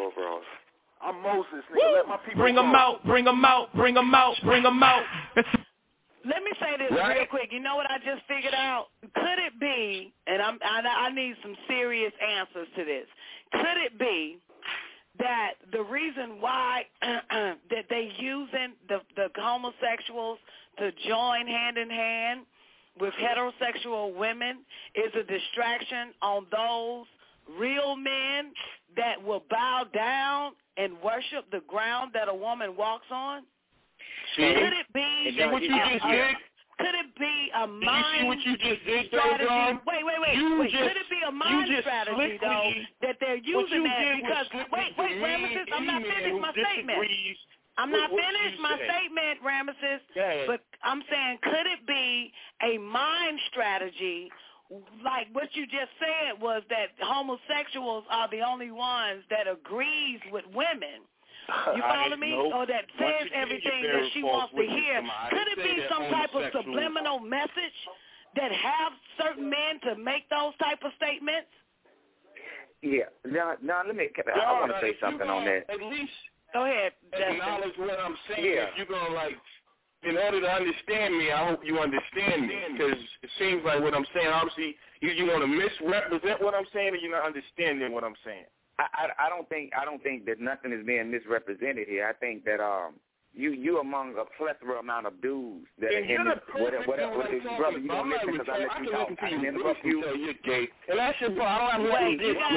I'm Moses, nigga. Let my people bring them out, bring them out, bring them out, bring them out. Let me say this real quick. You know what I just figured out? Could it be, and I need some serious answers to this, could it be that the reason why that they using the homosexuals to join hand in hand with heterosexual women is a distraction on those real men that will bow down and worship the ground that a woman walks on? Could it be? See what you just did? Could it be a mind see what you just did, strategy? Wait. Could it be a mind strategy, though, that they're using that because, wait, Ramesses, I'm not finished my statement. I'm not finished my statement, Ramesses, but I'm saying could it be a mind strategy like what you just said was that homosexuals are the only ones that agrees with women. You follow me? Or that says everything that she wants to hear. Could it be some type of subliminal message that have certain men to make those type of statements? Yeah. Now let me. I want to say something on that. At least go ahead. Acknowledge what I'm saying. Yeah. If you're gonna in order to understand me, I hope you understand me, because it seems like what I'm saying, obviously, you want to misrepresent what I'm saying, or you're not understanding what I'm saying. I don't think that nothing is being misrepresented here. I think that you among a plethora amount of dudes that are in this, whatever, brother, you don't listen because I let you talk. I didn't interrupt you. You're gay. And that's your problem. I'm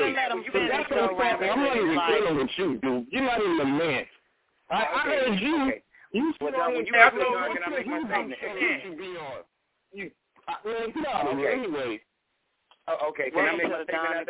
not even dealing with you, dude. You're not even a man. I heard you. Okay. You when you get done, can I make my statement? Anyway. Okay, can I make my statement?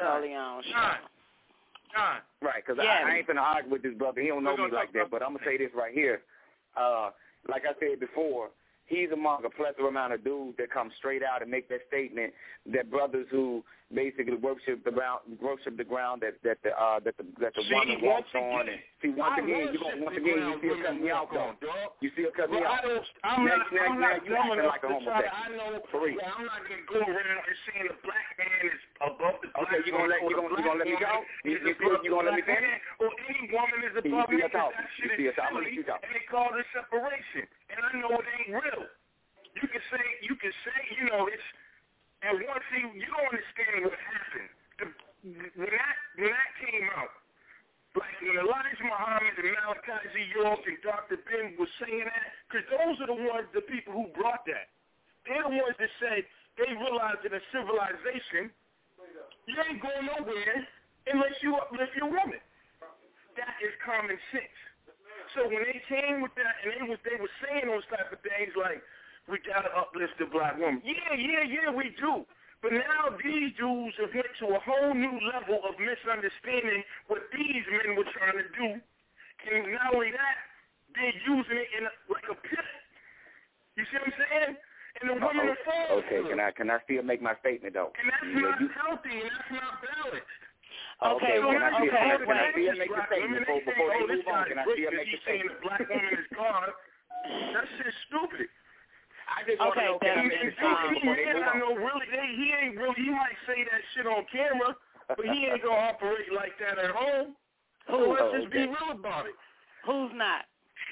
Right, because I ain't finna argue with this brother. He don't know me like that, but I'm going to say this right here. Like I said before, he's among a plethora amount of dudes that come straight out and make that statement that brothers who basically worship the ground that the woman walks on. And see, once again, you still cut me out, though. You still cut me out. I'm not like a homosexual. For real. I'm not gonna go around and saying the black man is above the black. Okay, you gonna let me go? You gonna let me finish? Or any woman is above me. That shit is silly, and they call it separation. And I know it ain't real. You can say, you know, it's. And one thing, you don't understand what happened. When that came out, like when Elijah Muhammad and Malachi Z. York and Dr. Ben was saying that, because those are the people who brought that. They're the ones that said they realized that in civilization, you ain't going nowhere unless you uplift your woman. that is common sense. So when they came with that, and they were saying those type of things like, we gotta uplift the black woman. Yeah, we do. But now these dudes have went to a whole new level of misunderstanding what these men were trying to do. And not only that, they're using it in like a pit. You see what I'm saying? And the women are falling. Okay, can I still make my statement though? And that's not healthy, and that's not balanced. Okay, so can I still make the black statement women, before they move on? Can I still make the he's saying statement? the black woman is God. That's just stupid. I just want to know, can I make the statement before they move on? I know really, he might say that shit on camera, but he ain't gonna operate like that at home. So let's just be real about it. Who's not?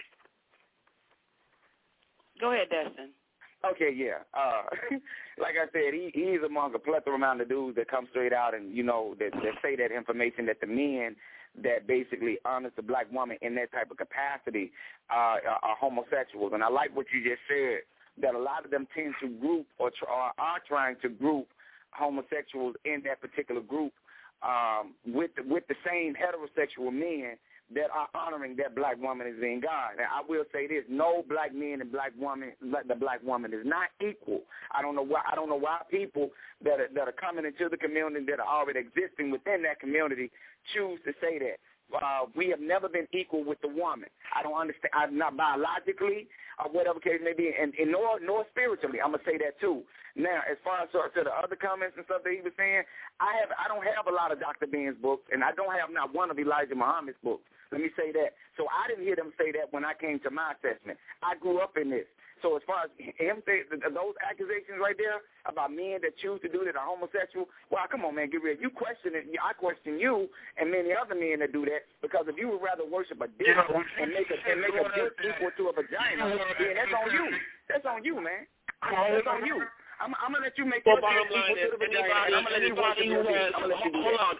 Go ahead, Destin. Okay, yeah. Like I said, he's among a plethora amount of dudes that come straight out and, that say that information, that the men that basically honors the black woman in that type of capacity are homosexuals. And I like what you just said, that a lot of them tend to group or are trying to group homosexuals in that particular group with the same heterosexual men that are honoring that black woman as being God. Now, I will say this: no black man and the black woman is not equal. I don't know why people that are coming into the community that are already existing within that community choose to say that. We have never been equal with the woman. I don't understand. I'm not biologically or whatever case may be, and nor spiritually. I'm gonna say that too. Now, as far as to the other comments and stuff that he was saying, I don't have a lot of Dr. Ben's books, and I don't have not one of Elijah Muhammad's books. Let me say that. So I didn't hear them say that when I came to my assessment. I grew up in this. So as far as him saying those accusations right there about men that choose to do that are homosexual, well, come on, man, get real. You question it. I question you and many other men that do that, because if you would rather worship a dick and make a dick equal to a vagina, then that's on you. That's on you, man. That's on you. I'm going to let you make your dick equal to the vagina, and I'm going to let you worship your dick. I'm going to let you do that.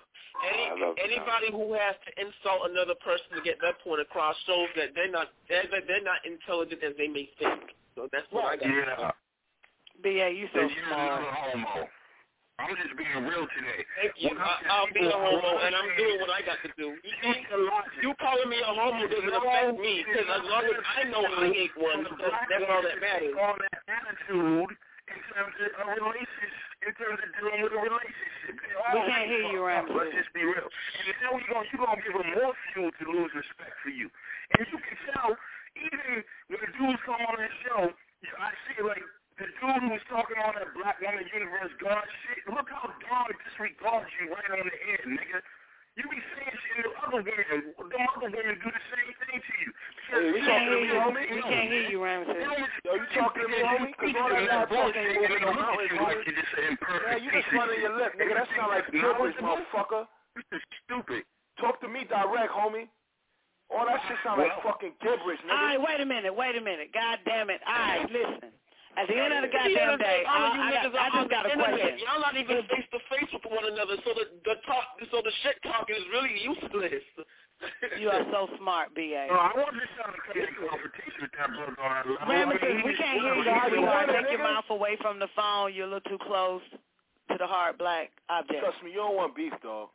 Anybody who has to insult another person to get that point across shows that they're not intelligent as they may think. So that's what I got. Yeah. B.A., you so smart. Homo. I'm just being real today. Thank you. I'll be a homo, and I'm doing what I got to do. You calling me a homo doesn't affect me, because as long as I know I ain't one, that's all that matters. On that attitude in terms of a relationship, in terms of dealing with a relationship. We can't hear you, Ramsey. Let's just be real. And now you're going to give them more fuel to lose respect for you. And you can tell, even when the dudes come on that show, I see like the dude who was talking on that Black Woman Universe God shit, look how dog disregards you right on the air, nigga. You be saying shit to other women. Them other women do the same thing to you. Hey, we can't hear you, homie. We can't hear you, Ramsey. Yo, you talking to me, homie? Because all that guy talking ain't moving no mountains, homie. Yeah, you just running your lip, nigga. That sound like privilege, motherfucker. This is stupid. Talk to me direct, homie. All that shit sound like fucking gibberish, nigga. All right, wait a minute. God damn it. All right, listen. At the end of the goddamn day, I just got a question. Y'all not even face to face with one another, so the shit talking is really useless. You are so smart, B.A. I wasn't trying to create a competition with that brother. Ramesses, we can't hear you. You want to take your mouth away from the phone. You're a little too close to the hard black object. Trust me, you don't want beef, dog.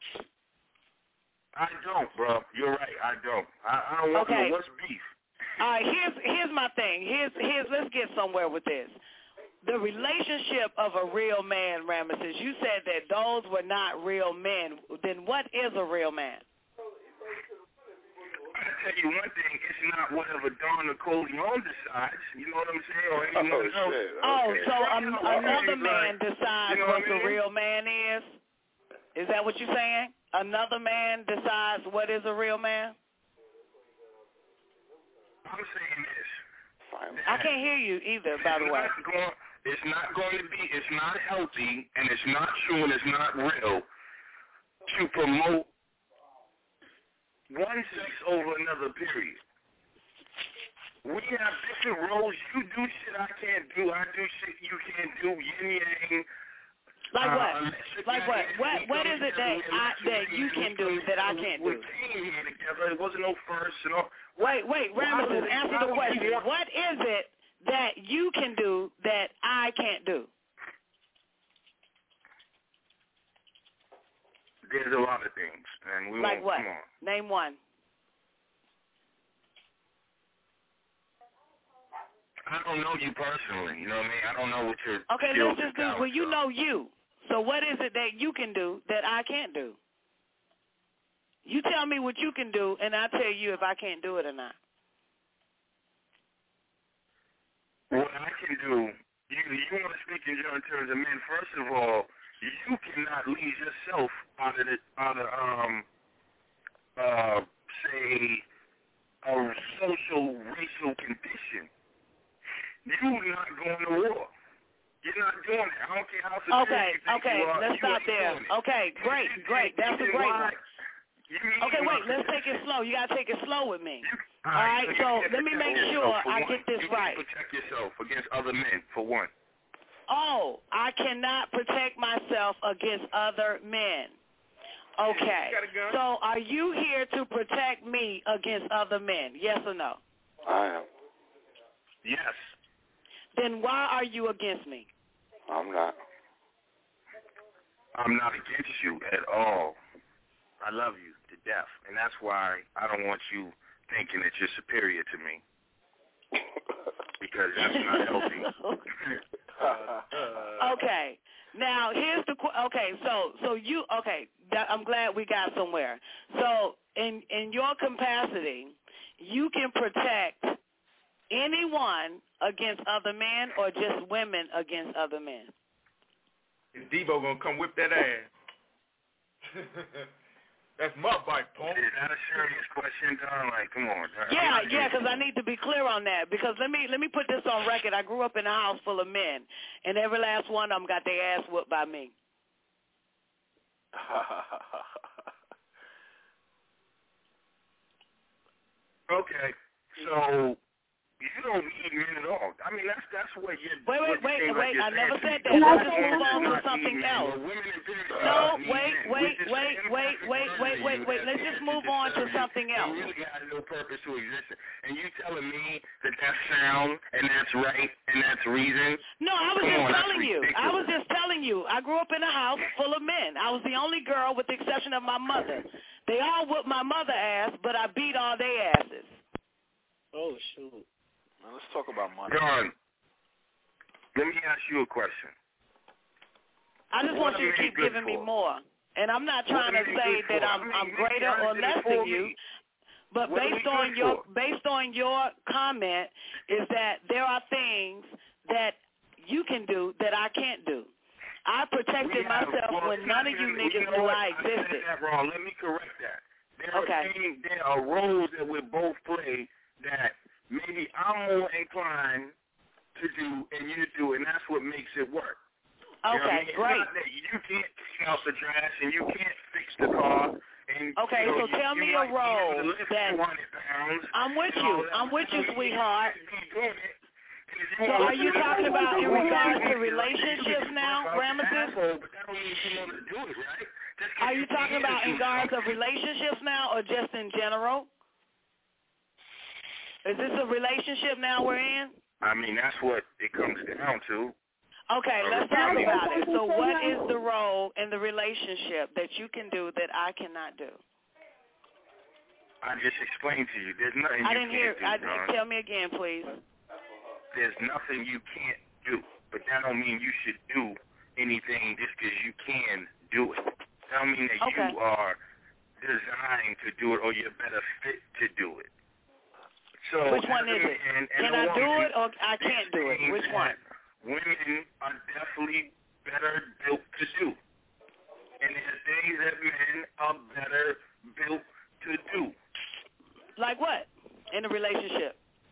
I don't, bro. You're right. I don't. I don't want no what's beef. All right, here's my thing. Let's get somewhere with this. The relationship of a real man, Ramesses, you said that those were not real men. Then what is a real man? I'll tell you one thing, it's not whatever Don Nicoleone decides, you know what I'm saying, or anyone else. So another man decides what the real man is? Is that what you're saying? Another man decides what is a real man? I'm saying this. I can't hear you either, by the way. It's not going to be, it's not healthy, and it's not true, and it's not real to promote one sex over another, period. We have different roles. You do shit I can't do. I do shit you can't do. Yin yang. Like what? Like what? What is it that you can do that I can't do? We came here together. It wasn't no first and all. Wait, Ramesses, answer the question. What is it that you can do that I can't do? There's a lot of things, and we like won't. What? Name one. I don't know you personally. You know what I mean? I don't know what your Okay, skills let's just do. and Well, you talents know you. So what is it that you can do that I can't do? You tell me what you can do, and I'll tell you if I can't do it or not. What I can do, you want to speak in terms of men. First of all, you cannot leave yourself out of say, a social, racial condition. You're not going to war. You're not doing it. I don't care how secure you think you are. Let's stop there. Okay, great. That's a great one. Okay, wait, let's take it slow. You got to take it slow with me. All right, so let me make sure I get this right. You can't protect yourself against other men, for one. Oh, I cannot protect myself against other men. Okay. So are you here to protect me against other men? Yes or no? I am. Yes. Then why are you against me? I'm not. I'm not against you at all. I love you to death, and that's why I don't want you thinking that you're superior to me, because that's not healthy. Okay. Now here's the so you I'm glad we got somewhere. So in your capacity, you can protect anyone against other men or just women against other men? Is Debo gonna come whip that ass? That's my bike, Paul. Is that a serious question, Don? Like, come on. Yeah, because I need to be clear on that. Because let me put this on record. I grew up in a house full of men, and every last one of them got their ass whooped by me. Okay, so you don't need men at all. I mean, that's what you're. Wait. I never said that. Let's just move on to something else. No, wait. Let's just move on to something else. You really got no purpose to exist. And you telling me that that's sound and that's right and that's reason? No, I was just telling you. I grew up in a house full of men. I was the only girl with the exception of my mother. They all whooped my mother ass, but I beat all their asses. Oh, shoot. Now, let's talk about money. John, let me ask you a question. I just want you to keep giving me more. And I'm not trying to say that I'm greater or less than you, but based on your comment is that there are things that you can do that I can't do. I protected myself when none of you niggas knew I existed. That wrong. Let me correct that. There are roles that we both play that maybe I'm more inclined to do and you do, and that's what makes it work. Okay, great. It's not that you can't take out the trash and you can't fix the car. And, so tell me a role that I'm with you, sweetheart. So are you talking about in regards to relationships now, Ramesses? Are you talking about in regards of relationships now or just in general? Is this a relationship now we're in? I mean, that's what it comes down to. Okay, let's talk about it. So what is the role in the relationship that you can do that I cannot do? I just explained to you. There's nothing I didn't hear. Tell me again, please. There's nothing you can't do, but that don't mean you should do anything just because you can do it. That don't mean that you are designed to do it or you're better fit to do it. So which one is it? Can I do it or I can't do it? Which one? Women are definitely better built to do. And there's things that men are better built to do. Like what? In a relationship?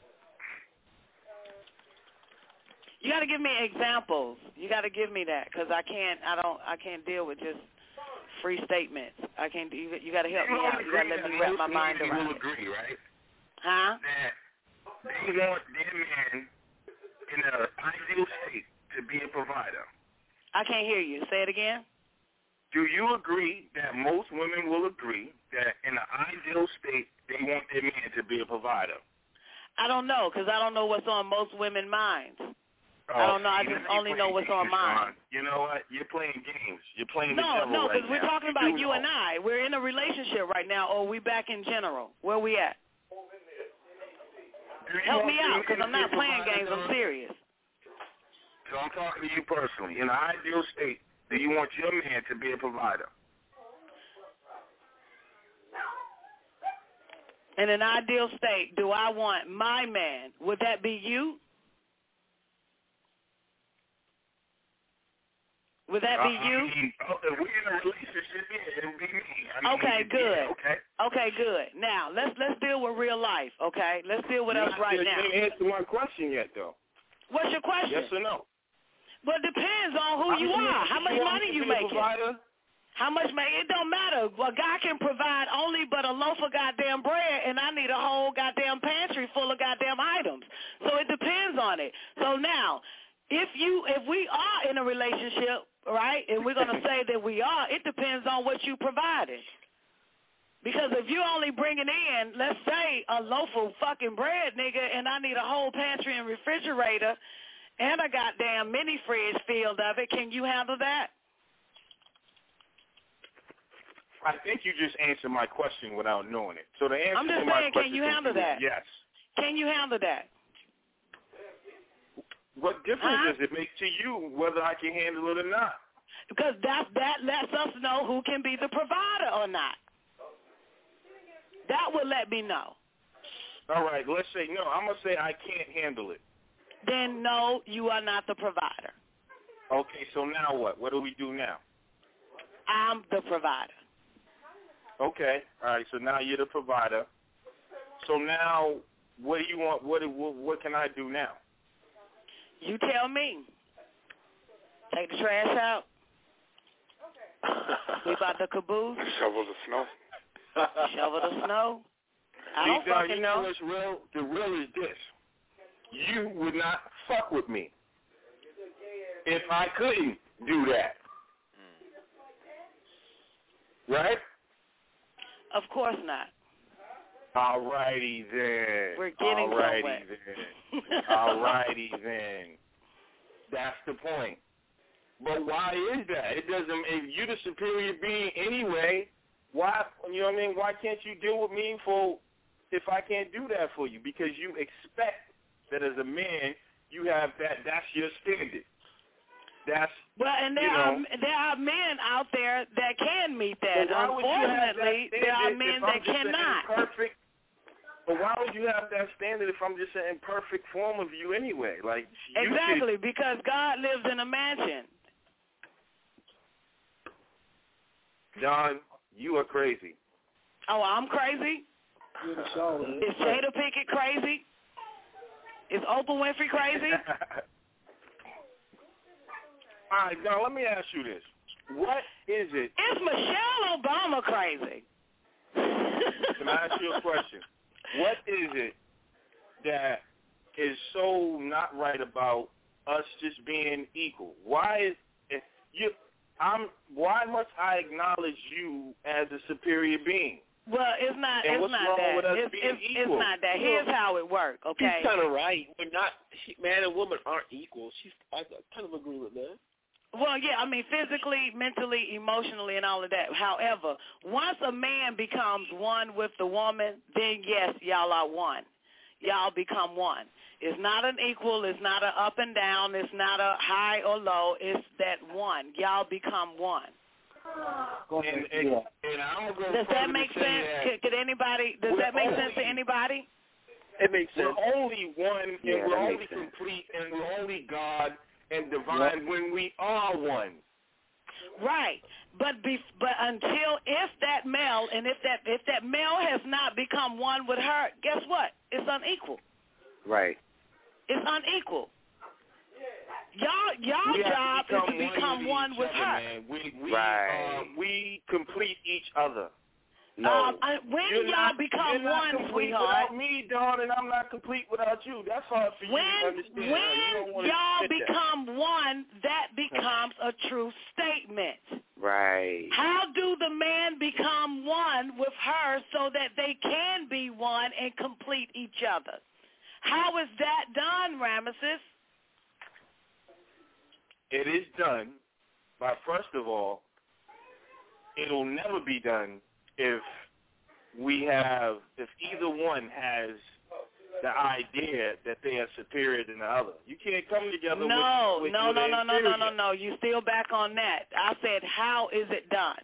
You got to give me examples. You got to give me that because I can't deal with just free statements. I can't. You got to help me out. You got to let me wrap my mind around it. Agree, right? Huh? That they want their man in an ideal state to be a provider. I can't hear you. Say it again. Do you agree that most women will agree that in an ideal state they want their man to be a provider? I don't know because I don't know what's on most women's minds. I don't know. I just only know what's on mine. You know what? You're playing games. You're playing the devil No, right because we're talking about you and I. We're in a relationship right now, or we back in general. Where we at? Do Help me out, because I'm not playing games. I'm serious. So I'm talking to you personally. In an ideal state, do you want your man to be a provider? In an ideal state, do I want my man? Would that be you? Would that be you? I mean, if we're in a relationship, yeah, it would be me. Okay, good. Yeah, okay, good. Now, let's deal with real life, okay? Let's deal with us right now. You didn't answer my question yet, though. What's your question? Yes or no? Well, it depends on who you are. How much money you making? How much money? It don't matter. A guy can provide only but a loaf of goddamn bread, and I need a whole goddamn pantry full of goddamn items. So it depends on it. So now, if we are in a relationship, right, and we're going to say that we are, it depends on what you provided. Because if you're only bringing in, let's say, a loaf of fucking bread, nigga, and I need a whole pantry and refrigerator and a goddamn mini fridge filled of it, can you handle that? I think you just answered my question without knowing it. So the answer I'm just to my saying, question can you handle that? Yes. Can you handle that? What difference does it make to you whether I can handle it or not? Because that lets us know who can be the provider or not. That will let me know. All right, let's say no. I'm going to say I can't handle it. Then no, you are not the provider. Okay, so now what? What do we do now? I'm the provider. Okay, all right, so now you're the provider. So now what do you want? What can I do now? You tell me. Take the trash out. We about the caboose. Shovel the snow. Shovel the snow. I don't fucking know. What's real? The real is this. You would not fuck with me if I couldn't do that. Right? Of course not. All righty then. We're getting somewhere. then. All righty then. That's the point. But why is that? It doesn't. If you're the superior being anyway, why? You know what I mean? Why can't you deal with me if I can't do that for you? Because you expect that as a man, you have that. That's your standard. That's and there are men out there that can meet that. Unfortunately, there are men that cannot. But why would you have that standard if I'm just an imperfect form of you anyway? Like exactly, because God lives in a mansion. John, you are crazy. Oh, I'm crazy? Is Jada Pinkett crazy? Is Oprah Winfrey crazy? All right, now let me ask you this. What is it? Is Michelle Obama crazy? Can I ask you a question? What is it that is so not right about us just being equal? Why must I acknowledge you as a superior being? Well, it's not. And it's what's not wrong that. with us being it's equal? not that. Here's how it works. Okay. She's kind of right. We're not. Man and woman aren't equal. I kind of agree with that. Well, yeah, I mean, physically, mentally, emotionally, and all of that. However, once a man becomes one with the woman, then yes, y'all are one. Y'all become one. It's not an equal. It's not an up and down. It's not a high or low. It's that one. Y'all become one. And I don't go does that make sense? Could anybody? Does that make sense to anybody? It makes sense. We're only one, Yeah, and we're that only makes sense. complete, and we're only God and divine when we are one. Right, but until if that male if that male has not become one with her, guess what? It's unequal. Right. It's unequal. Y'all job is to become one with her. We complete each other. No. When y'all become one, sweetheart. Without me, Dawn, and I'm not complete without you. That's hard for you to understand. When y'all become one, that becomes a true statement. Right. How do the man become one with her so that they can be one and complete each other? How is that done, Ramesses? It is done by, first of all, it'll never be done if either one has the idea that they are superior than the other. You can't come together with No. inferior. You still back on that. I said, how is it done?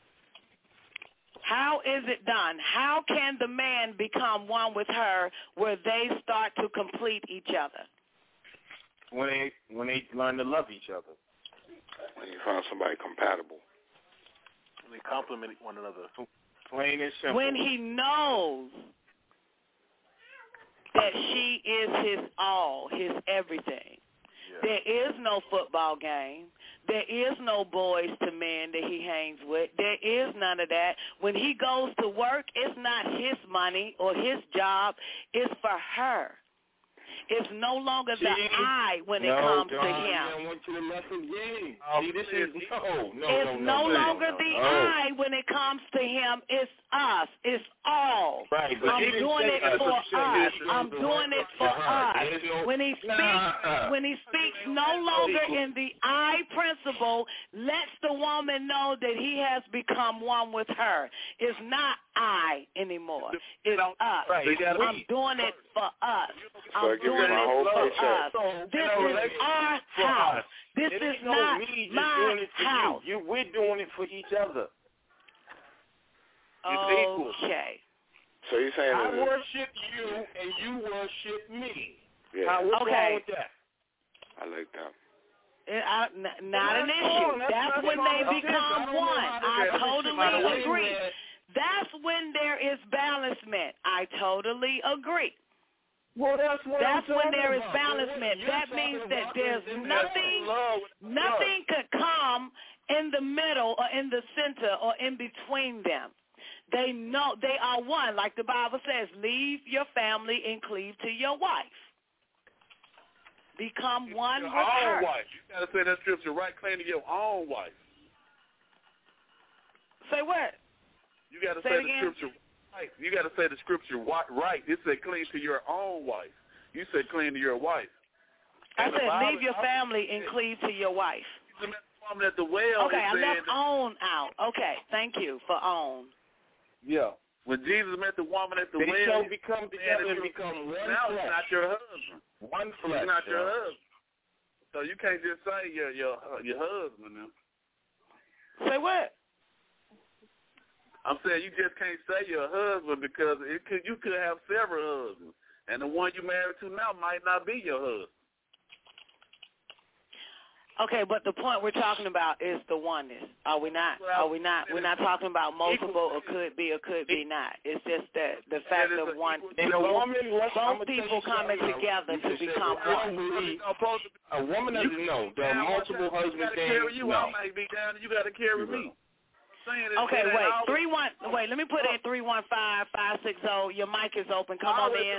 How is it done? How can the man become one with her where they start to complete each other? When they learn to love each other. When you find somebody compatible. When they complement one another. Plain and simple. When he knows that she is his all, his everything. Yeah. There is no football game. There is no boys to men that he hangs with. There is none of that. When he goes to work, it's not his money or his job. It's for her. It's no longer the I when it comes to him. I want you to listen again. This is It's no longer the I when it comes to him. It's us. It's all. Right, but I'm doing it for us. I'm doing it for us. When he speaks no longer in the I principle, lets the woman know that he has become one with her. It's not I anymore. It's us. Right. I'm doing it for us. I'm doing it my whole for paycheck. us. This is our house. This is not my house. We're doing it for each other. It's equal. Okay. So you're saying I worship you and you worship me. Yeah. What's wrong with that? I like that. Not an issue. That's when they become one. I totally agree. That's when there is balancement. I totally agree. Well, that's when there is balancement. That means that there's nothing could come in the middle or in the center or in between them. They know they are one. Like the Bible says, leave your family and cleave to your wife. Become one with her. Wife. You got to say that scripture right, clean to your own wife. Say what? You got to say the scripture right. You got to say the scripture right. It said clean to your own wife. You said clean to your wife. I said leave your family and cleave to your wife. At the well. Okay, I left own out. Okay, thank you for own. Yeah. When Jesus met the woman at the well, they shall become together and become one flesh. Now it's not your husband. One flesh. It's not your husband. So you can't just say your husband now. Say what? I'm saying you just can't say your husband because you could have several husbands, and the one you married to now might not be your husband. Okay, but the point we're talking about is the oneness. Are we not? We're not talking about multiple or could be not. It's just that the fact of one. Both people coming together to become one. A woman doesn't know. There are multiple husbands. You might be down. You got to carry me. Okay, wait. Let me put in 315-560. Your mic is open. Come on in.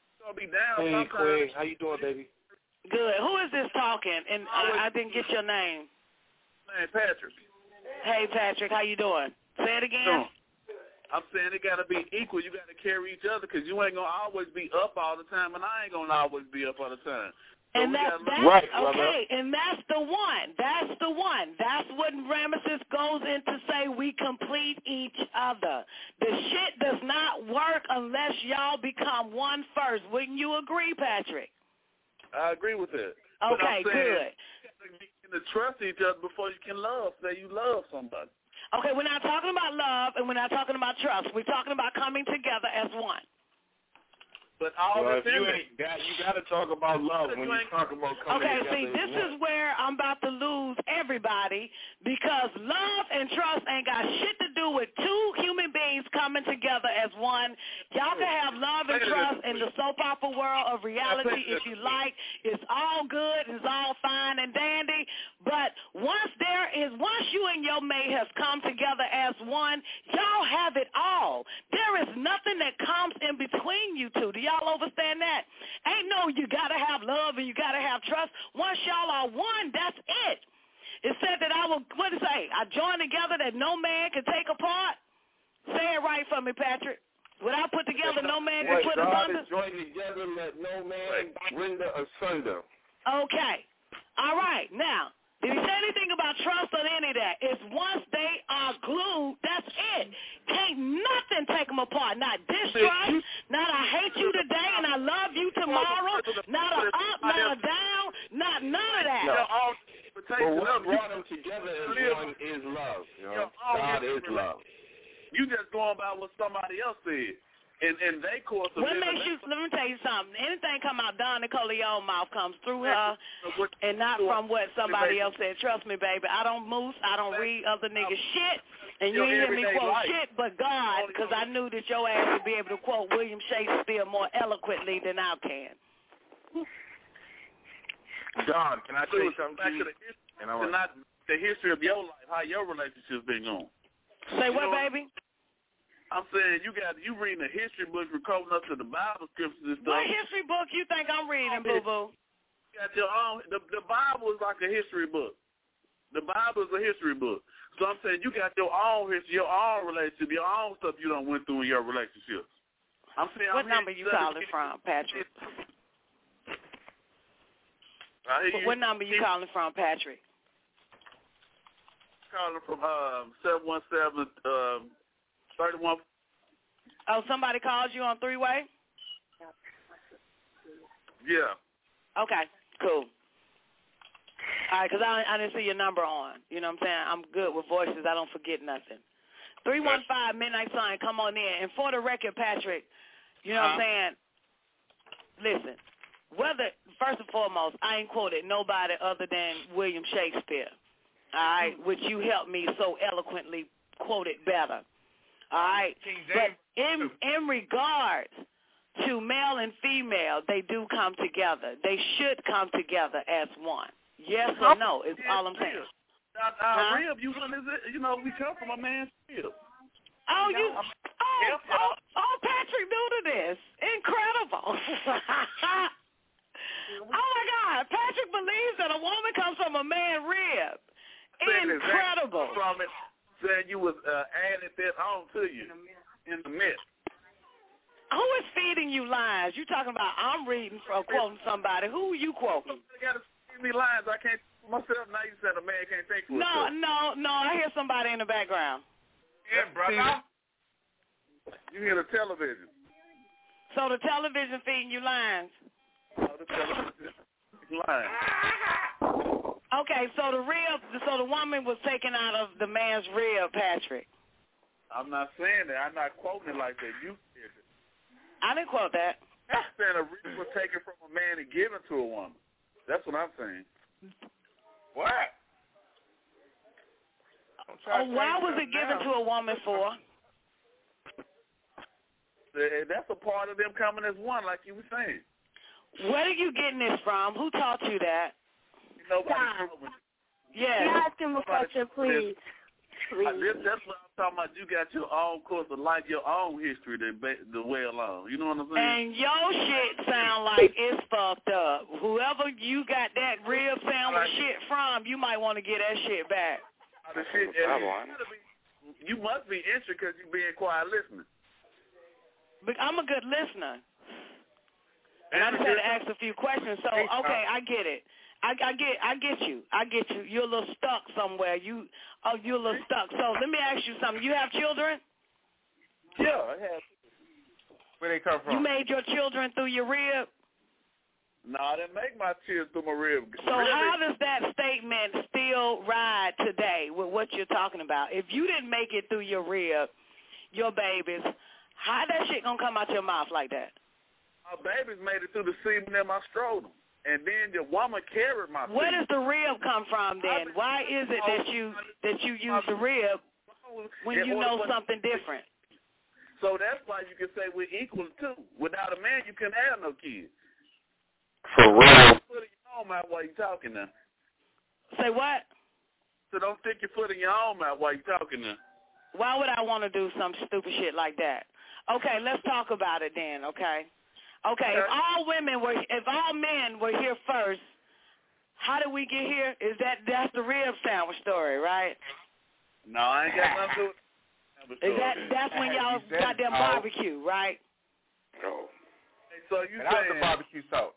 Hey, Quig. How you doing, baby? Good. Who is this talking? And I didn't get your name. Man, Patrick. Hey, Patrick. How you doing? Say it again. I'm saying it got to be equal. You got to carry each other because you ain't going to always be up all the time, and I ain't going to always be up all the time. So and that's okay, and that's the one. That's the one. That's what Ramesses goes in to say we complete each other. The shit does not work unless y'all become one first. Wouldn't you agree, Patrick? I agree with that. Okay, good. You got to trust each other before you can love. Say you love somebody. Okay, we're not talking about love and we're not talking about trust. We're talking about coming together as one. But all if you got to talk about love when you talk about coming together. Okay, see, this is where I'm about to lose everybody because love and trust ain't got shit to do with two human beings coming together as one. Y'all can have love and trust in the soap opera world of reality if you like. It's all good. It's all fine and dandy. But once you and your mate has come together as one, y'all have it all. There is nothing that comes in between you two. Do y'all understand that? Ain't no you got to have love and you got to have trust. Once y'all are one, that's it. It said that what did it say? I join together that no man can take apart. Say it right for me, Patrick. What I put together, no man can put asunder. Join together, let no man render asunder. Okay. All right. Now, did he say anything about trust or any of that? It's once they are glued, that's it. Can't nothing take them apart. Not distrust, not I hate you today and I love love you tomorrow, not a up, not a down, not none of that. But what brought them together is love. You know? God is love. You just going by what somebody else said. And they course of what makes you, let me tell you something. Anything come out Don Nicoleone's mouth comes through her and not from what somebody else said. Trust me, baby. I don't moose. I don't read other niggas' shit. And you ain't hear me quote shit but God, because I knew that your ass would be able to quote William Shakespeare more eloquently than I can. Don, can I tell you something to you? Not the history of your life, how your relationship's been going. Say what, baby? I'm saying you reading a history book, recording up to the Bible scriptures and stuff. What history book you think I'm reading, boo-boo? You got your own. The Bible is like a history book. The Bible is a history book. So I'm saying you got your own history, your own relationship, your own stuff you done went through in your relationships. I'm saying. What number you calling from, Patrick? What number you calling from, Patrick? Calling from 717 31. Oh, somebody called you on three-way? Yeah. Okay, cool. All right, because I didn't see your number on. You know what I'm saying? I'm good with voices. I don't forget nothing. 315 Midnight Sun, come on in. And for the record, Patrick, you know what I'm saying? Listen, first and foremost, I ain't quoted nobody other than William Shakespeare, all right, which you helped me so eloquently quote it better. All right, but in regards to male and female, they do come together. They should come together as one. Yes or no is all I'm saying. Rib, we come from a man's rib. Oh, Patrick knew to this. Incredible. Oh, my God. Patrick believes that a woman comes from a man's rib. Incredible. Saying you was adding that on to you in the midst. Who is feeding you lines? You talking about I'm reading from quoting somebody. Who are you quoting? You got to feed me lines. I can't myself. Now you said a man can't think for himself. No. I hear somebody in the background. Yeah, brother. You hear the television. So the television feeding you lines. Oh, the television lines. Okay, so the woman was taken out of the man's rib, Patrick. I'm not saying that. I'm not quoting it like that. You did it. I didn't quote that. I'm saying a rib was taken from a man and given to a woman. That's what I'm saying. What? Why was it given to a woman for? That's a part of them coming as one, like you were saying. Where are you getting this from? Who taught you that? Yes. Can I ask him a question, please? That's what I'm talking about. You got your own course of life, your own history the way along. You know what I'm saying? And your shit sound like it's fucked up. Whoever you got that rib sandwich shit from, you might want to get that shit back. You must be interested because you're being quiet listening. But I'm a good listener. And I just had to ask a few questions. So, okay, I get it. I get you. You're a little stuck somewhere. You're a little stuck. So let me ask you something. You have children? Yeah, I have. Where they come from? You made your children through your rib? No, I didn't make my children through my rib. So how does that statement still ride today with what you're talking about? If you didn't make it through your rib, your babies, how that shit gonna come out your mouth like that? My babies made it through the semen in my scrotum. And then the woman carried my Where does the rib come from then? Why is it that you use the rib when you know something different? So that's why you can say we're equal too. Without a man, you can't have no kids. For real. Put in your own mouth while you're talking now. Say what? So don't stick your foot in your own mouth while you're talking now. Why would I want to do some stupid shit like that? Okay, let's talk about it then, okay? Okay, if all men were here first, how did we get here? That's the rib sandwich story, right? No, I ain't got nothing to do with it. That's when y'all got them barbecue, right? No. Hey, so you saying that was the barbecue sauce.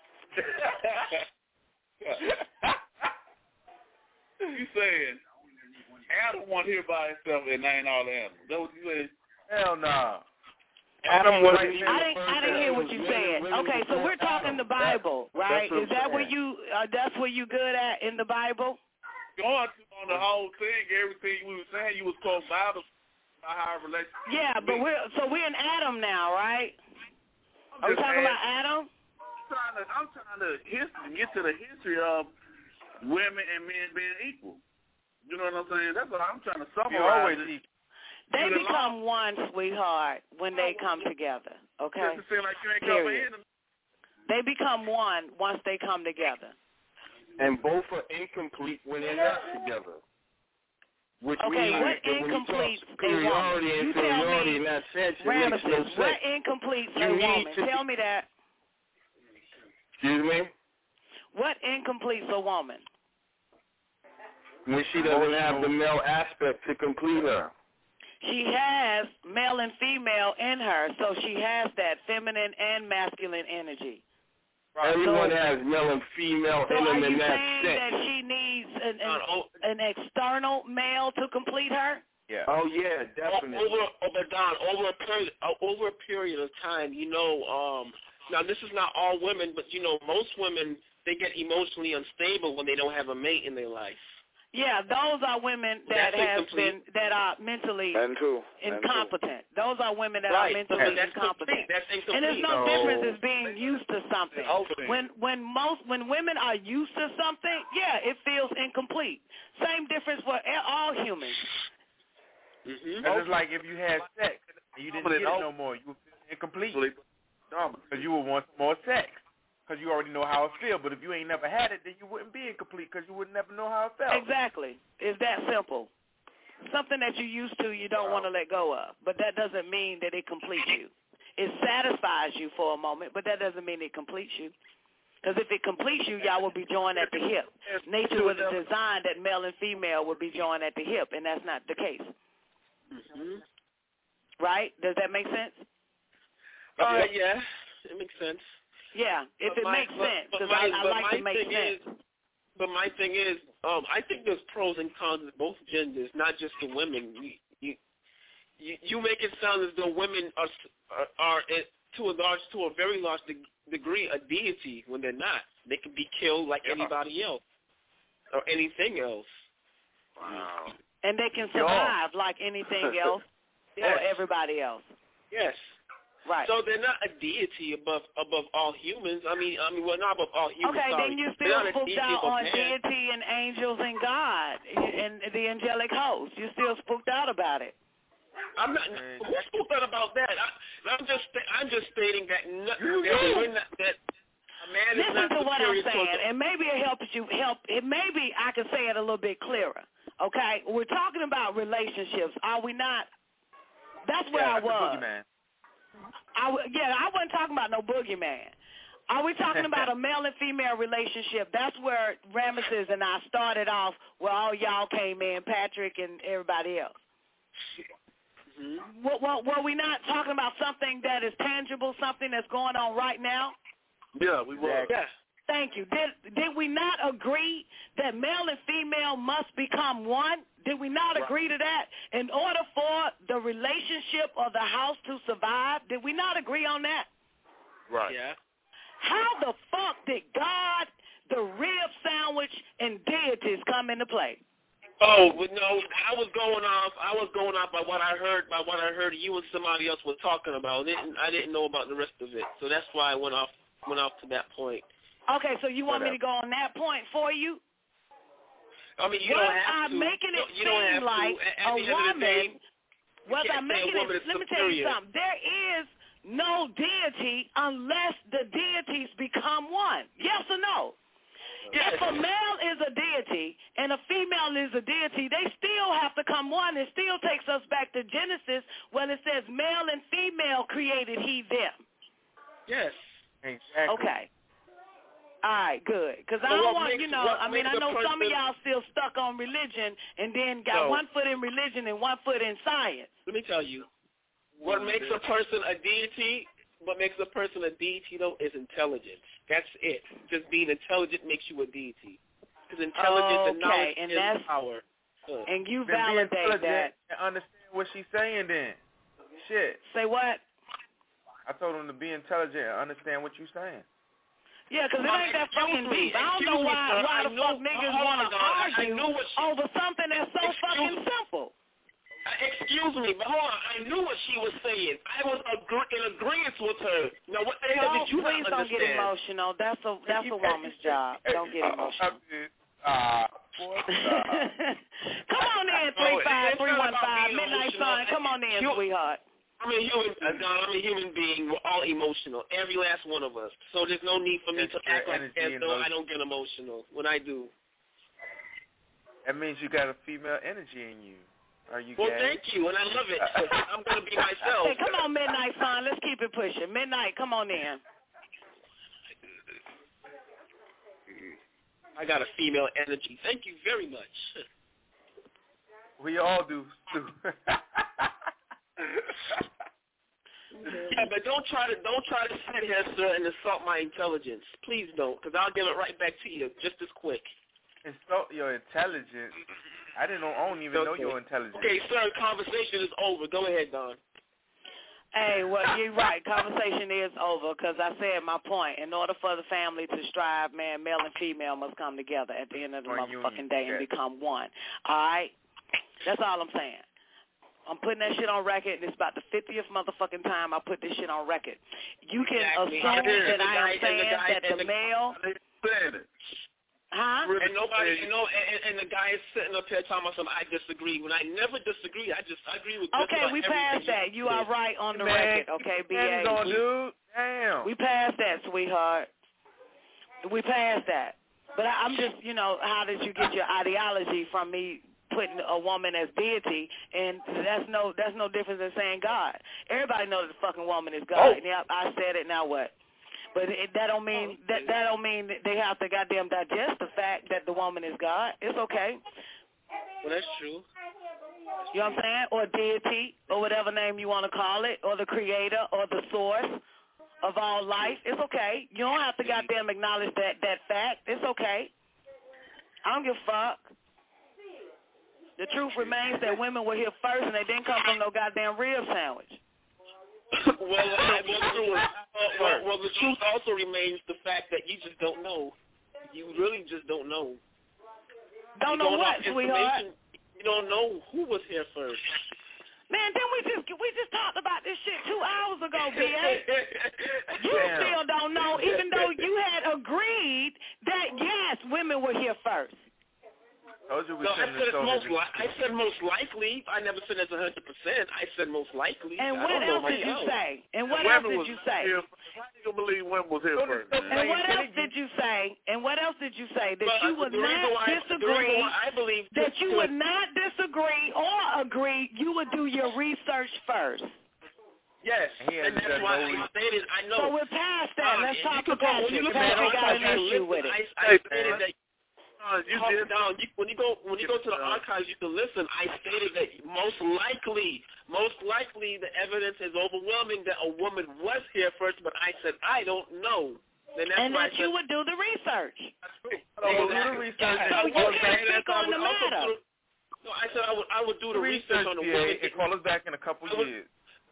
You saying Adam wasn't here by himself and ain't all the animals. That what you saying? Hell no. Adam was. I didn't hear what you said. Okay, so we're talking the Bible, right? Is that where you? That's where you good at in the Bible? Going on the whole thing, everything we were saying, you was called Bible. How relationship. Yeah, but we're in Adam now, right? Are we talking about Adam? I'm trying to get to the history of women and men being equal. You know what I'm saying? That's what I'm trying to summarize. They become one, sweetheart, when they come together. Okay. It seems like you ain't coming in. They become one once they come together. And both are incomplete when they're not together. Which okay, means what incompletes superiority and inferiority in that sense, it makes no sense. What incompletes a woman? Tell me that. Excuse me? What incompletes a woman? When she doesn't have the male aspect to complete her. She has male and female in her, so she has that feminine and masculine energy. Right. Everyone has male and female in them in that sense. So are you saying that she needs an external male to complete her? Yeah. Oh yeah, definitely. Over a period of time, now this is not all women, but most women, they get emotionally unstable when they don't have a mate in their life. Yeah, those are women that are mentally incompetent. Those are women that are mentally incompetent. And there's no difference as being used to something. When women are used to something, yeah, it feels incomplete. Same difference for all humans. Mm-hmm. It's like if you had sex and you didn't get it no more, you would feel incomplete because you would want some more sex. Because you already know how it feels. But if you ain't never had it, then you wouldn't be incomplete because you would never know how it felt. Exactly. It's that simple. Something that you're used to, you don't want to let go of. But that doesn't mean that it completes you. It satisfies you for a moment, but that doesn't mean it completes you. Because if it completes you, y'all will be joined at the hip. Nature was designed that male and female would be joined at the hip, and that's not the case. Mm-hmm. Right? Does that make sense? Yeah, it makes sense. Yeah, if it makes sense, because I like to make sense. But my thing is, I think there's pros and cons to both genders, not just the women. You make it sound as though women are to a very large degree a deity when they're not. They can be killed like anybody else or anything else. Wow. And they can survive like anything else or everybody else. Yes. Right. So they're not a deity above all humans. I mean, well, not above all humans. Okay, sorry. then you still spooked out on deity and angels and God and the angelic host. You still spooked out about it. I'm not. Who spooked out about that? I'm just stating that a man is not superior. Listen to what I'm saying, and maybe it helps you. Maybe I can say it a little bit clearer. Okay, we're talking about relationships, are we not? That's where I was. I wasn't talking about no boogeyman. Are we talking about a male and female relationship? That's where Ramesses and I started off, where all y'all came in, Patrick and everybody else. Mm-hmm. Were we not talking about something that is tangible, something that's going on right now? Yeah, we were. Yeah. Thank you. Did we not agree that male and female must become one? Did we not agree to that? In order for the relationship or the house to survive, did we not agree on that? Right. Yeah. How the fuck did God, the rib sandwich, and deities come into play? Oh, no, I was going off by what I heard you and somebody else were talking about. I didn't know about the rest of it. So that's why I went off to that point. Okay, so you want me to go on that point for you? I mean, you don't have to. Making it seem like a woman. Was I making it? Let me tell you something. There is no deity unless the deities become one. Yes or no? Yes. If a male is a deity and a female is a deity, they still have to come one. It still takes us back to Genesis when it says male and female created he them. Yes. Exactly. Okay. All right, good. Because I don't want, I know some of y'all still stuck on religion and then got one foot in religion and one foot in science. Let me tell you, what makes a person a deity, though, is intelligence. That's it. Just being intelligent makes you a deity. Because intelligence and knowledge is power. And you validate that. And understand what she's saying then. Shit. Say what? I told him to be intelligent and understand what you're saying. Yeah, because it ain't that fucking deep. I don't know why the fuck niggas want to argue over something that's so fucking simple. Excuse me, but hold on. I knew what she was saying. I was in agreement with her. Now, what the hell did you not understand? Please don't get emotional. That's a woman's job. Don't get emotional. Come on in, 35315 Midnight Sun. Come on in, sweetheart. I'm a human being. We're all emotional, every last one of us. So there's no need for me to act like as though I don't get emotional when I do. That means you got a female energy in you. Are you well, gay? Thank you, and I love it. I'm going to be myself. Hey, come on, Midnight Sun. Let's keep it pushing. Midnight, come on in. I got a female energy. Thank you very much. We all do, too. Yeah, but don't try to sit here, sir, and insult my intelligence. Please don't, because I'll give it right back to you just as quick. Insult your intelligence? I don't even know your intelligence. Okay, sir, conversation is over. Go ahead, Don. Hey, well, you're right. Conversation is over because I said my point. In order for the family to strive, man, male and female must come together at the end of the motherfucking day and become one. All right? That's all I'm saying. I'm putting that shit on record. It's about the 50th motherfucking time I put this shit on record. You can assume that I am saying that the male... Huh? And nobody, and the guy is sitting up here talking about something I disagree. When I never disagree, I agree with. Okay, we passed that. You are right on the record. Okay, BA. Damn. We passed that, sweetheart. We passed that. But I'm just, how did you get your ideology from me putting a woman as deity? And that's no difference than saying God. Everybody knows the fucking woman is God. Yeah, I said it. Now what? But that don't mean that they have to goddamn digest the fact that the woman is God. It's okay. Well, that's true. You know what I'm saying? Or deity, or whatever name you want to call it, or the creator, or the source of all life. It's okay. You don't have to goddamn acknowledge that fact. It's okay. I don't give a fuck. The truth remains that women were here first, and they didn't come from no goddamn rib sandwich. Well, the truth also remains the fact that you just don't know. You really just don't know. Don't know what, sweetheart? You don't know who was here first. Man, then we just talked about this shit 2 hours ago, B.A. You still don't know, even though you had agreed that, yes, women were here first. I said most likely. I never said it's 100%. I said most likely. And what else did you say? And what else did you say? How do you believe women was here first? And what else did you say? And what else did you say? That you would not disagree. I believe that you would not disagree or agree. You would do your research first. Yes, and that's why I stated. I know. So we're past that. Let's talk about it. Patrick got an issue with it. I stated that. When you go to the archives, you can listen. I stated that most likely the evidence is overwhelming that a woman was here first, but I said I don't know. And that you would do the research. So you can't speak on the matter. No, I said I would do the research on the woman. Call us back in a couple years.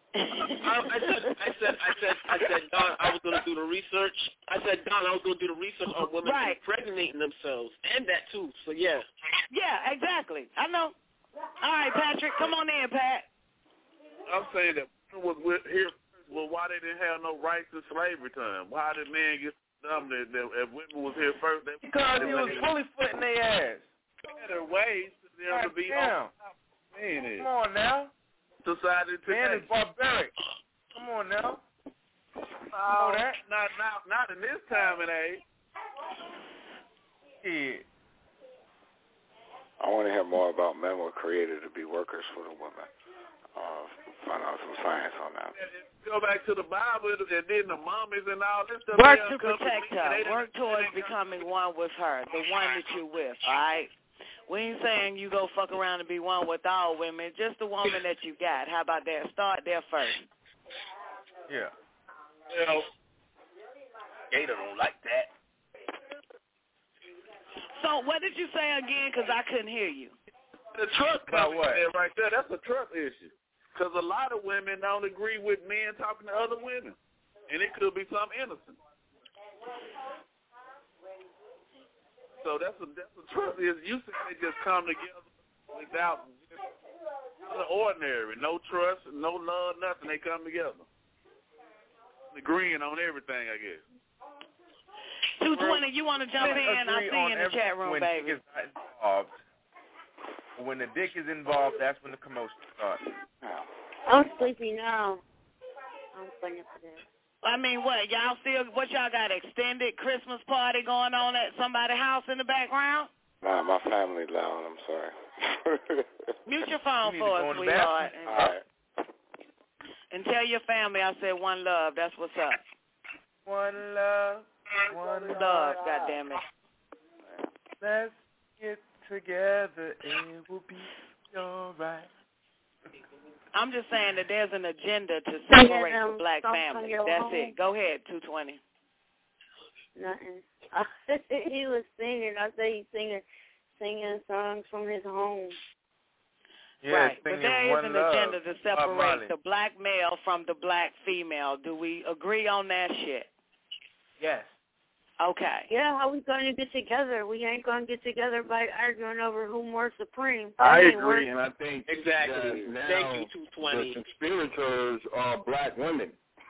I said, Don, I was going to do the research. I said, Don, I was going to do the research on women impregnating themselves, and that too. So yeah. Yeah, exactly. I know. All right, Patrick, come on in, Pat. I'm saying that women was here. Well, why they didn't have no rights to slavery time? Why did men get dumb that if women was here first? Because he was fully footing their ass. Better ways for them to be on top. Come on now. Society today. Man is barbaric. Come on now. No, not in this time and age. Yeah. I want to hear more about men were created to be workers for the women. Find out some science on that. Go back to the Bible and then the mummies and all this stuff. Work to protect her. Work towards becoming one with her, the one that you're with, all right? We ain't saying you go fuck around and be one with all women, just the woman that you got. How about that? Start there first. Yeah. Well, Gator don't like that. So what did you say again? Because I couldn't hear you. The truck company right there, that's a truck issue. Because a lot of women don't agree with men talking to other women. And it could be something innocent. So that's what trust is. You say they just come together without the ordinary, no trust, no love, nothing. They come together, agreeing on everything, I guess. 220, you want to jump in? I see you in the chat room, baby. When the dick is involved, that's when the commotion starts. I'm sleepy now. I'm funny for that. I mean, what y'all got extended Christmas party going on at somebody's house in the background? Nah, my family loud. I'm sorry. Mute your phone for us, sweetheart. All right. And tell your family I said one love. That's what's up. One love. One love. God damn it. Let's get together. It will be all right. I'm just saying that there's an agenda to separate the black family. That's it. Go ahead, 220. Nothing. He was singing. I say he's singing songs from his home. Yeah, right, but there is an agenda to separate the black male from the black female. Do we agree on that shit? Yes. Okay. Yeah, how we going to get together? We ain't going to get together by arguing over who more supreme. I agree, and I think exactly. Now Thank you, 220. The conspirators are black women.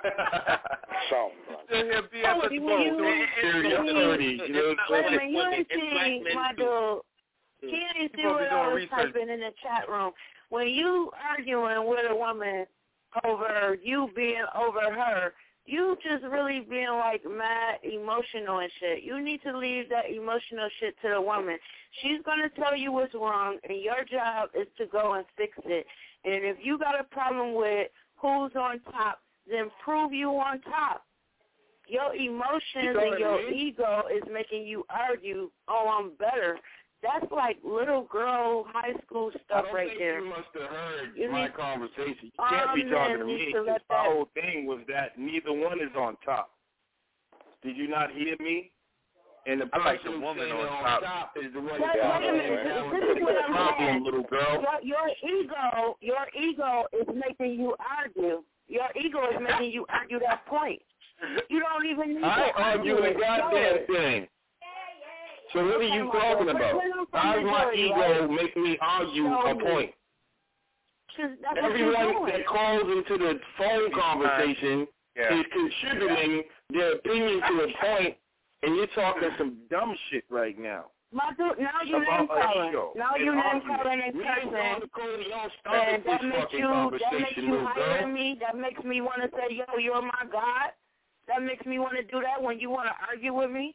You ain't seen my dude. He ain't see what I was typing in the chat room. When you arguing with a woman over you being over her, you just really being like mad emotional and shit. You need to leave that emotional shit to the woman. She's going to tell you what's wrong, and your job is to go and fix it. And if you got a problem with who's on top, then prove you on top. Your emotions and your ego is making you argue, oh, I'm better. That's like little girl high school stuff right there. You must have heard my conversation. You can't be talking to me because my whole thing was that neither one is on top. Did you not hear me? And the person who's saying on top is the one that's the problem, little girl. Your ego is making you argue. Your ego is making you argue that point. You don't even need to argue the goddamn thing. So what are you talking about? How does my ego make me argue a point? Everyone that calls into the phone conversation is contributing their opinion to a point, and you're talking some dumb shit right now. My dude, now you name calling. Now you name calling in person. And that makes you higher than me. That makes me want to say, yo, you're my God. That makes me want to do that when you want to argue with me.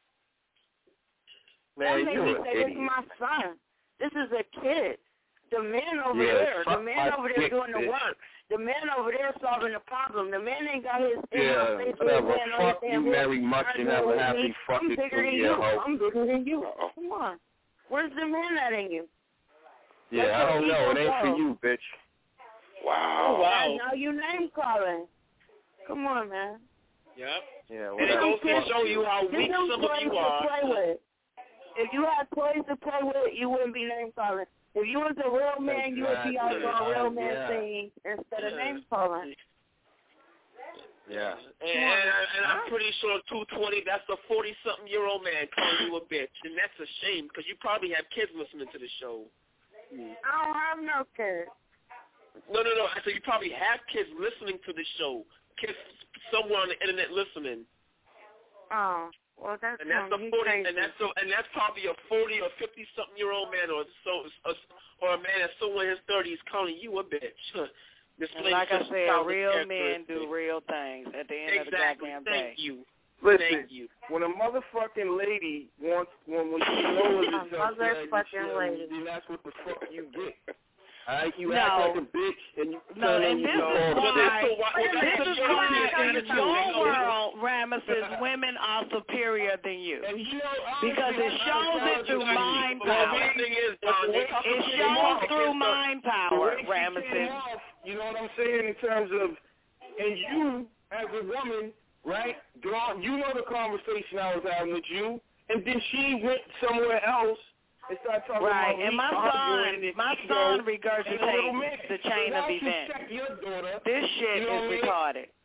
Man, that makes me say, this is my son. This is a kid. The man over there. The man over there doing the work. The man over there solving the problem. The man ain't got his face whatever. Fuck you very much and have a happy fucking I'm bigger than you. Come on. Where's the man at in you? Yeah, I don't know. It ain't for you, bitch. Wow. Wow. Now you name calling. Come on, man. Yep. Yeah, and it goes to show you how weak some of you are. If you had toys to play with, you wouldn't be name calling. If you was a real man, you would be out doing real man things instead of name calling. Yeah. And I'm pretty sure 220, that's a 40-something-year-old man calling you a bitch. And that's a shame because you probably have kids listening to the show. I don't have no kids. No. I said you probably have kids listening to the show. Kids somewhere on the internet listening. Oh. Well, that's and that's that's probably a 40 or 50-something-year-old man, or a man that's somewhere in his 30s calling you a bitch. And like I said, real men do real things at the end of the goddamn day. Thank you. Listen, when a motherfucking lady when she lowers herself, then that's what the fuck you get. You act like a bitch, and you turn and this is why in your world, Ramesses, women are superior than you. Because it shows it through mind power. It shows through mind power, Ramesses. You know what I'm saying in terms of, and you, as a woman, right, you know the conversation I was having with you, and then she went somewhere else. Right, and my son regurgitates the chain of events. This shit is retarded.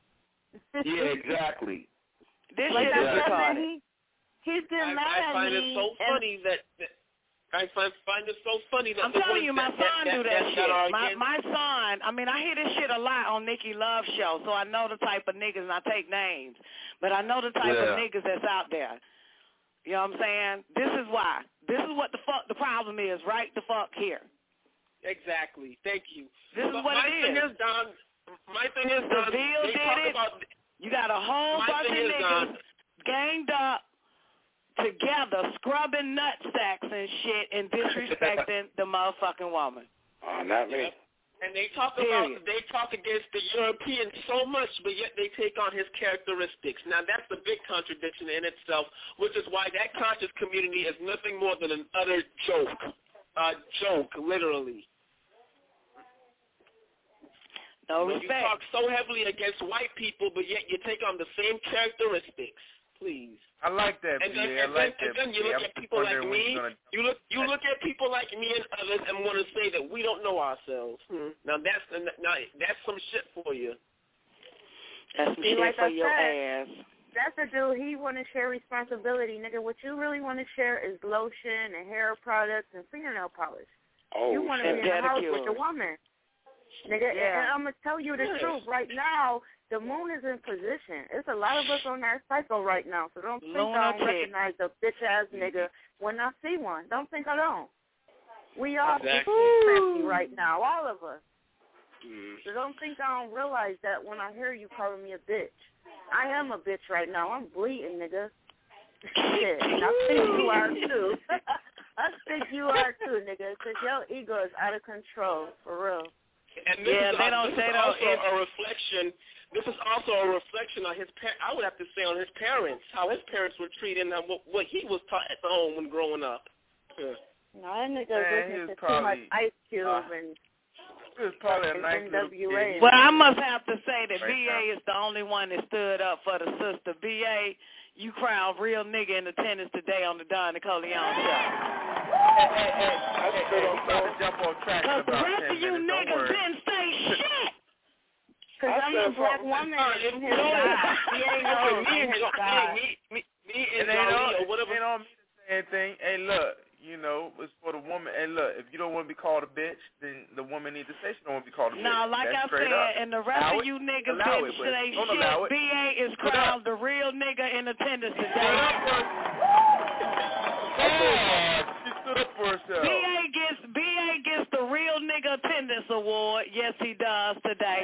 Yeah, exactly. This like shit I is said, retarded. He's getting mad I at find me. it so funny that I find it so funny that I'm telling you, my son do that shit. My son, I mean, I hear this shit a lot on Nikki Love's show, so I know the type of niggas, and I take names, but I know the type of niggas that's out there. You know what I'm saying? This is why. This is what the fuck the problem is right the fuck here. Exactly. Thank you. This is what it is. My thing is, Don, Seville they did talk it. about... You got a whole bunch of niggas ganged up together, scrubbing nut sacks and shit and disrespecting the motherfucking woman. Not me. And they talk against the European so much, but yet they take on his characteristics. Now that's a big contradiction in itself, which is why that conscious community is nothing more than an utter joke. A joke, literally. No respect. You talk so heavily against white people, but yet you take on the same characteristics. Please. I like that. And then you look at people like me. You look at people like me and others and want to say that we don't know ourselves. Now that's some shit for you. That's some shit for your ass. That's the dude. He want to share responsibility, nigga. What you really want to share is lotion and hair products and fingernail polish. You want to be in the house with the woman, nigga. Yeah. And I'm gonna tell you the truth right now. The moon is in position. It's a lot of us on that cycle right now, so don't think I don't recognize a bitch-ass nigga when I see one. Don't think I don't. We all crazy right now, all of us. So don't think I don't realize that when I hear you calling me a bitch. I am a bitch right now. I'm bleeding, nigga. Shit. And I think you are, too. I think you are, too, nigga, because your ego is out of control, for real. And this is also a reflection. This is also a reflection on his I would have to say on his parents, how his parents were treating him, what he was taught at home when growing up. No, that nigga listening to too much Ice Cube and it was probably a nice NWA. Well, I must have to say that BA is the only one that stood up for the sister. BA, you crowned real nigga in attendance today on the Don Nicoleone show. Because the rest of you niggas didn't say shit. Because I'm a black woman in his God. He ain't no in his God. Me and Jolie or whatever. It don't mean the same thing. Hey, look, you know, it's for the woman. Hey, look, if you don't want to be called a bitch, then the woman needs to say she don't want to be called a bitch. No, like I said, and the rest of you niggas didn't say shit. BA is crowned the real nigga in attendance today. She stood up for herself. BA gets the real nigga attendance award. Yes, he does today.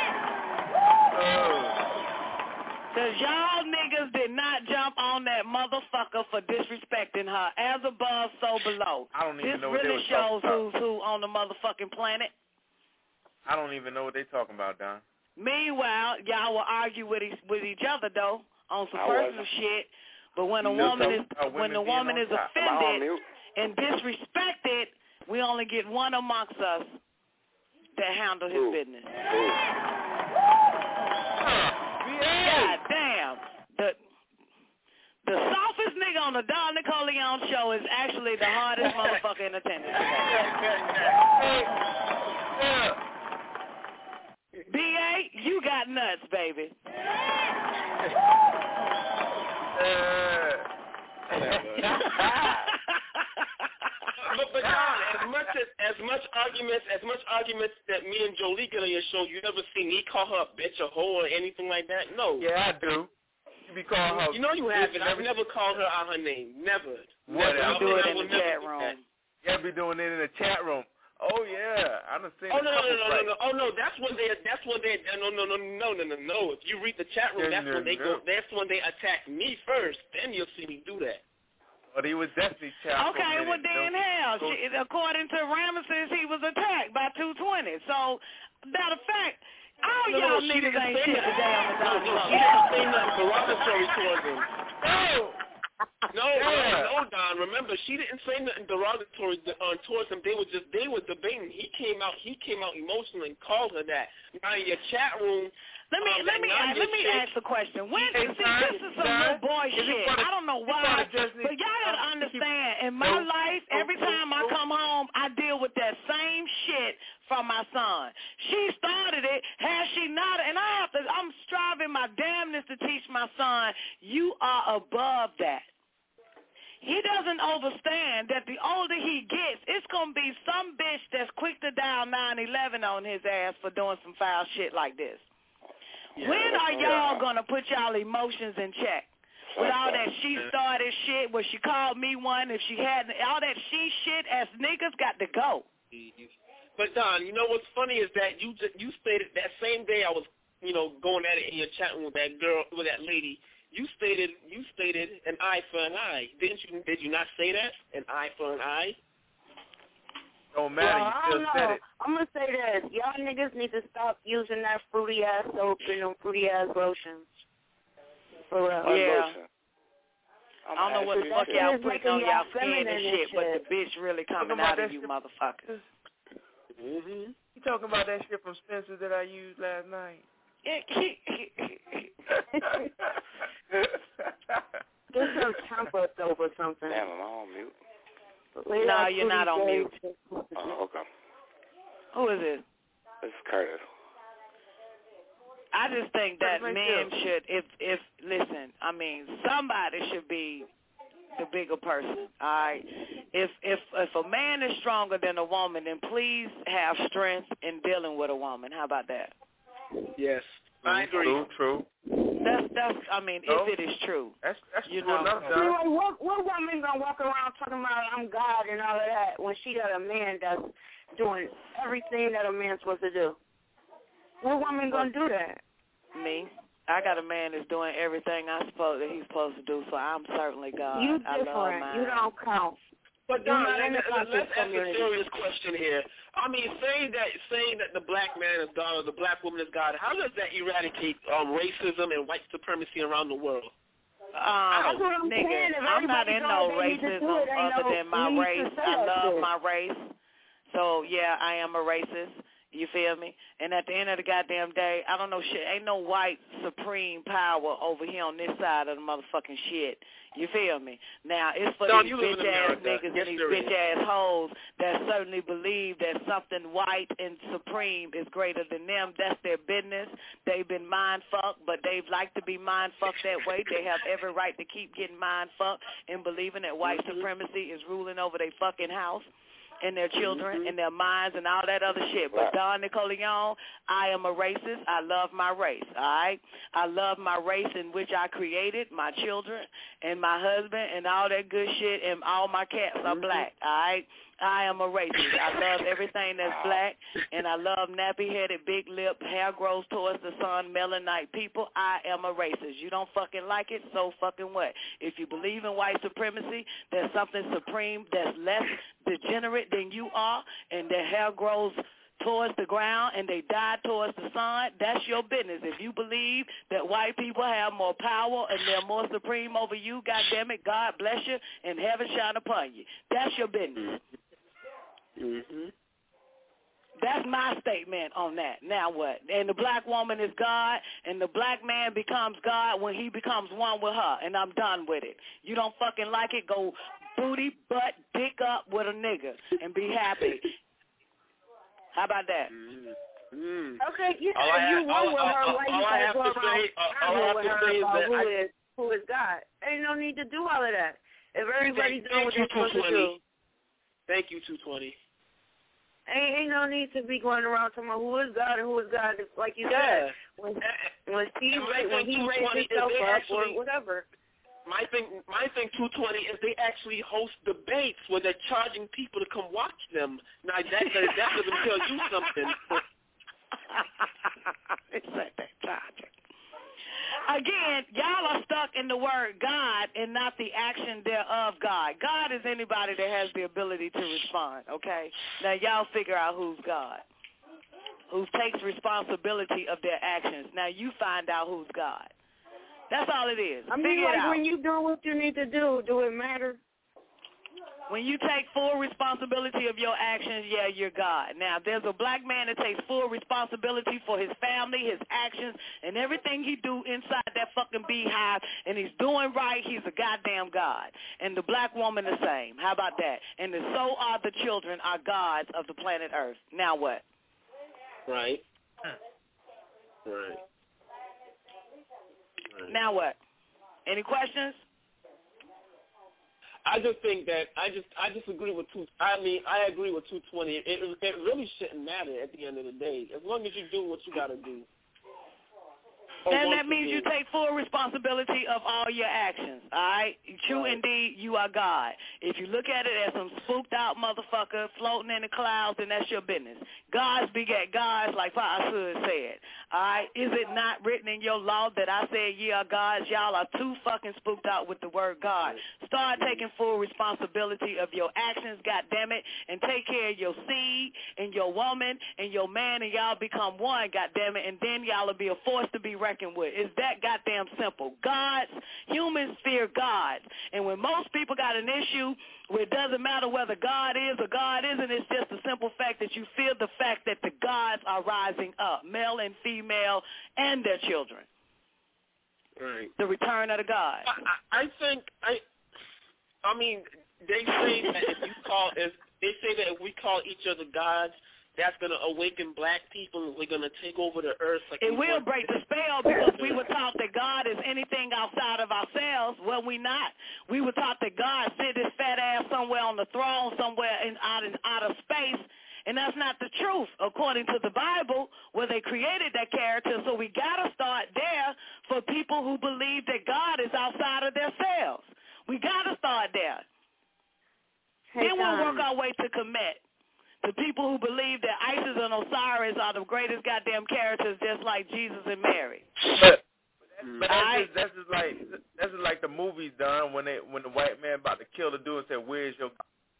Because y'all niggas did not jump on that motherfucker for disrespecting her. As above, so below. I don't even know what this really shows who's who on the motherfucking planet. I don't even know what they talking about, Don. Meanwhile, y'all will argue with each other though on some personal shit. But when a woman is offended and disrespected, we only get one amongst us that handle his business. God damn. The softest nigga on the Don Nicoleone show is actually the hardest motherfucker in attendance today. B.A., you got nuts, baby. But Don, as much arguments that me and Jolie get on your show, you never see me call her a bitch or hoe or anything like that? No. Yeah, I do. You be calling her. You know you haven't. I've never called her out her name. Never. What? You do it in the chat room. Yeah, be doing it in the chat room. Oh yeah, I done seen. No. Oh no, that's when they. No. If you read the chat room, that's when they go. That's when they attack me first. Then you'll see me do that. But he was definitely attacked. Okay, well then hell, according to Ramesses, he was attacked by 220. So, matter of fact, all y'all niggas ain't shit today on the Don. She didn't say nothing derogatory towards him. No, Don. Remember, she didn't say nothing derogatory towards him. They were debating. He came out emotional and called her that. Now in your chat room. Let me ask a question. This is some little boy shit. I don't know why, but y'all gotta understand. In my life, every time I come home, I deal with that same shit from my son. She started it, has she not? And I'm I'm striving my damnness to teach my son, you are above that. He doesn't understand that the older he gets, it's going to be some bitch that's quick to dial 911 on his ass for doing some foul shit like this. Yeah, when are y'all going to put y'all emotions in check? With all that she started shit, where she called me one, if she had all that she shit, as niggas got to go. But Don, you know what's funny is that you stated that same day I was, going at it in your chat room with that girl, with that lady. You stated an eye for an eye. Did you not say that? An eye for an eye? Don't matter, well, you still said it. I'm going to say this. Y'all niggas need to stop using that fruity-ass soap and them fruity-ass lotions. For real. Yeah. I don't know what the fuck y'all putting on y'all skin and shit, but the bitch really coming out of you motherfuckers. Mm-hmm. You talking about that shit from Spencer that I used last night? There's some temper soap or something. Damn, am I on mute? No, you're not on mute. Oh, okay. Who is it? It's Curtis. I just think that men should, if listen, I mean, somebody should be the bigger person, all right? If a man is stronger than a woman, then please have strength in dealing with a woman. How about that? Yes, I agree. True. That's I mean, if it is true. That's you true enough, John. What woman gonna walk around talking about I'm God and all of that when she got a man that's doing everything that a man's supposed to do? What woman gonna do that? Me. I got a man that's doing everything he's supposed to do, so I'm certainly God. You different. I love mine. You don't count. But Don, let's ask a serious question here. I mean, saying that the black man is God or the black woman is God, how does that eradicate racism and white supremacy around the world? Nigga, I'm not in no racism other than my race. I love my race. So, yeah, I am a racist. You feel me? And at the end of the goddamn day, I don't know shit. Ain't no white supreme power over here on this side of the motherfucking shit. You feel me? Now, it's for these bitch-ass niggas and these bitch-ass hoes that certainly believe that something white and supreme is greater than them. That's their business. They've been mind-fucked, but they've liked to be mind-fucked that way. They have every right to keep getting mind-fucked and believing that white supremacy is ruling over their fucking house and their children and their minds and all that other shit. But Don Nicoleon, I am a racist. I love my race, all right? I love my race in which I created, my children and my husband and all that good shit, and all my cats are black, all right? I am a racist. I love everything that's black, and I love nappy-headed, big-lipped, hair grows towards the sun, melanite people. I am a racist. You don't fucking like it, so fucking what? If you believe in white supremacy, there's something supreme that's less degenerate than you are, and their hair grows towards the ground and they die towards the sun, that's your business. If you believe that white people have more power and they're more supreme over you, goddamn it, God bless you and heaven shine upon you. That's your business. That's my statement on that. Now what? And the black woman is God, and the black man becomes God when he becomes one with her, and I'm done with it. You don't fucking like it, go booty, butt, dick up with a nigga and be happy. How about that? Okay, you one with her. Why you gotta go around with her about who is God? Ain't no need to do all of that. If everybody's doing what they're supposed to do. Thank you, 220. Ain't no need to be going around talking about who is God and who is God. Like you said, when he raised himself up or whatever. My thing, 220, is they actually host debates where they're charging people to come watch them. Now that doesn't tell you something. It's like that charging. Again, y'all are stuck in the word God and not the action thereof God. God is anybody that has the ability to respond, okay? Now, y'all figure out who's God, who takes responsibility of their actions. Now, you find out who's God. That's all it is. I mean, like when you do what you need to do it matter? When you take full responsibility of your actions, yeah, you're God. Now, there's a black man that takes full responsibility for his family, his actions, and everything he do inside that fucking beehive, and he's doing right, he's a goddamn God. And the black woman the same. How about that? And so are the children, are gods of the planet Earth. Now what? Right. Right. Now what? Any questions? I just think that I agree with I agree with 220. It really shouldn't matter at the end of the day, as long as you do what you got to do. And that means you take full responsibility of all your actions, all right? True indeed, you are God. If you look at it as some spooked out motherfucker floating in the clouds, then that's your business. Gods beget gods, like Pastor said, all right? Is it not written in your law that I said ye are gods? Y'all are too fucking spooked out with the word God. Start taking full responsibility of your actions, goddammit, and take care of your seed and your woman and your man, and y'all become one, goddammit, and then y'all will be a force to be reckoned with. It's that goddamn simple. Gods, humans fear God. And when most people got an issue where it doesn't matter whether God is or God isn't, it's just the simple fact that you fear the fact that the gods are rising up, male and female, and their children. Right. The return of the gods. I think I mean, they say that if we call each other gods, that's going to awaken black people, and we're going to take over the earth. Like it will break the spell, because we were taught that God is anything outside of ourselves. Well, we not. We were taught that God sit his fat ass somewhere on the throne, somewhere out in outer space, and that's not the truth, according to the Bible, where they created that character. So we got to start there for people who believe that God is outside of themselves. We got to start there. Then we'll work our way to Kemet. The people who believe that Isis and Osiris are the greatest goddamn characters, just like Jesus and Mary. But that's just like the movies done when the white man about to kill the dude and said, "Where's your?"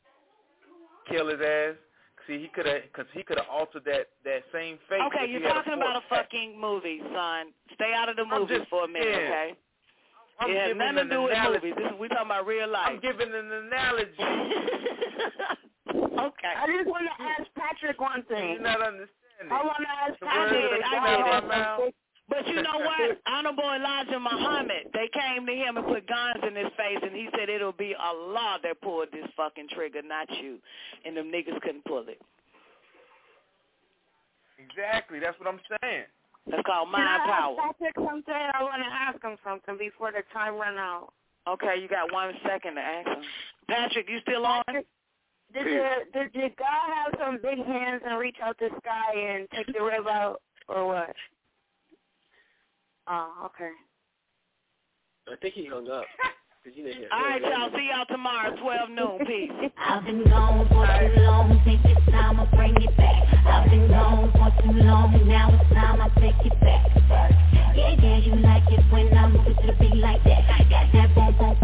Kill his ass. See, he could have altered that same fate. Okay, you're talking about a fucking movie, son. Stay out of the movies for a minute, okay? It has nothing to do with movies. We talking about real life. I'm giving an analogy. Okay. I just want to ask Patrick one thing. You're not understanding. I want to ask Patrick. But you know what? Honorable Elijah Muhammad, they came to him and put guns in his face, and he said it'll be Allah that pulled this fucking trigger, not you. And them niggas couldn't pull it. Exactly. That's what I'm saying. That's called mind power. Patrick something? I want to ask him something before the time run out. Okay, you got 1 second to ask him. Patrick, you still on? Did God have some big hands and reach out the sky and take the rib out, or what? Oh, okay. I think he hung up. All right, y'all. See y'all tomorrow, 12 noon. Peace. I've been gone for too long. Think it's time I bring it back. I've been gone for too long. Now it's time I take it back. Yeah, you like it when I move it to the beat like that. Got that boom, boom,